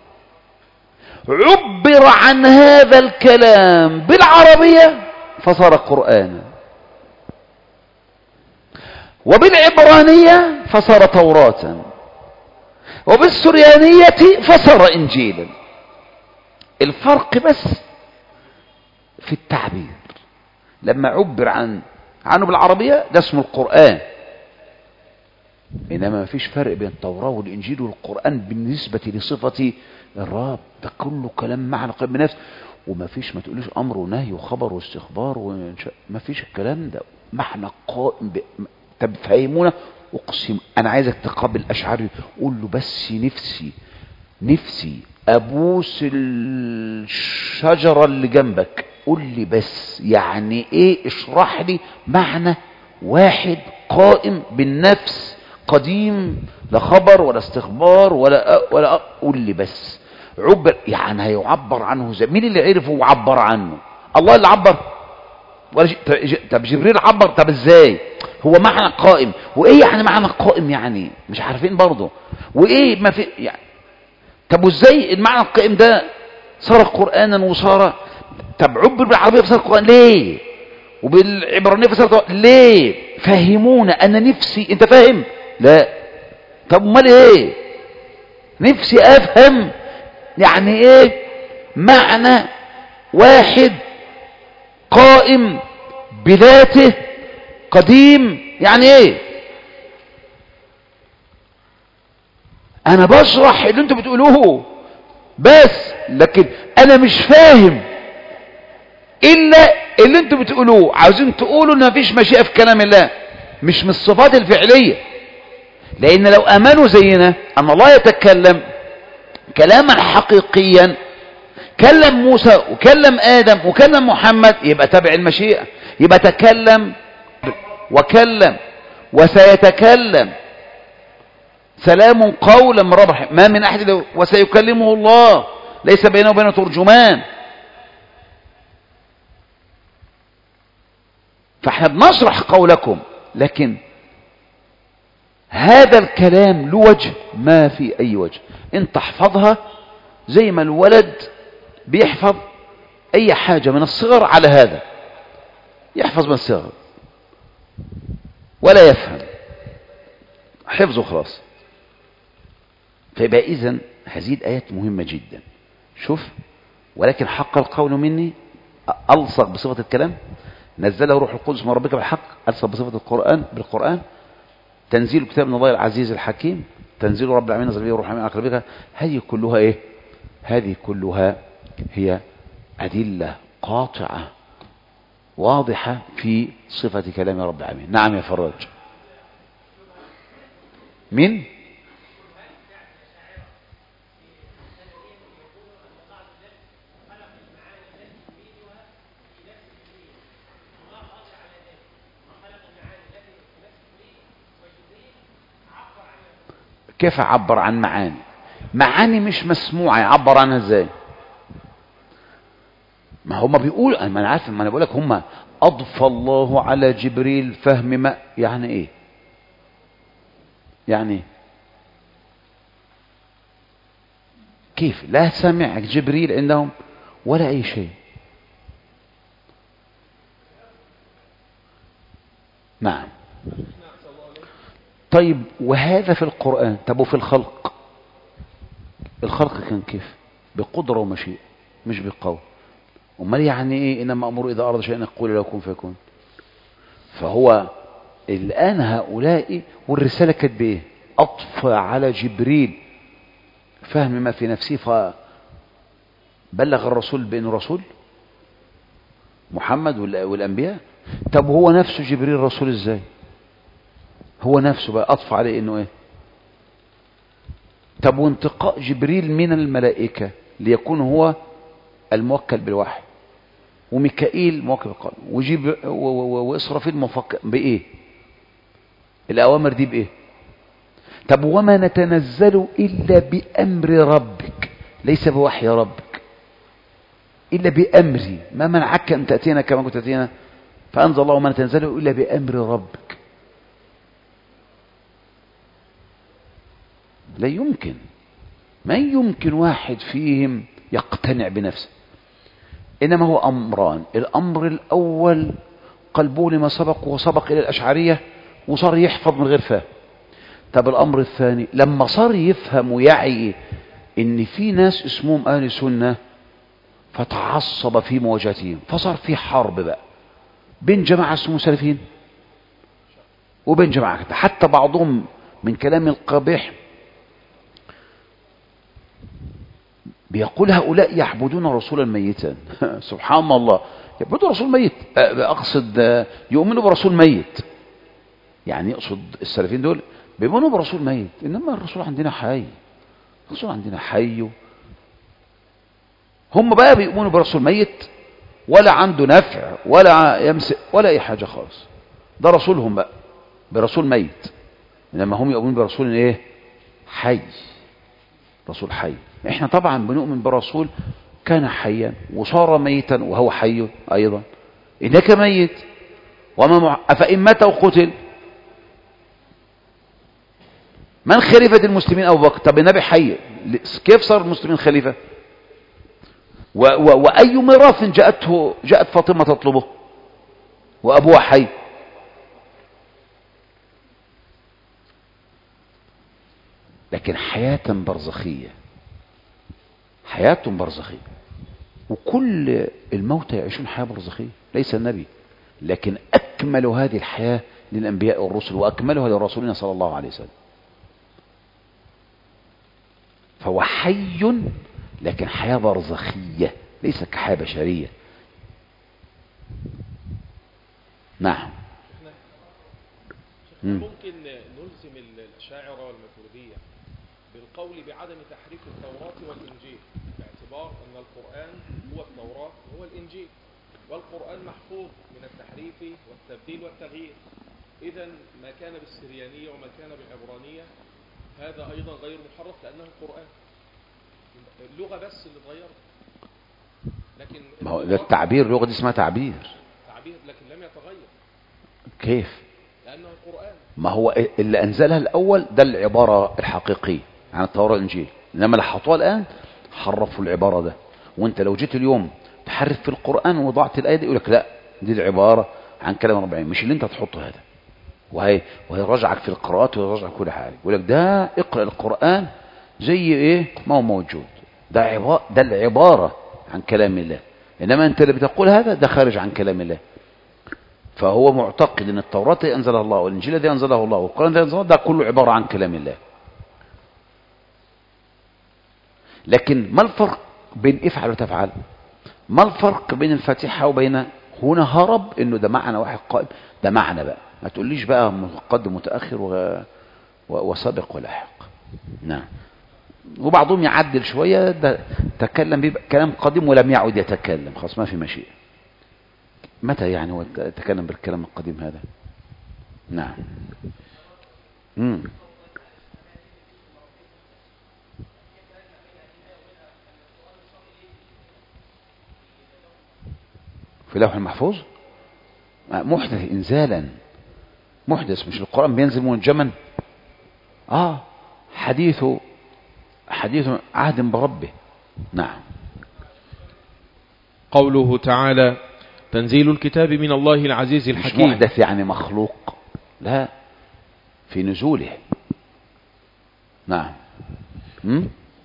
عبر عن هذا الكلام بالعربية فصار قرآنا، وبالعبرانية فصار توراة، وبالسريانية فصار إنجيلا. الفرق بس في التعبير، لما عبر عن عنه بالعربية ده اسمه القرآن، إنما ما فيش فرق بين التوراة والإنجيل والقرآن بالنسبة لصفة الرب، ده كله كلام معنى قائم بنفسه. وما فيش، ما تقوليش امر ونهي وخبر واستخبار وانشاء، ما فيش الكلام ده. معنى قائم ب... طب فهمونا. اقسم انا عايزك تقابل اشعري، قول له بس نفسي نفسي ابوس الشجره اللي جنبك، قول لي بس يعني ايه، اشرح لي معنى واحد قائم بالنفس قديم، لا خبر ولا استخبار ولا ولا قول لي بس عبر، يعني هيعبر عنه زي مين اللي عرفه وعبر عنه؟ الله اللي عبر ولا ج... طب جبريل عبر؟ طب ازاي هو معنى قائم؟ وايه يعني معنى قائم؟ يعني مش عارفين برضه. وايه ما في يعني، طب وازاي المعنى القائم ده صار قرانا وصار، طب عبر بالعربيه فصار قران ليه؟ وبالعبرانيه فصار ليه؟ فهمونا. انا نفسي، انت فاهم؟ لا. طب امال ايه؟ نفسي افهم يعني ايه معنى واحد قائم بذاته قديم، يعني ايه؟ انا بشرح اللي انتوا بتقولوه بس، لكن انا مش فاهم الا اللي انتوا بتقولوه. عاوزين تقولوا ان مفيش مشيئة في كلام الله، مش من الصفات الفعلية. لان لو امنوا زينا ان الله يتكلم كلاما حقيقيا، كلم موسى وكلم آدم وكلم محمد، يبقى تبع المشيئة، يبقى تكلم وكلم وسيتكلم، سلام قولا من رب رحيم، ما من أحد وسيكلمه الله ليس بينه وبينه ترجمان. فاحنا بنشرح قولكم، لكن هذا الكلام له وجه؟ ما في أي وجه. انت احفظها زي ما الولد بيحفظ اي حاجة من الصغر، على هذا يحفظ من الصغر ولا يفهم، حفظه خلاص. فيبقى اذن هذه الآيات مهمة جدا. شوف، ولكن حق القول مني ألصق بصفة الكلام، نزله روح القدس من ربك بالحق، ألصق بصفة القرآن بالقرآن، تنزيل كتاب من الله العزيز الحكيم، تنزيل رب العالمين نزل به الروح من أقربك. هذه كلها ايه؟ هذه كلها هي أدلة قاطعة واضحة في صفة كلام رب العالمين. نعم يا فراج. مين؟ كيف عبر عن معاني؟ معاني مش مسموعة، يعبر عنها ازاي؟ ما هم بيقول، ما انا عارف، ما انا بقول لك هم اضفى الله على جبريل فهم ما، يعني ايه؟ يعني ايه؟ كيف لا سمع جبريل عندهم ولا اي شيء؟ نعم. طيب وهذا في القرآن، طب وفي الخلق؟ الخلق كان كيف؟ بقدرة ومشيئة مش بقول. امال يعني ايه انما امر اذا اراد شيئا يقول له كن فيكون؟ فهو الان هؤلاء، والرساله كانت بايه؟ اطفى على جبريل فهم ما في نفسه، فبلغ الرسول بانه رسول محمد والانبياء. طب هو نفسه جبريل رسول ازاي؟ هو نفسه بقى اطفى عليه انه ايه؟ طب وانتقاء جبريل من الملائكه ليكون هو الموكل بالوحي، وميكائيل موكل بالقلم، وجيب وإسرافيل موكل بإيه؟ الأوامر دي بإيه؟ طب وما نتنزل إلا بأمر ربك، ليس بوحي ربك، إلا بأمري. ما منعك أن تأتينا كما كنت تأتينا؟ فأنزل الله ما نتنزل إلا بأمر ربك. لا يمكن، ما يمكن واحد فيهم يقتنع بنفسه. إنما هو أمران. الأمر الأول قلبه لما سبق وسبق إلى الأشعرية وصار يحفظ من غير فهم. طب الأمر الثاني لما صار يفهم ويعي إن في ناس اسمهم أهل سنة، فتعصب في مواجهتهم، فصار في حرب بقى بين جماعة اسمهم سلفيين وبين جماعة، حتى بعضهم من كلام القبيح بيقول هؤلاء يعبدون رسولا ميتا سبحان الله، يعبدون رسول ميت، أقصد يؤمنوا برسول ميت، يعني يقصد السلفيين دول بيؤمنوا برسول ميت، إنما الرسول عندنا حي، الرسول عندنا حي. هم بقى بيؤمنوا برسول ميت ولا عنده نفع ولا يمسك ولا أي حاجة خالص، ده رسولهم بقى برسول ميت، إنما هم يؤمنون برسول إيه؟ حي، رسول حي. احنا طبعا بنؤمن برسول كان حيا وصار ميتا وهو حي ايضا، انك ميت وما مع... افان مات او قتل من خليفة المسلمين ابو بكر؟ طب النبي حي كيف صار المسلمين خليفة؟ و... و... واي ميراث جاءته جاءت فاطمة تطلبه وابوها حي؟ لكن حياة برزخية، حياة برزخية، وكل الموتى يعيشون حياة برزخية، ليس النبي، لكن أكمل هذه الحياة للأنبياء والرسل وأكملها لرسولنا صلى الله عليه وسلم. فهو حي لكن حياة برزخية ليس كحياة بشرية. نعم. ممكن نلزم الأشاعرة والماتريدية بالقول بعدم تحريف التوراة والإنجيل باعتبار أن القرآن هو التوراة وهو الإنجيل، والقرآن محفوظ من التحريف والتبديل والتغيير، إذا ما كان بالسريانية وما كان بالعبرانية هذا أيضا غير محرف لأنه القرآن، اللغة بس اللي اتغيرت، لكن ما هو ده التعبير، اللغة دي اسمها تعبير تعبير لكن لم يتغير. كيف؟ لأنه القرآن. ما هو اللي أنزلها الأول ده العبارة الحقيقية عن التوراة والإنجيل، إنما اللي حطوها الآن حرفوا العبارة ده. وانت لو جيت اليوم تحرف في القرآن وضعت الآية دي يقول لك لا دي العبارة عن كلام ربنا، مش اللي انت تحطه هذا، وهي وهي رجعك في القراءات ويرجعك كل حاجة، يقول لك ده اقرأ القرآن زي ايه ما هو موجود، ده عبارة، ده العبارة عن كلام الله، إنما انت اللي بتقول هذا ده خارج عن كلام الله. فهو معتقد ان التوراة دي انزلها الله والانجيل دي انزله الله والقرآن دي انزله الله، ده كله عبارة عن كلام الله. لكن ما الفرق بين افعل وتفعل؟ ما الفرق بين الفاتحة وبين هنا هرب انه ده معنى واحد قائم، ده معنى بقى، ما تقوليش بقى مقدم متأخر و... و... وسابق ولاحق. نعم. وبعضهم يعدل شوية، ده تكلم بيبقى كلام قديم ولم يعد يتكلم، خلاص ما في مشيئة. متى يعني هو تكلم بالكلام القديم هذا؟ نعم. امم في لوح المحفوظ محدث انزالا، محدث، مش القرآن بينزل منجما؟ اه حديث حديث عهد بربه. نعم. قوله تعالى تنزيل الكتاب من الله العزيز الحكيم. مش محدث يعني مخلوق، لا، في نزوله. نعم. م?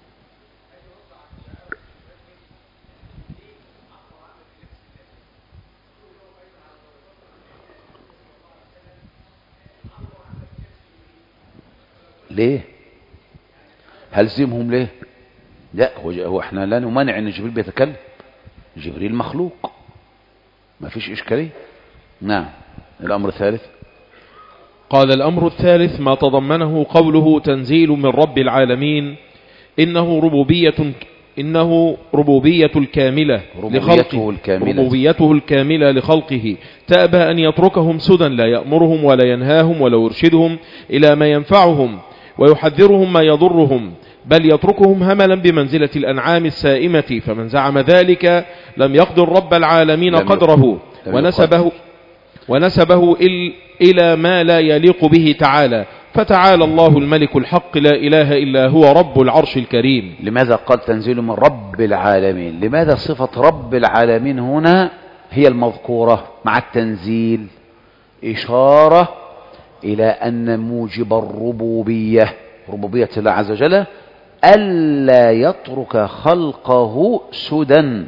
ليه؟ هلزمهم ليه؟ لا، هو احنا لا نمانع ان جبريل بيتكلم، جبريل مخلوق ما فيش إشكالية. نعم. الأمر الثالث. قال الأمر الثالث ما تضمنه قوله تنزيل من رب العالمين، إنه ربوبية إنه ربوبية الكاملة ربوبيته الكاملة ربوبيته الكاملة لخلقه، تأبى أن يتركهم سدى لا يأمرهم ولا ينهاهم ولا يرشدهم إلى ما ينفعهم ويحذرهم ما يضرهم، بل يتركهم هملا بمنزلة الأنعام السائمة، فمن زعم ذلك لم يقدر رب العالمين قدره ونسبه, ونسبه إلى ما لا يليق به تعالى، فتعالى الله الملك الحق لا إله إلا هو رب العرش الكريم. لماذا قال تنزيل من رب العالمين؟ لماذا صفة رب العالمين هنا هي المذكورة مع التنزيل؟ إشارة إلى أن موجب الربوبية، ربوبية الله عز وجل، ألا يترك خلقه سدى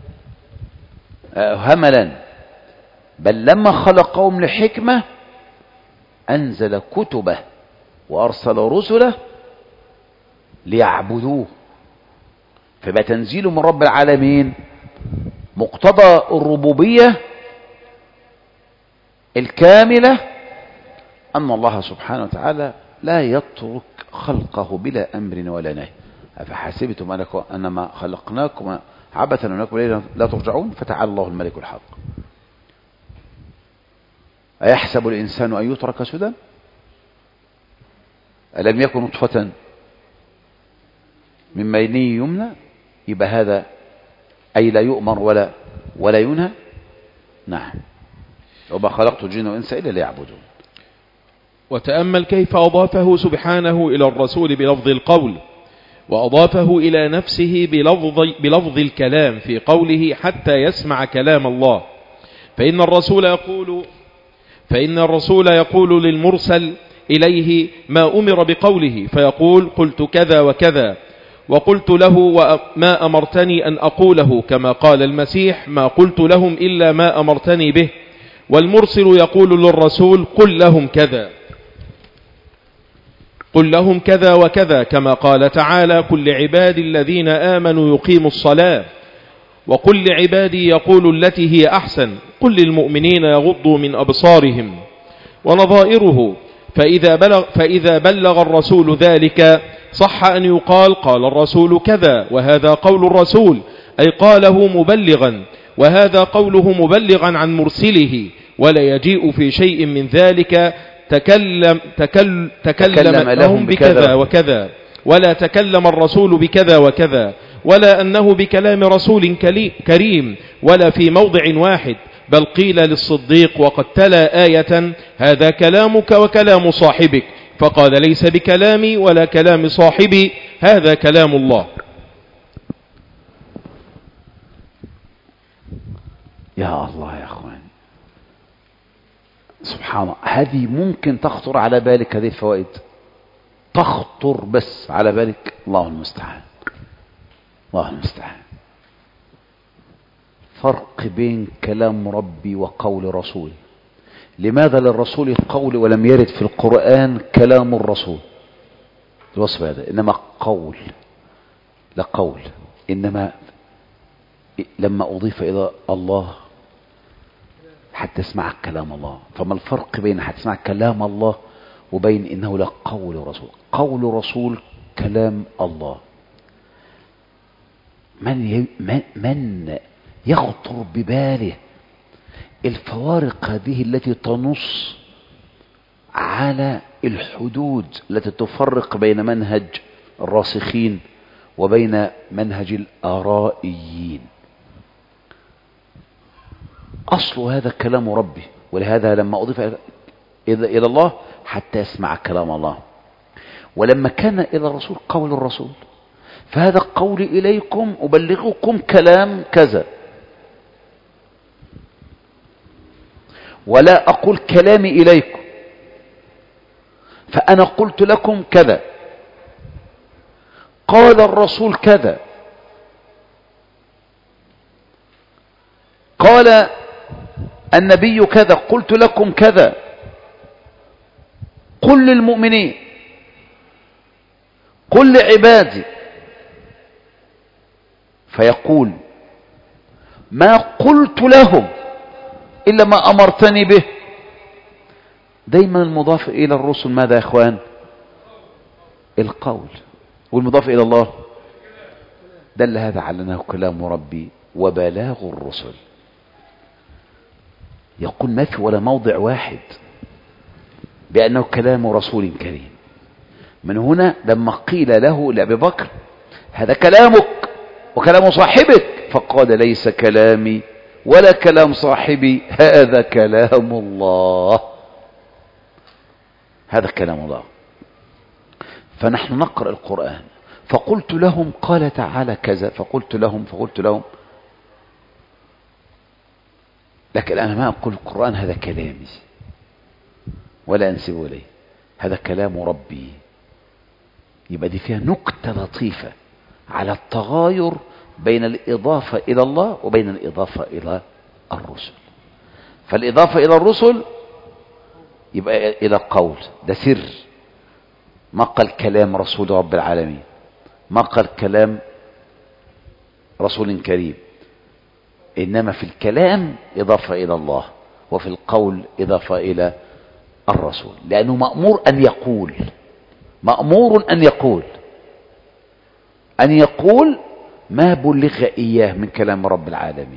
هملا، بل لما خلقهم لحكمة أنزل كتبه وأرسل رسله ليعبدوه. فيبقى تنزيل من رب العالمين مقتضى الربوبية الكاملة أن الله سبحانه وتعالى لا يترك خلقه بلا أمر ولا نهي. أفحسبتم أنما خلقناكم عبثا وأنكم إلينا لا ترجعون فتعالى الله الملك الحق. أيحسب الإنسان أن يترك سدى ألم يكن نطفة من مني يمنى؟ يبقى هذا أي لا يؤمر ولا ولا ينهى. نعم. وما خلقت الجن والإنس إلا ليعبدون. وتأمل كيف أضافه سبحانه إلى الرسول بلفظ القول، وأضافه إلى نفسه بلفظ, بلفظ الكلام في قوله حتى يسمع كلام الله. فإن الرسول يقول فإن الرسول يقول للمرسل إليه ما أمر بقوله، فيقول قلت كذا وكذا، وقلت له وما أمرتني أن أقوله، كما قال المسيح ما قلت لهم إلا ما أمرتني به. والمرسل يقول للرسول قل لهم كذا قل لهم كذا وكذا، كما قال تعالى قل لعبادي الذين آمنوا يقيموا الصلاة، وقل لعبادي يقول التي هي أحسن، قل للمؤمنين يغضوا من أبصارهم ونظائره. فإذا بلغ, فإذا بلغ الرسول ذلك صح أن يقال قال الرسول كذا، وهذا قول الرسول أي قاله مبلغا، وهذا قوله مبلغا عن مرسله، ولا يجيء في شيء من ذلك تكلم, تكل تكلم, تكلم لهم بكذا وكذا، ولا تكلم الرسول بكذا وكذا، ولا أنه بكلام رسول كريم، ولا في موضع واحد، بل قيل للصديق وقد تلا آية هذا كلامك وكلام صاحبك، فقال ليس بكلامي ولا كلام صاحبي، هذا كلام الله. يا الله يا أخوان، سبحان الله. هذه ممكن تخطر على بالك، هذه الفوائد تخطر بس على بالك؟ الله المستعان، الله المستعان. فرق بين كلام ربي وقول رسول. لماذا للرسول القول ولم يرد في القرآن كلام الرسول الوصف هذا؟ إنما قول، لا قول، إنما لما أضيف إلى الله حتى اسمع كلام الله. فما الفرق بين حتى اسمع كلام الله وبين إنه لا قول رسول؟ قول رسول كلام الله. من من يخطر بباله الفوارق هذه التي تنص على الحدود التي تفرق بين منهج الراسخين وبين منهج الآرائيين؟ أصل هذا كلام ربي، ولهذا لما أضيف إلى الله حتى يسمع كلام الله، ولما كان إلى الرسول قول الرسول، فهذا قولي إليكم أبلغكم كلام كذا، ولا أقول كلامي إليكم، فأنا قلت لكم كذا، قال الرسول كذا، قال النبي كذا، قلت لكم كذا. قل للمؤمنين، قل لعبادي، فيقول ما قلت لهم إلا ما أمرتني به. دايما المضاف إلى الرسل ماذا يا إخوان؟ القول. والمضاف إلى الله دل هذا على أنه كلام ربي وبلاغ الرسل. يقول ما في ولا موضع واحد بأنه كلام رسول كريم. من هنا لما قيل له لأبي بكر هذا كلامك وكلام صاحبك، فقال ليس كلامي ولا كلام صاحبي، هذا كلام الله، هذا كلام الله. فنحن نقرأ القرآن، فقلت لهم قال تعالى كذا، فقلت لهم فقلت لهم، لكن أنا ما أقول القرآن هذا كلامي ولا أنسب إليه، هذا كلام ربي. يبقى دي فيها نكتة لطيفة على التغاير بين الإضافة إلى الله وبين الإضافة إلى الرسل. فالإضافة إلى الرسل يبقى إلى قول، ده سر، ما قال كلام رسول رب العالمين، ما قال كلام رسول كريم، إنما في الكلام إضافة إلى الله، وفي القول إضافة إلى الرسول، لأنه مأمور أن يقول، مأمور أن يقول أن يقول ما بلغ إياه من كلام رب العالمين.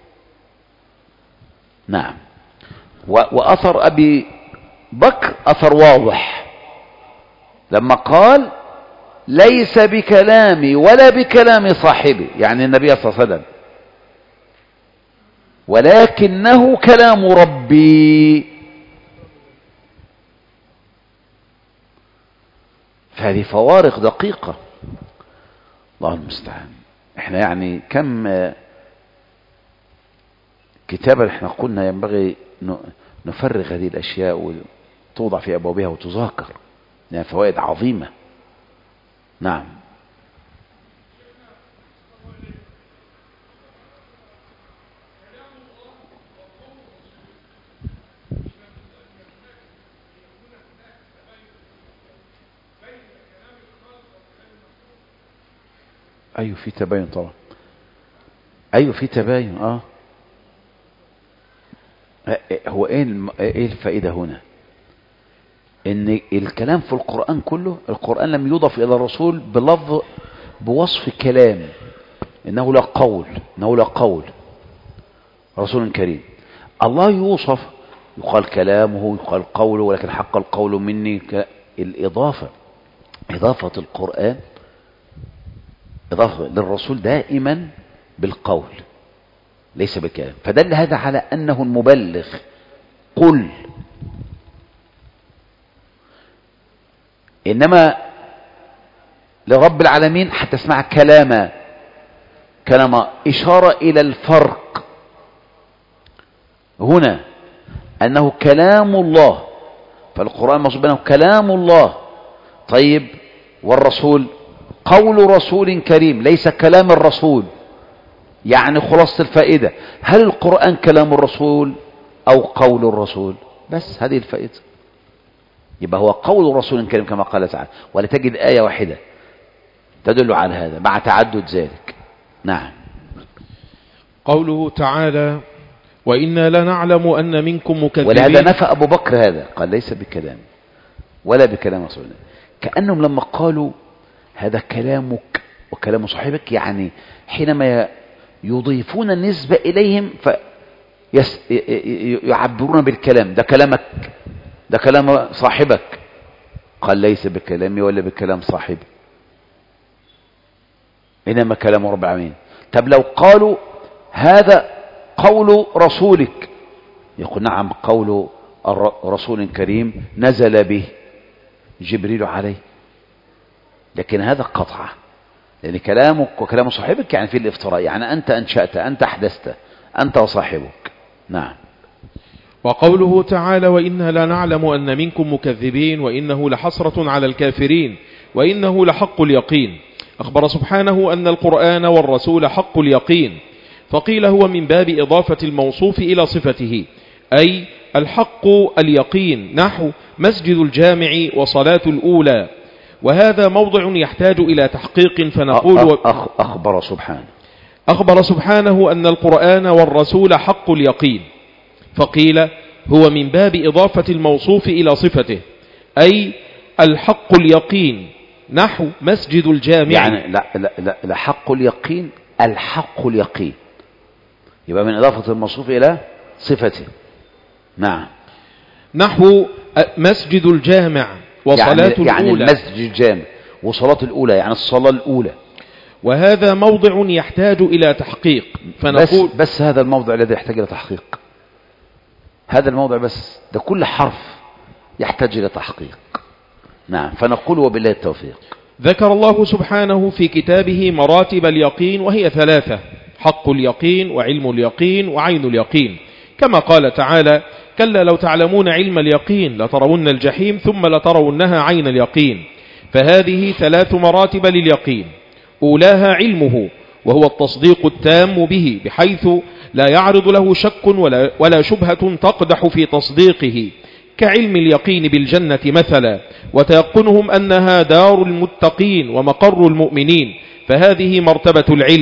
نعم. وأثر أبي بكر أثر واضح لما قال ليس بكلامي ولا بكلام صاحبي، يعني النبي صلى الله عليه وسلم، ولكنه كلام ربي. فهذه فوارق دقيقة، الله المستعان. احنا يعني كم كتابا احنا قلنا ينبغي نفرغ هذه الأشياء وتوضع في أبوابها وتذاكر، لأنها فوائد عظيمة. نعم. أيوه في تباين طبعا، أيوه في تباين. اه هو ايه الم... ايه الفائدة هنا؟ ان الكلام في القرآن كله، القرآن لم يضف الى الرسول بلفظ بوصف كلام، انه لا قول، انه لا قول رسول كريم. الله يوصف، يقال كلامه، يقال قوله، ولكن حق القول مني. ك... الإضافة، إضافة القرآن إضافة للرسول دائما بالقول ليس بالكلام، فدل هذا على أنه المبلغ. قل. إنما لرب العالمين حتى اسمع كلاما، كلام إشارة إلى الفرق هنا، أنه كلام الله، فالقرآن مصب أنه كلام الله. طيب والرسول قول رسول كريم، ليس كلام الرسول. يعني خلاصة الفائدة، هل القرآن كلام الرسول أو قول الرسول؟ بس هذه الفائدة. يبقى هو قول رسول كريم كما قال تعالى، ولا تجد آية واحدة تدل على هذا مع تعدد ذلك. نعم. قوله تعالى وإنا لنعلم أن منكم مكذبين، ولهذا نفى أبو بكر هذا، قال ليس بكلام ولا بكلام رسول الله، كأنهم لما قالوا هذا كلامك وكلام صاحبك، يعني حينما يضيفون النسبة إليهم فيعبرون بالكلام، ده كلامك، ده كلام صاحبك. قال ليس بكلامي ولا بكلام صاحبي، إنما كلام رب العالمين. طب لو قالوا هذا قول رسولك، يقول نعم قول رسول كريم نزل به جبريل عليه، لكن هذا قطعة، لأن كلامك وكلام صاحبك يعني في الافتراء، يعني أنت أنشأت، أنت أحدثت، أنت وصاحبك. نعم. وقوله تعالى وإنا لا نعلم أن منكم مكذبين وإنه لحسرة على الكافرين وإنه لحق اليقين. أخبر سبحانه أن القرآن والرسول حق اليقين، فقيل هو من باب إضافة الموصوف إلى صفته، أي الحق اليقين، نحو مسجد الجامع وصلاة الأولى. وهذا موضع يحتاج إلى تحقيق، فنقول أخبر سبحانه أخبر سبحانه أن القرآن والرسول حق اليقين، فقيل هو من باب إضافة الموصوف إلى صفته، أي الحق اليقين، نحو مسجد الجامع. يعني لا لا لا, لا حق اليقين، الحق اليقين، يبقى من إضافة الموصوف إلى صفته. نعم. نحو مسجد الجامع وصلاة يعني الأولى، يعني المسجد الجامع وصلاة الأولى، يعني الصلاة الأولى. وهذا موضع يحتاج إلى تحقيق، فنقول بس, بس هذا الموضع الذي يحتاج إلى تحقيق، هذا الموضع بس، ده كل حرف يحتاج إلى تحقيق. نعم. فنقول وبالله التوفيق. ذكر الله سبحانه في كتابه مراتب اليقين، وهي ثلاثة: حق اليقين وعلم اليقين وعين اليقين، كما قال تعالى كلا لو تعلمون علم اليقين لترون الجحيم ثم لترونها عين اليقين. فهذه ثلاث مراتب لليقين: أولاها علمه، وهو التصديق التام به، بحيث لا يعرض له شك ولا, ولا شبهة تقدح في تصديقه، كعلم اليقين بالجنة مثلا، وتيقنهم أنها دار المتقين ومقر المؤمنين، فهذه مرتبة العلم.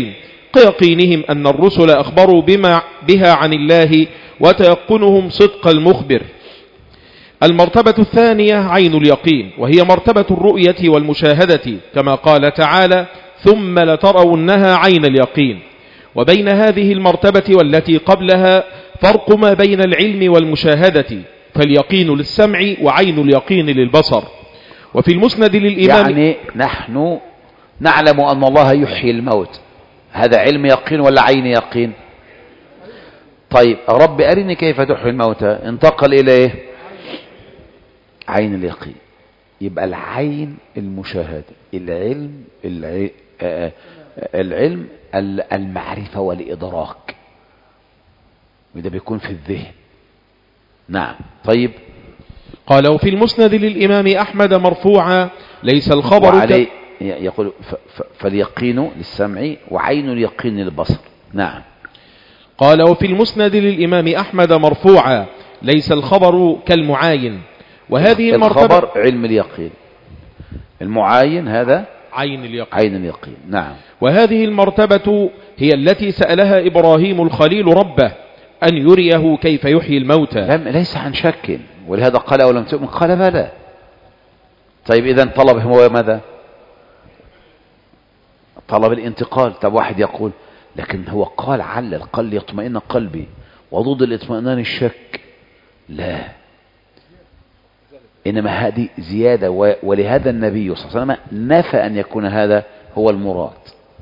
كيقينهم أن الرسل أخبروا بما بها عن الله وتيقنهم صدق المخبر. المرتبة الثانية عين اليقين، وهي مرتبة الرؤية والمشاهدة، كما قال تعالى ثم لترونها عين اليقين. وبين هذه المرتبة والتي قبلها فرق ما بين العلم والمشاهدة، فاليقين للسمع وعين اليقين للبصر. وفي المسند للإمام يعني نحن نعلم أن الله يحيي الموت، هذا علم يقين ولا عين يقين؟ طيب رب أرني كيف تحيي الموتى، انتقل إلى إيه؟ عين اليقين. يبقى العين المشاهدة، العلم العلم, العلم المعرفة والإدراك، وده بيكون في الذهن. نعم. طيب قال وفي المسند للإمام أحمد مرفوعا ليس الخبر وعلي يقول فاليقين للسمع وعين اليقين للبصر. نعم. قال وفي المسند للإمام أحمد مرفوعا ليس الخبر كالمعاين، وهذه المرتبة الخبر علم اليقين، المعاين هذا عين اليقين. عين اليقين. نعم. وهذه المرتبة هي التي سألها إبراهيم الخليل ربه أن يريه كيف يحيي الموتى. لم ليس عن شك، ولهذا قال أولم تؤمن قال بلى. طيب إذن طلب هو ماذا؟ طلب الانتقال. طب واحد يقول لكن هو قال علل، قال ليطمئن قلبي، وضد الاطمئنان الشك. لا، إنما هذه زيادة، ولهذا النبي صلى الله عليه وسلم نفى أن يكون هذا هو المراد.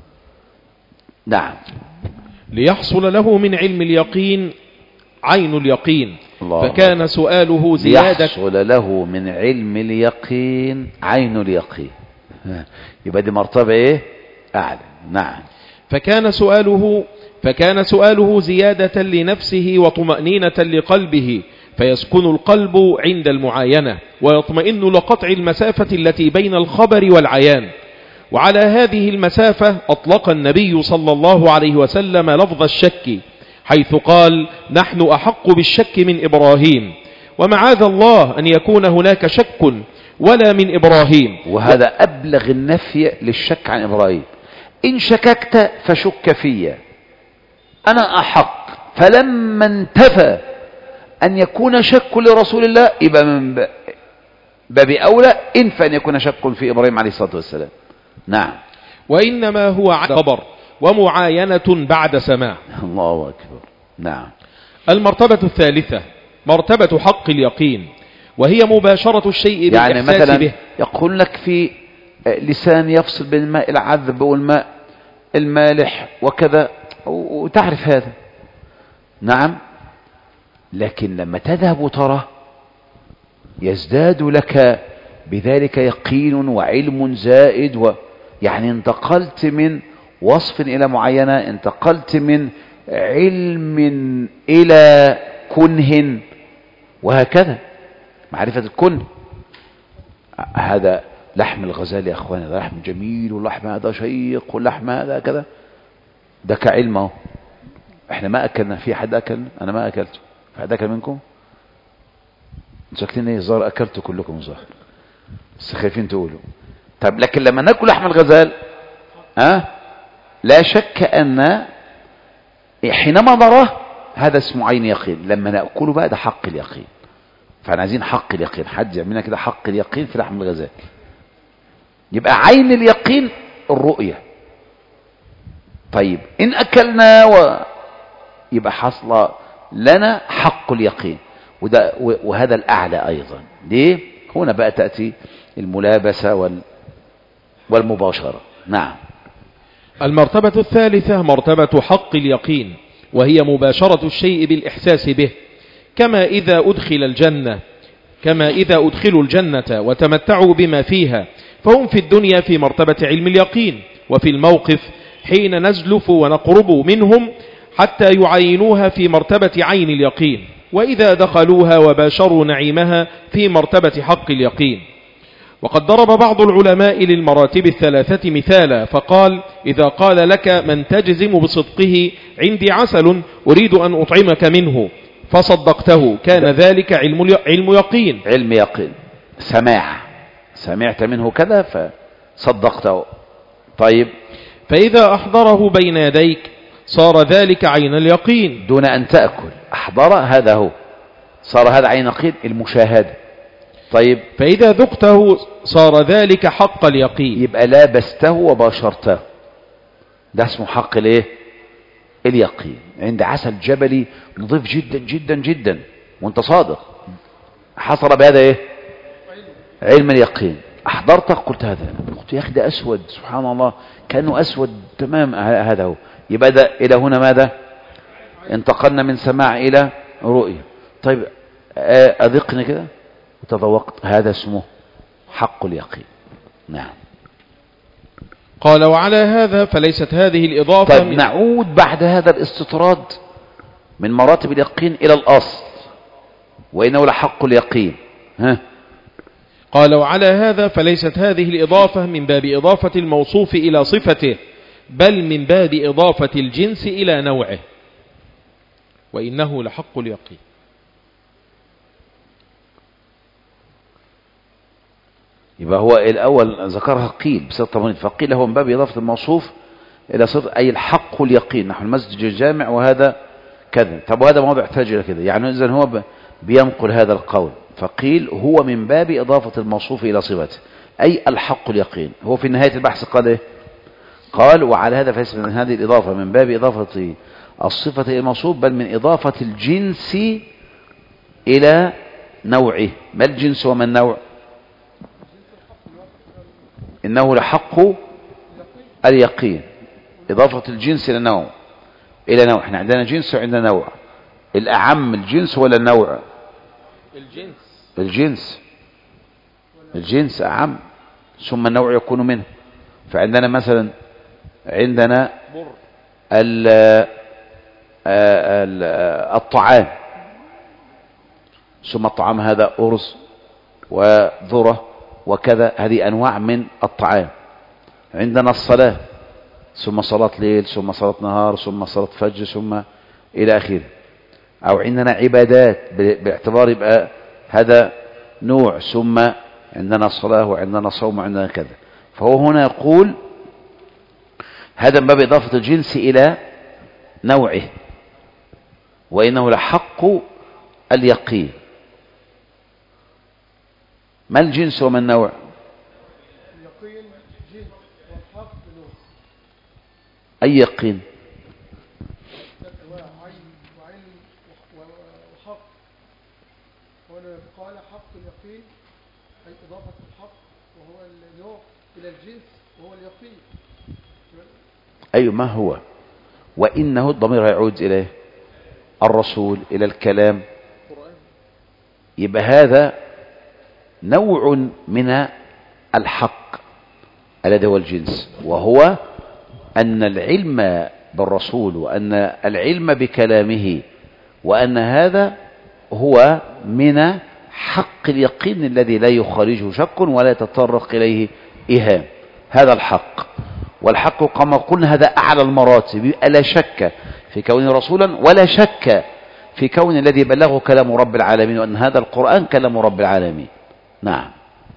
نعم. ليحصل له من علم اليقين عين اليقين، الله فكان سؤاله زيادة. يحصل له من علم اليقين عين اليقين، يبقى دي مرتبة ايه؟ أعلى. نعم. فكان سؤاله فكان سؤاله زيادة لنفسه وطمأنينة لقلبه، فيسكن القلب عند المعاينة ويطمئن لقطع المسافة التي بين الخبر والعيان. وعلى هذه المسافة أطلق النبي صلى الله عليه وسلم لفظ الشك، حيث قال نحن أحق بالشك من إبراهيم، ومعاذ الله أن يكون هناك شك ولا من إبراهيم. وهذا أبلغ النفي للشك عن إبراهيم. إن شككت فشك فيا، أنا أحق. فلما انتفى أن يكون شك لرسول الله يبقى من باب أولى إنفى أن يكون شك في إبراهيم عليه الصلاة والسلام. نعم. وإنما هو خبر ومعاينة بعد سماع. الله أكبر. نعم. المرتبة الثالثة مرتبة حق اليقين، وهي مباشرة الشيء يعني بالإحساس مثلا به. يقول لك في لسان يفصل بين الماء العذب والماء المالح وكذا، وتعرف هذا. نعم. لكن لما تذهب وترى يزداد لك بذلك يقين وعلم زائد، و يعني انتقلت من وصف إلى معينة، انتقلت من علم إلى كنه، وهكذا معرفة الكن. هذا لحم الغزال يا أخواني، هذا لحم جميل، واللحم هذا شيق، واللحم هذا كذا، ده كعلمه. احنا ما أكلنا، في حد أكل؟ أنا ما أكلته. في حد أكل منكم؟ شكلين ايه الظاهر أكلته كلكم ظاهر، بس خايفين تقولوا. طب لكن لما ناكل لحم الغزال أه؟ لا شك أن حينما نراه هذا اسمه عين يقين، لما نأكله بقى ده حق اليقين. فاحنا عايزين حق اليقين، حد يعملنا كده حق اليقين في لحم الغزال. يبقى عين اليقين الرؤية. طيب إن أكلنا و... يبقى حصل لنا حق اليقين، وده وهذا الأعلى أيضا. ليه؟ هنا بقى تأتي الملابسة وال... والمباشرة. نعم. المرتبة الثالثة مرتبة حق اليقين، وهي مباشرة الشيء بالإحساس به، كما إذا أدخل الجنة كما إذا أدخلوا الجنة وتمتعوا بما فيها، فهم في الدنيا في مرتبة علم اليقين، وفي الموقف حين نزلف ونقرب منهم حتى يعينوها في مرتبة عين اليقين، وإذا دخلوها وباشروا نعيمها في مرتبة حق اليقين. وقد ضرب بعض العلماء للمراتب الثلاثة مثالا، فقال إذا قال لك من تجزم بصدقه عندي عسل أريد أن أطعمك منه فصدقته، كان ذلك علم علم يقين. علم يقين، سماع، سمعت منه كذا فصدقته. طيب فإذا أحضره بين يديك صار ذلك عين اليقين دون أن تأكل. أحضر هذا هو، صار هذا عين اليقين المشاهدة. طيب فإذا ذقته صار ذلك حق اليقين، يبقى لابسته وباشرته، ده اسمه حق الايه؟ اليقين. عند عسل جبلي نظيف جدا جدا جدا وانت صادق، حصل بهذا ايه؟ علم اليقين. احضرته قلت هذا، قلت يا اخي ده اسود، سبحان الله كانه اسود تمام، هذا هو. يبقى ده الى هنا ماذا؟ انتقلنا من سماع الى رؤية. طيب اذقني كده وتذوقت، هذا اسمه حق اليقين. نعم. قال وعلى هذا فليست هذه الإضافة. طيب نعود بعد هذا الاستطراد من مراتب اليقين إلى الأصل، وإنه لحق اليقين. ها؟ قال وعلى هذا فليست هذه الإضافة من باب إضافة الموصوف إلى صفته، بل من باب إضافة الجنس إلى نوعه، وإنه لحق اليقين. يبقى هو الأول ذكرها قيل بصيغة تمريض، فقيل هو من باب إضافة الموصوف إلى صفة، أي الحق اليقين. نحن المسجد الجامع وهذا كذا. طب وهذا موضع يحتاج إلى كذا، يعني إذن هو بينقل هذا القول، فقيل هو من باب إضافة الموصوف إلى صفته، أي الحق اليقين. هو في نهاية البحث قال إيه؟ قال وعلى هذا فليس من هذه الإضافة من باب إضافة الصفة إلى الموصوف، بل من إضافة الجنس إلى نوعه. ما الجنس وما النوع؟ إنه لحق اليقين، إضافة الجنس إلى نوع، إلى نوع. إحنا عندنا جنس وعندنا نوع. الأعم الجنس ولا النوع؟ الجنس. الجنس الجنس أعم، ثم النوع يكون منه. فعندنا مثلا عندنا الطعام، ثم الطعام هذا أرز وذرة وكذا، هذه أنواع من الطعام. عندنا الصلاة، ثم صلاة ليل، ثم صلاة نهار، ثم صلاة فجر، ثم إلى آخره. أو عندنا عبادات باعتبار يبقى هذا نوع، ثم عندنا صلاة وعندنا صوم وعندنا كذا. فهو هنا يقول هذا من باب إضافة الجنس إلى نوعه، وإنه لحق اليقين. ما الجنس وما النوع؟ اليقين جنس والحق نوع. أي يقين؟ عين وعين وحق. هنا قال حق اليقين أي إضافة الحق وهو النوع إلى الجنس وهو اليقين. أي ما هو؟ وإنه الضمير يعود إليه الرسول، إلى الكلام. يبقى هذا نوع من الحق الذي هو الجنس، وهو أن العلم بالرسول وأن العلم بكلامه، وأن هذا هو من حق اليقين الذي لا يخرجه شك ولا يتطرق إليه إيهام. هذا الحق، والحق كما قلنا هذا أعلى المراتب. لا شك في كونه رسولا، ولا شك في كون الذي بلغه كلام رب العالمين، وأن هذا القرآن كلام رب العالمين. نعم.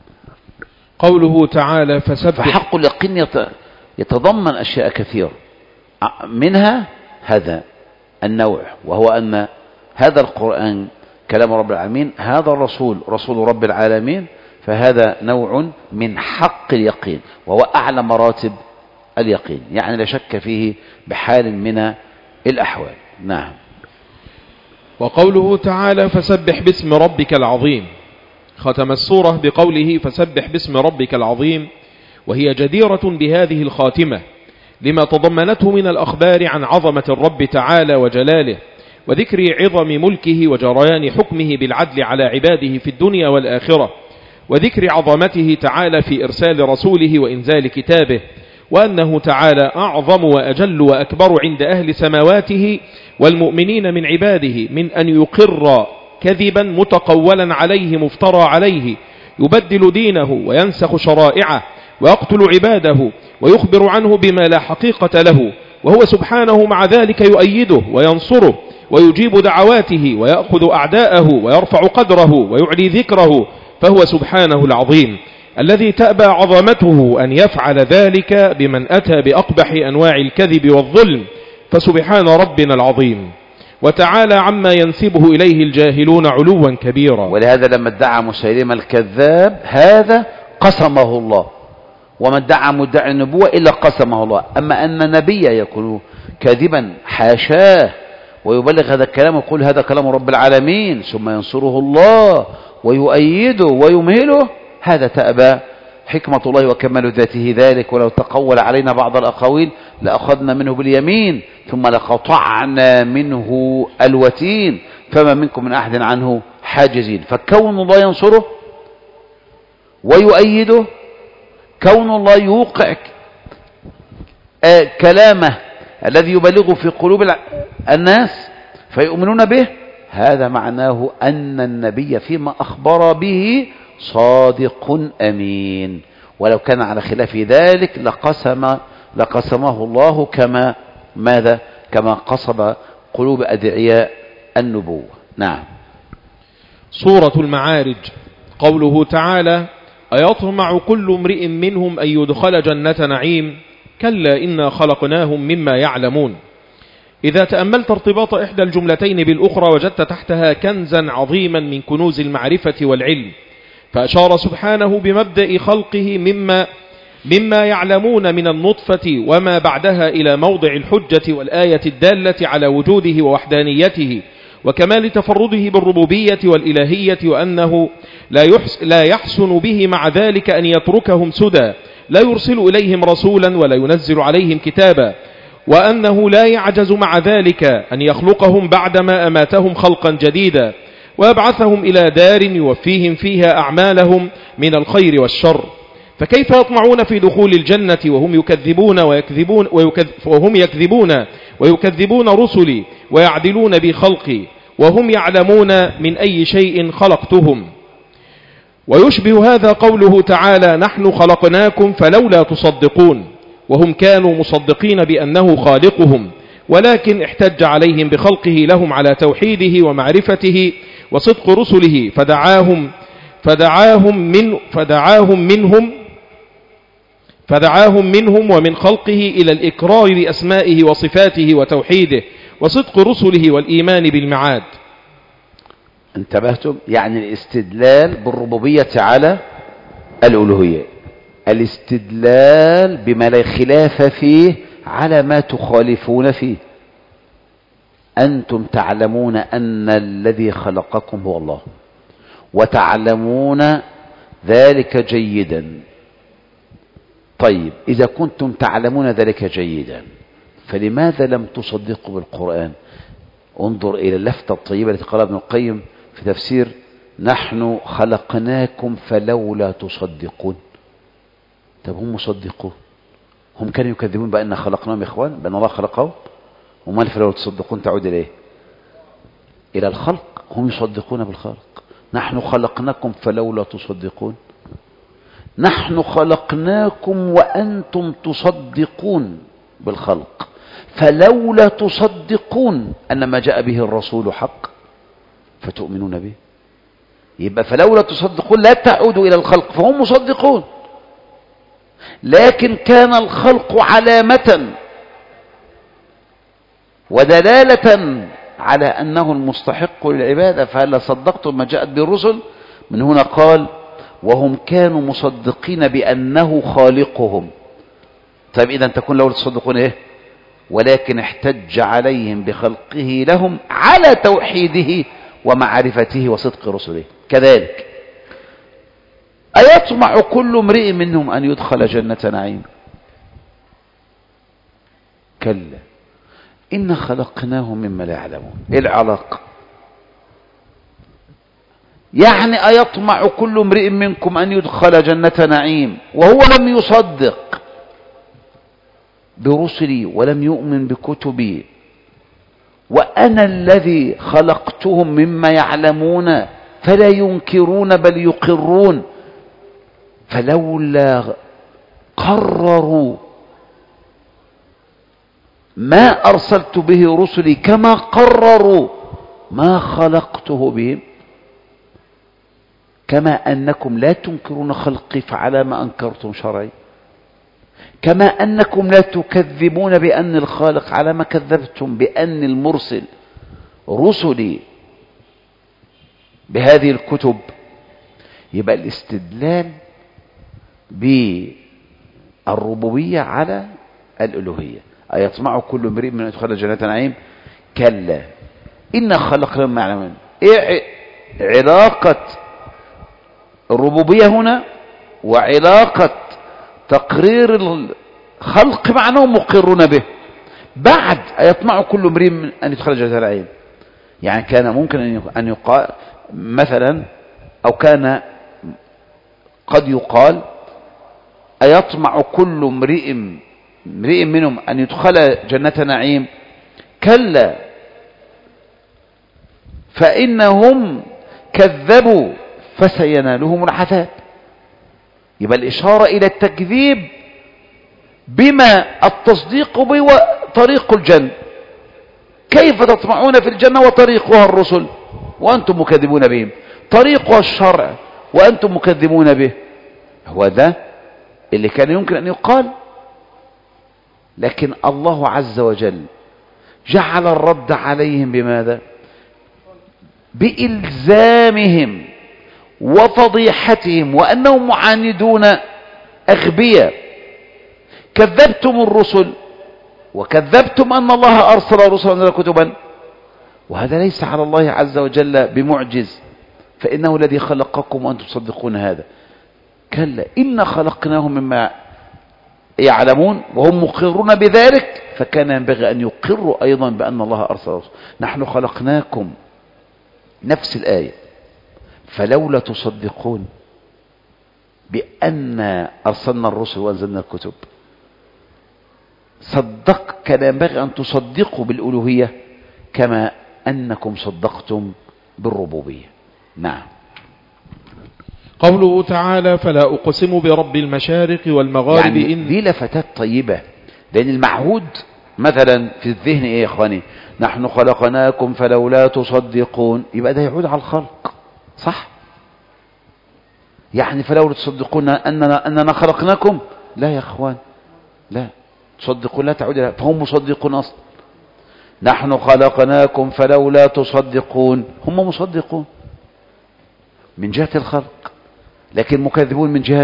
قوله تعالى فسبح. فحق اليقين يتضمن أشياء كثيرة، منها هذا النوع، وهو أن هذا القرآن كلام رب العالمين، هذا الرسول رسول رب العالمين، فهذا نوع من حق اليقين، وهو أعلى مراتب اليقين، يعني لا شك فيه بحال من الأحوال. نعم. وقوله تعالى فسبح باسم ربك العظيم، ختم السورة بقوله فسبح باسم ربك العظيم، وهي جديرة بهذه الخاتمة لما تضمنته من الأخبار عن عظمة الرب تعالى وجلاله، وذكر عظم ملكه وجريان حكمه بالعدل على عباده في الدنيا والآخرة، وذكر عظمته تعالى في إرسال رسوله وإنزال كتابه، وأنه تعالى أعظم وأجل وأكبر عند أهل سماواته والمؤمنين من عباده من أن يقر كذبا متقولا عليه مفترى عليه، يبدل دينه وينسخ شرائعه ويقتل عباده ويخبر عنه بما لا حقيقة له، وهو سبحانه مع ذلك يؤيده وينصره ويجيب دعواته ويأخذ أعداءه ويرفع قدره ويعلي ذكره، فهو سبحانه العظيم الذي تأبى عظمته أن يفعل ذلك بمن أتى بأقبح أنواع الكذب والظلم، فسبحان ربنا العظيم وتعالى عما ينسبه إليه الجاهلون علوا كبيرا. ولهذا لما ادعى مسيلمة الكذاب هذا قسمه الله، وما ادعى مدعي النبوة إلا قسمه الله. أما أن نبي يكون كاذبا حاشاه ويبلغ هذا الكلام ويقول هذا كلام رب العالمين ثم ينصره الله ويؤيده ويمهله، هذا تأبى حكمة الله وكمال ذاته ذلك. ولو تقول علينا بعض الأقاويل لأخذنا منه باليمين ثم لقطعنا منه الوتين فما منكم من أحد عنه حاجزين. فكون الله ينصره ويؤيده، كون الله يوقع كلامه الذي يبلغ في قلوب الناس فيؤمنون به، هذا معناه أن النبي فيما أخبر به صادق أمين. ولو كان على خلاف ذلك لقسم لقسمه الله كما ماذا كما قصب قلوب أدعياء النبوة. نعم. سورة المعارج، قوله تعالى: أيطمع كل امرئ منهم أن يدخل جنة نعيم كلا إنا خلقناهم مما يعلمون. إذا تأملت ارتباط إحدى الجملتين بالأخرى وجدت تحتها كنزا عظيما من كنوز المعرفة والعلم، فأشار سبحانه بمبدأ خلقه مما مما يعلمون من النطفة وما بعدها إلى موضع الحجة والآية الدالة على وجوده ووحدانيته وكمال تفرده بالربوبية والإلهية، وأنه لا, يحس لا يحسن به مع ذلك أن يتركهم سدى، لا يرسل إليهم رسولا ولا ينزل عليهم كتابا، وأنه لا يعجز مع ذلك أن يخلقهم بعدما أماتهم خلقا جديدا ويبعثهم إلى دار يوفيهم فيها أعمالهم من الخير والشر. فكيف يطمعون في دخول الجنة وهم يكذبون ويكذبون ويكذب وهم يكذبون ويكذبون رسلي ويعدلون بخلقي وهم يعلمون من أي شيء خلقتهم؟ ويشبه هذا قوله تعالى: نحن خلقناكم فلولا تصدقون، وهم كانوا مصدقين بأنه خالقهم، ولكن احتج عليهم بخلقه لهم على توحيده ومعرفته وصدق رسله فدعاهم فدعاهم من فدعاهم منهم فدعاهم منهم ومن خلقه إلى الإكرار بأسمائه وصفاته وتوحيده وصدق رسله والإيمان بالمعاد. انتبهتم؟ يعني الاستدلال بالربوبية على الألوهية، الاستدلال بما لا خلاف فيه على ما تخالفون فيه. أنتم تعلمون أن الذي خلقكم هو الله وتعلمون ذلك جيدا. طيب إذا كنتم تعلمون ذلك جيدا فلماذا لم تصدقوا بالقرآن؟ انظر إلى اللفتة الطيبة التي قالها ابن القيم في تفسير: نحن خلقناكم فلولا تصدقون. طب هم مصدقون، هم كانوا يكذبون بأن خلقناهم إخوان، بأن الله خلقهم، وما فلولا تصدقون تعود إليه إلى الخلق. هم يصدقون بالخلق. نحن خلقناكم فلولا تصدقون. نحن خلقناكم وأنتم تصدقون بالخلق، فلولا تصدقون أن ما جاء به الرسول حق فتؤمنون به. يبقى فلولا تصدقون لا تعودوا إلى الخلق، فهم مصدقون، لكن كان الخلق علامة ودلالة على أنه المستحق للعبادة، فهلا صدقتم ما جاءت به الرسل. من هنا قال: وهم كانوا مصدقين بأنه خالقهم. طيب إذا تكون لو تصدقون إيه؟ ولكن احتج عليهم بخلقه لهم على توحيده ومعرفته وصدق رسله. كذلك أيطمع كل امرئ منهم أن يدخل جنة نعيم؟ كلا إن خلقناهم مما لا يعلمون. إيه العلاقة؟ يعني أيطمع كل امرئ منكم أن يدخل جنة نعيم وهو لم يصدق برسلي ولم يؤمن بكتبي، وأنا الذي خلقتهم مما يعلمون فلا ينكرون بل يقرون، فلولا قرروا ما أرسلت به رسلي كما قرروا ما خلقته بهم. كما أنكم لا تنكرون خلقي فعلى ما أنكرتم شرعي، كما أنكم لا تكذبون بأن الخالق على ما كذبتم بأن المرسل رسلي بهذه الكتب. يبقى الاستدلال بالربوبية على الألوهية. أيطمع كل امرئ من يدخل جنة نعيم؟ كلا إنا خلقنا ما يعلمون. إيه علاقة الربوبية هنا وعلاقة تقرير الخلق مع أنهم مقرون به؟ بعد أيطمع كل امرئ من أن يدخل جنة نعيم، يعني كان ممكن أن يقال مثلا، أو كان قد يقال أيطمع كل امرئ امرئ منهم أن يدخل جنة نعيم؟ كلا فإنهم كذبوا فسينالهم العذاب. يبقى الإشارة إلى التكذيب بما التصديق به طريق الجنة. كيف تطمعون في الجنة وطريقها الرسل وأنتم مكذبون بهم، طريقها الشرع وأنتم مكذبون به؟ هو ده اللي كان يمكن أن يقال. لكن الله عز وجل جعل الرد عليهم بماذا؟ بإلزامهم وفضيحتهم وأنهم معاندون أغبياء. كذبتم الرسل وكذبتم أن الله أرسل رسلا كتبا، وهذا ليس على الله عز وجل بمعجز، فإنه الذي خلقكم وأنتم تصدقون هذا. كلا إن خلقناهم مما يعلمون وهم مقرون بذلك، فكان ينبغي أن يقروا أيضا بأن الله أرسل رسلا. نحن خلقناكم، نفس الآية، فلولا تصدقون بأن أرسلنا الرسل وأنزلنا الكتب. صدق، كان ينبغي أن تصدقوا بالألوهية كما أنكم صدقتم بالربوبية. نعم. قوله تعالى فلا أقسم برب المشارق والمغارب. يعني إن دي لفتات طيبة، لأن المعهود مثلا في الذهن إيه يا إخواني؟ نحن خلقناكم فلولا تصدقون، يبقى ده يعود على الخلق، صح؟ يعني فلولا تصدقون أننا, أننا خلقناكم؟ لا يا إخوان، لا تصدقون لا تعود، فهم مصدقون أصلا. نحن خلقناكم فلولا تصدقون، هم مصدقون من جهة الخلق، لكن مكذبون من جهة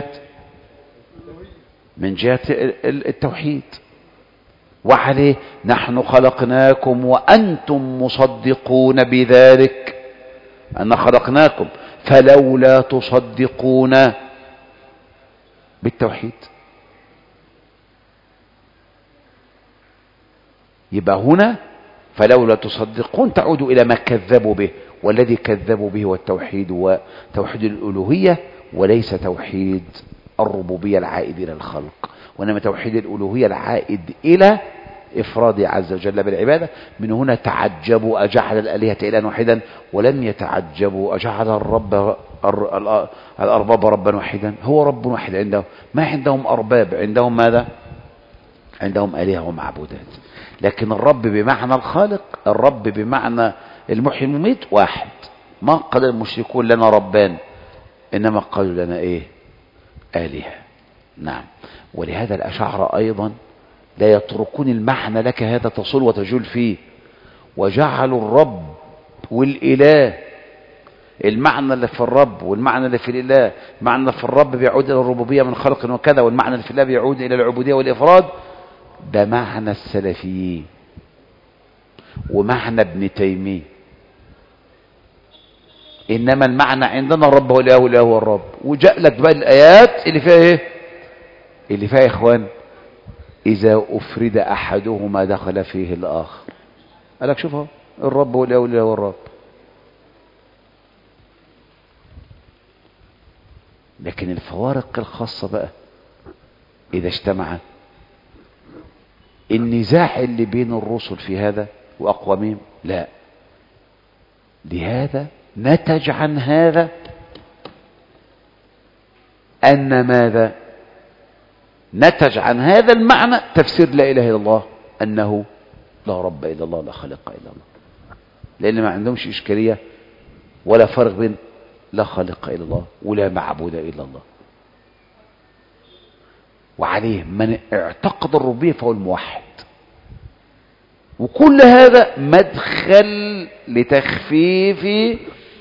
من جهة التوحيد. وعليه نحن خلقناكم وأنتم مصدقون بذلك، أن خلقناكم فلولا تصدقون بالتوحيد. يبقى هنا فلولا تصدقون تعود إلى ما كذبوا به، والذي كذبوا به هو التوحيد وتوحيد الألوهية، وليس توحيد الربوبية العائد إلى الخلق، وإنما توحيد الألوهية العائد إلى إفراد عز وجل بالعبادة. من هنا تعجبوا أجعل الآلهة إلها واحدا، ولم يتعجبوا أجعل الرب الأرباب ربا واحدا. هو رب واحد عندهم، ما عندهم أرباب، عندهم ماذا؟ عندهم آلهة ومعبودات. لكن الرب بمعنى الخالق، الرب بمعنى المحيي المميت واحد. ما قال المشركون لنا ربان، إنما قالوا لنا إيه؟ آلهة. نعم. ولهذا الأشاعرة أيضا لا يتركون المعنى لك هذا تصل وتجول فيه، وجعلوا الرب والإله، المعنى اللي في الرب والمعنى اللي في الإله، المعنى اللي في الرب بيعود إلى الربوبية من خلق وكذا، والمعنى اللي في الإله بيعود إلى العبودية والإفراد. ده معنى السلفيين ومعنى ابن تيمية. إنما المعنى عندنا الرب هو الإله والإله هو الرب. وجاء لك بقى الآيات اللي فيها إيه؟ اللي فيها يا إخوان إذا أفرد أحدهما دخل فيه الآخر. قال لك شوف اهو الرب هو الإله والإله هو الرب. لكن الفوارق الخاصة بقى إذا اجتمعت، النزاع اللي بين الرسل في هذا وأقوامهم لا، لهذا نتج عن هذا أن ماذا؟ نتج عن هذا المعنى تفسير لا إله إلا الله، أنه لا رب إلا الله لا خالق إلا الله، لأن ما عندهمش إشكالية ولا فرق بين لا خالق إلا الله ولا معبود إلا الله. وعليه من اعتقد الربوبية فهو الموحد. وكل هذا مدخل لتخفيف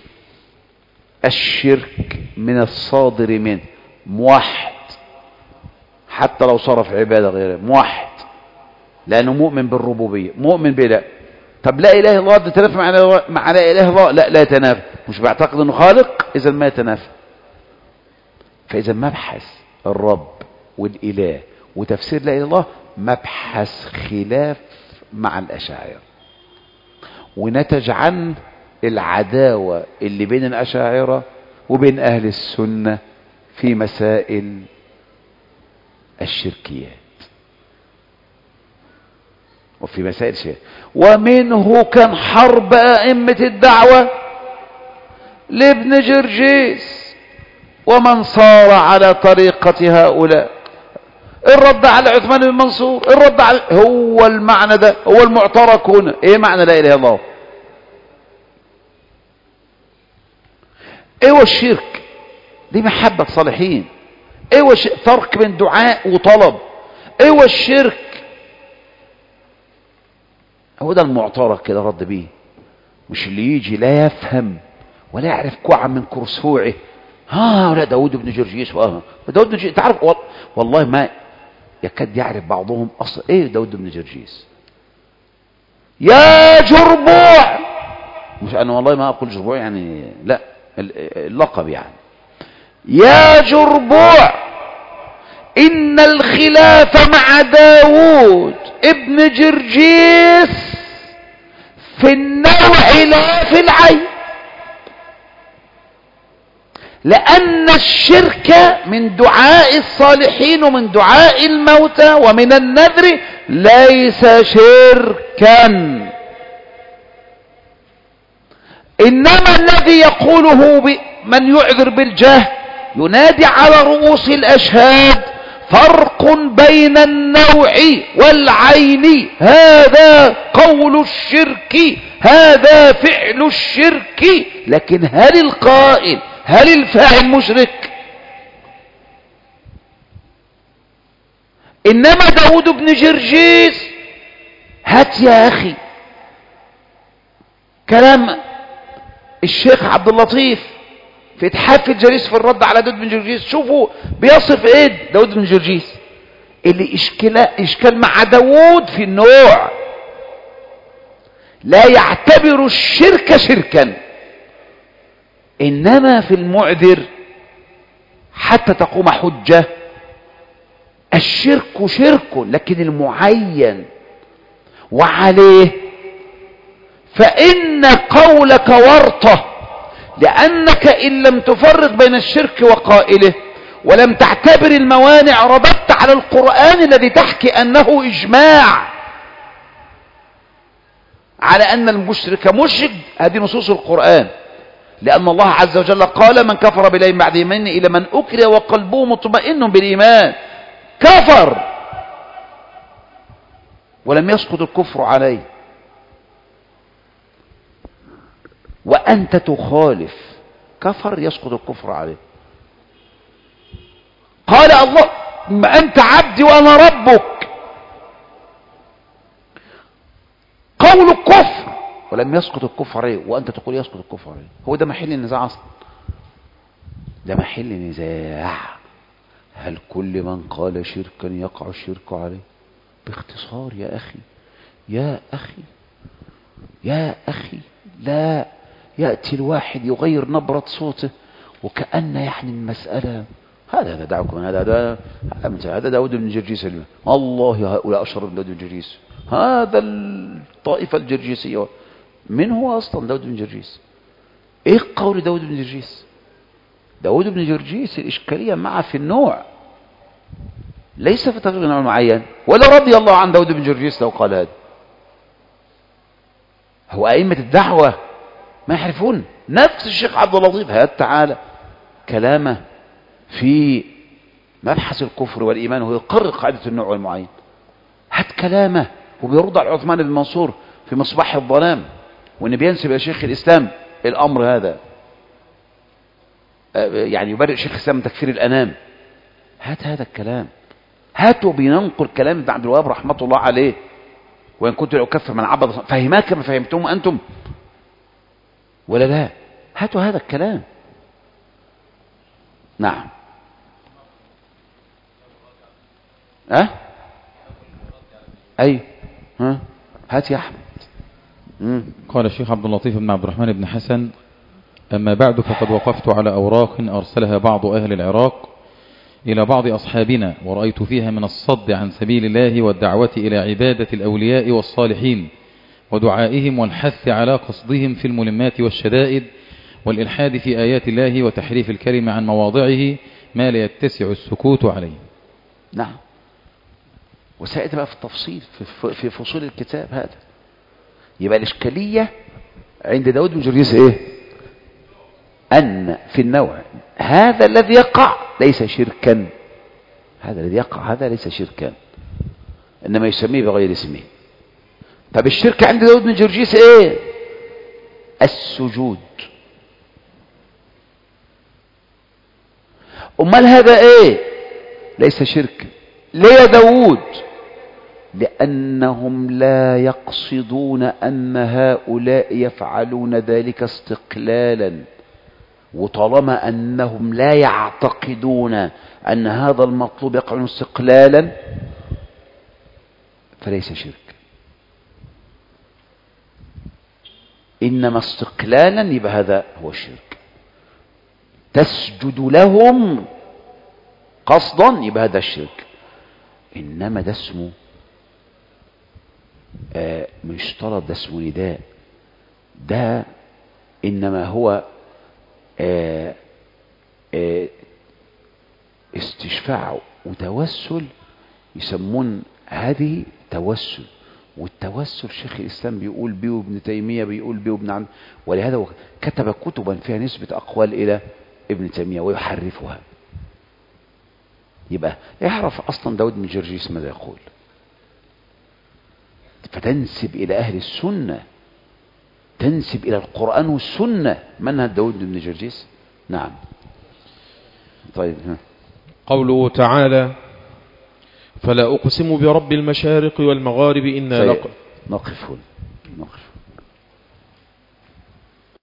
الشرك من الصادر منه. موحد حتى لو صرف عبادة غيره موحد، لأنه مؤمن بالربوبية مؤمن بلا. طب لا إله إلا الله تتنافى مع لا إله إلا الله؟ لا لا يتنافى. مش بعتقد أنه خالق إذا ما يتنافى. فإذا مبحث الرب والإله وتفسير لا إله إلا الله مبحث خلاف مع الأشاعرة، ونتج عنه العداوة اللي بين الأشاعرة وبين أهل السنة في مسائل الشركيات وفي مسائل الشرك. ومنه كان حرب أئمة الدعوة لابن جرجيس ومن صار على طريقة هؤلاء. الرد على عثمان بن منصور، الرد على هو المعنى ده، هو المعترك هنا. ايه معنى لا اله الا الله؟ ايه هو الشرك؟ دي محبة صالحين. ايه هو الشرك؟ ترك من دعاء وطلب. ايه هو الشرك؟ هو ده المعترك كده رد بيه، مش اللي يجي لا يفهم ولا يعرف كوعا من كرسوعه. ها لا داود بن جرجيس واه داود بن جرجيس. تعرف والله ما يكاد يعرف بعضهم اصلا ايه داود بن جرجيس. يا جربوع، مش انا والله ما اقول جربوع يعني، لا اللقب يعني. يا جربوع ان الخلاف مع داود ابن جرجيس في النوع لا في العين، لأن الشرك من دعاء الصالحين ومن دعاء الموتى ومن النذر ليس شركا. إنما الذي يقوله من يعذر بالجهل ينادي على رؤوس الأشهاد فرق بين النوع والعين، هذا قول الشرك هذا فعل الشرك. لكن هل القائل هل الفاعل مشرك؟ إنما داود بن جرجيس، هات يا أخي كلام الشيخ عبد اللطيف في إتحاف الجريس في الرد على داود بن جرجيس، شوفوا بيصف ايه داود بن جرجيس اللي إشكال, إشكال مع داود في النوع، لا يعتبر الشرك شركا، إنما في المعذر حتى تقوم حجة الشرك شرك لكن المعين. وعليه فإن قولك ورطة، لأنك إن لم تفرق بين الشرك وقائله ولم تعتبر الموانع رددت على القرآن الذي تحكي أنه إجماع على أن المشرك مشرك. هذه نصوص القرآن، لأن الله عز وجل قال من كفر بالله من بعد إيمانه إلى من أكره وقلبه مطمئن بالإيمان. كفر ولم يسقط الكفر عليه، وأنت تخالف كفر يسقط الكفر عليه. قال الله أنت عبدي وأنا ربك، قول الكفر ولم يسقط الكفر عليه، وأنت تقول يسقط الكفر عليه. هو ده محل النزاع أصلا، ده محل نزاع. هل كل من قال شركا يقع الشرك عليه؟ باختصار يا أخي يا أخي يا أخي، لا يأتي الواحد يغير نبرة صوته وكأن يعني المسألة هذا هذا دعوكم هذا هذا هذا داود بن جرجيس. الله هؤلاء أشر من داود بن جرجيس، هذا الطائفة الجرجيسية. من هو أصلا داود بن جرجيس؟ إيه قول داود بن جرجيس؟ داود بن جرجيس الإشكالية معه في النوع، ليس في تغيير نوع معين. ولا رضي الله عن داود بن جرجيس لو قال هذا. هو أئمة الدعوة ما يحرفون. نفس الشيخ عبد اللطيف هات تعالى كلامه في مبحث الكفر والإيمان وهو يقرر قاعدة النوع والمعين. هات كلامه وبيرد على عثمان بن منصور في مصباح الظلام، وإن بينسب إلى شيخ الإسلام الأمر هذا. يعني يبرئ شيخ الإسلام من تكفير الأنام. هات هذا الكلام، هاتوا بننقل كلام ابن عبد الوهاب رحمة الله عليه، وإن كنت لأكفر من عبد فهماك كما فهمتم أنتم ولا لا؟ هاتوا هذا الكلام. نعم. أه؟ أي ها هات يا أحمد. مم. قال الشيخ عبد اللطيف بن عبد الرحمن بن حسن: أما بعد، فقد وقفت على أوراق أرسلها بعض أهل العراق إلى بعض أصحابنا، ورأيت فيها من الصد عن سبيل الله والدعوة إلى عبادة الأولياء والصالحين ودعائهم والحث على قصدهم في الملمات والشدائد والإلحاد في آيات الله وتحريف الكلمة عن مواضعه ما لا يتسع السكوت عليه. نعم. وسائد بقى في التفصيل في فصول الكتاب هذا. يبقى الإشكالية عند داود بن جريس إيه؟ أن في النوع هذا الذي يقع ليس شركا، هذا الذي يقع هذا ليس شركا، إنما يسميه بغير اسمه. طب الشرك عند داود بن جرجيس إيه؟ السجود. أمال هذا إيه؟ ليس شرك. ليه يا داود؟ لأنهم لا يقصدون أن هؤلاء يفعلون ذلك استقلالا، وطالما أنهم لا يعتقدون أن هذا المطلوب يقع استقلالا فليس شرك، إنما استقلالا يبقى هذا هو الشرك. تسجد لهم قصدا يبقى هذا الشرك، إنما ده اسمه آه مش طلب، ده اسمه نداء. ده إنما هو آه آه استشفاع وتوسل، يسمون هذه توسل. والتوسل شيخ الإسلام بيقول بيه، وابن تيمية بيقول بيه، وابن عم، ولهذا كتب كتبا فيها نسبة أقوال إلى ابن تيمية ويحرفها. يبقى يعرف أصلا داود بن جرجيس ماذا يقول، فتنسب إلى أهل السنة، تنسب إلى القرآن والسنة منهج داود بن جرجيس. نعم. طيب. قوله تعالى: فلا أقسم برب المشارق والمغارب إنا لق... نقف هنا، نقف.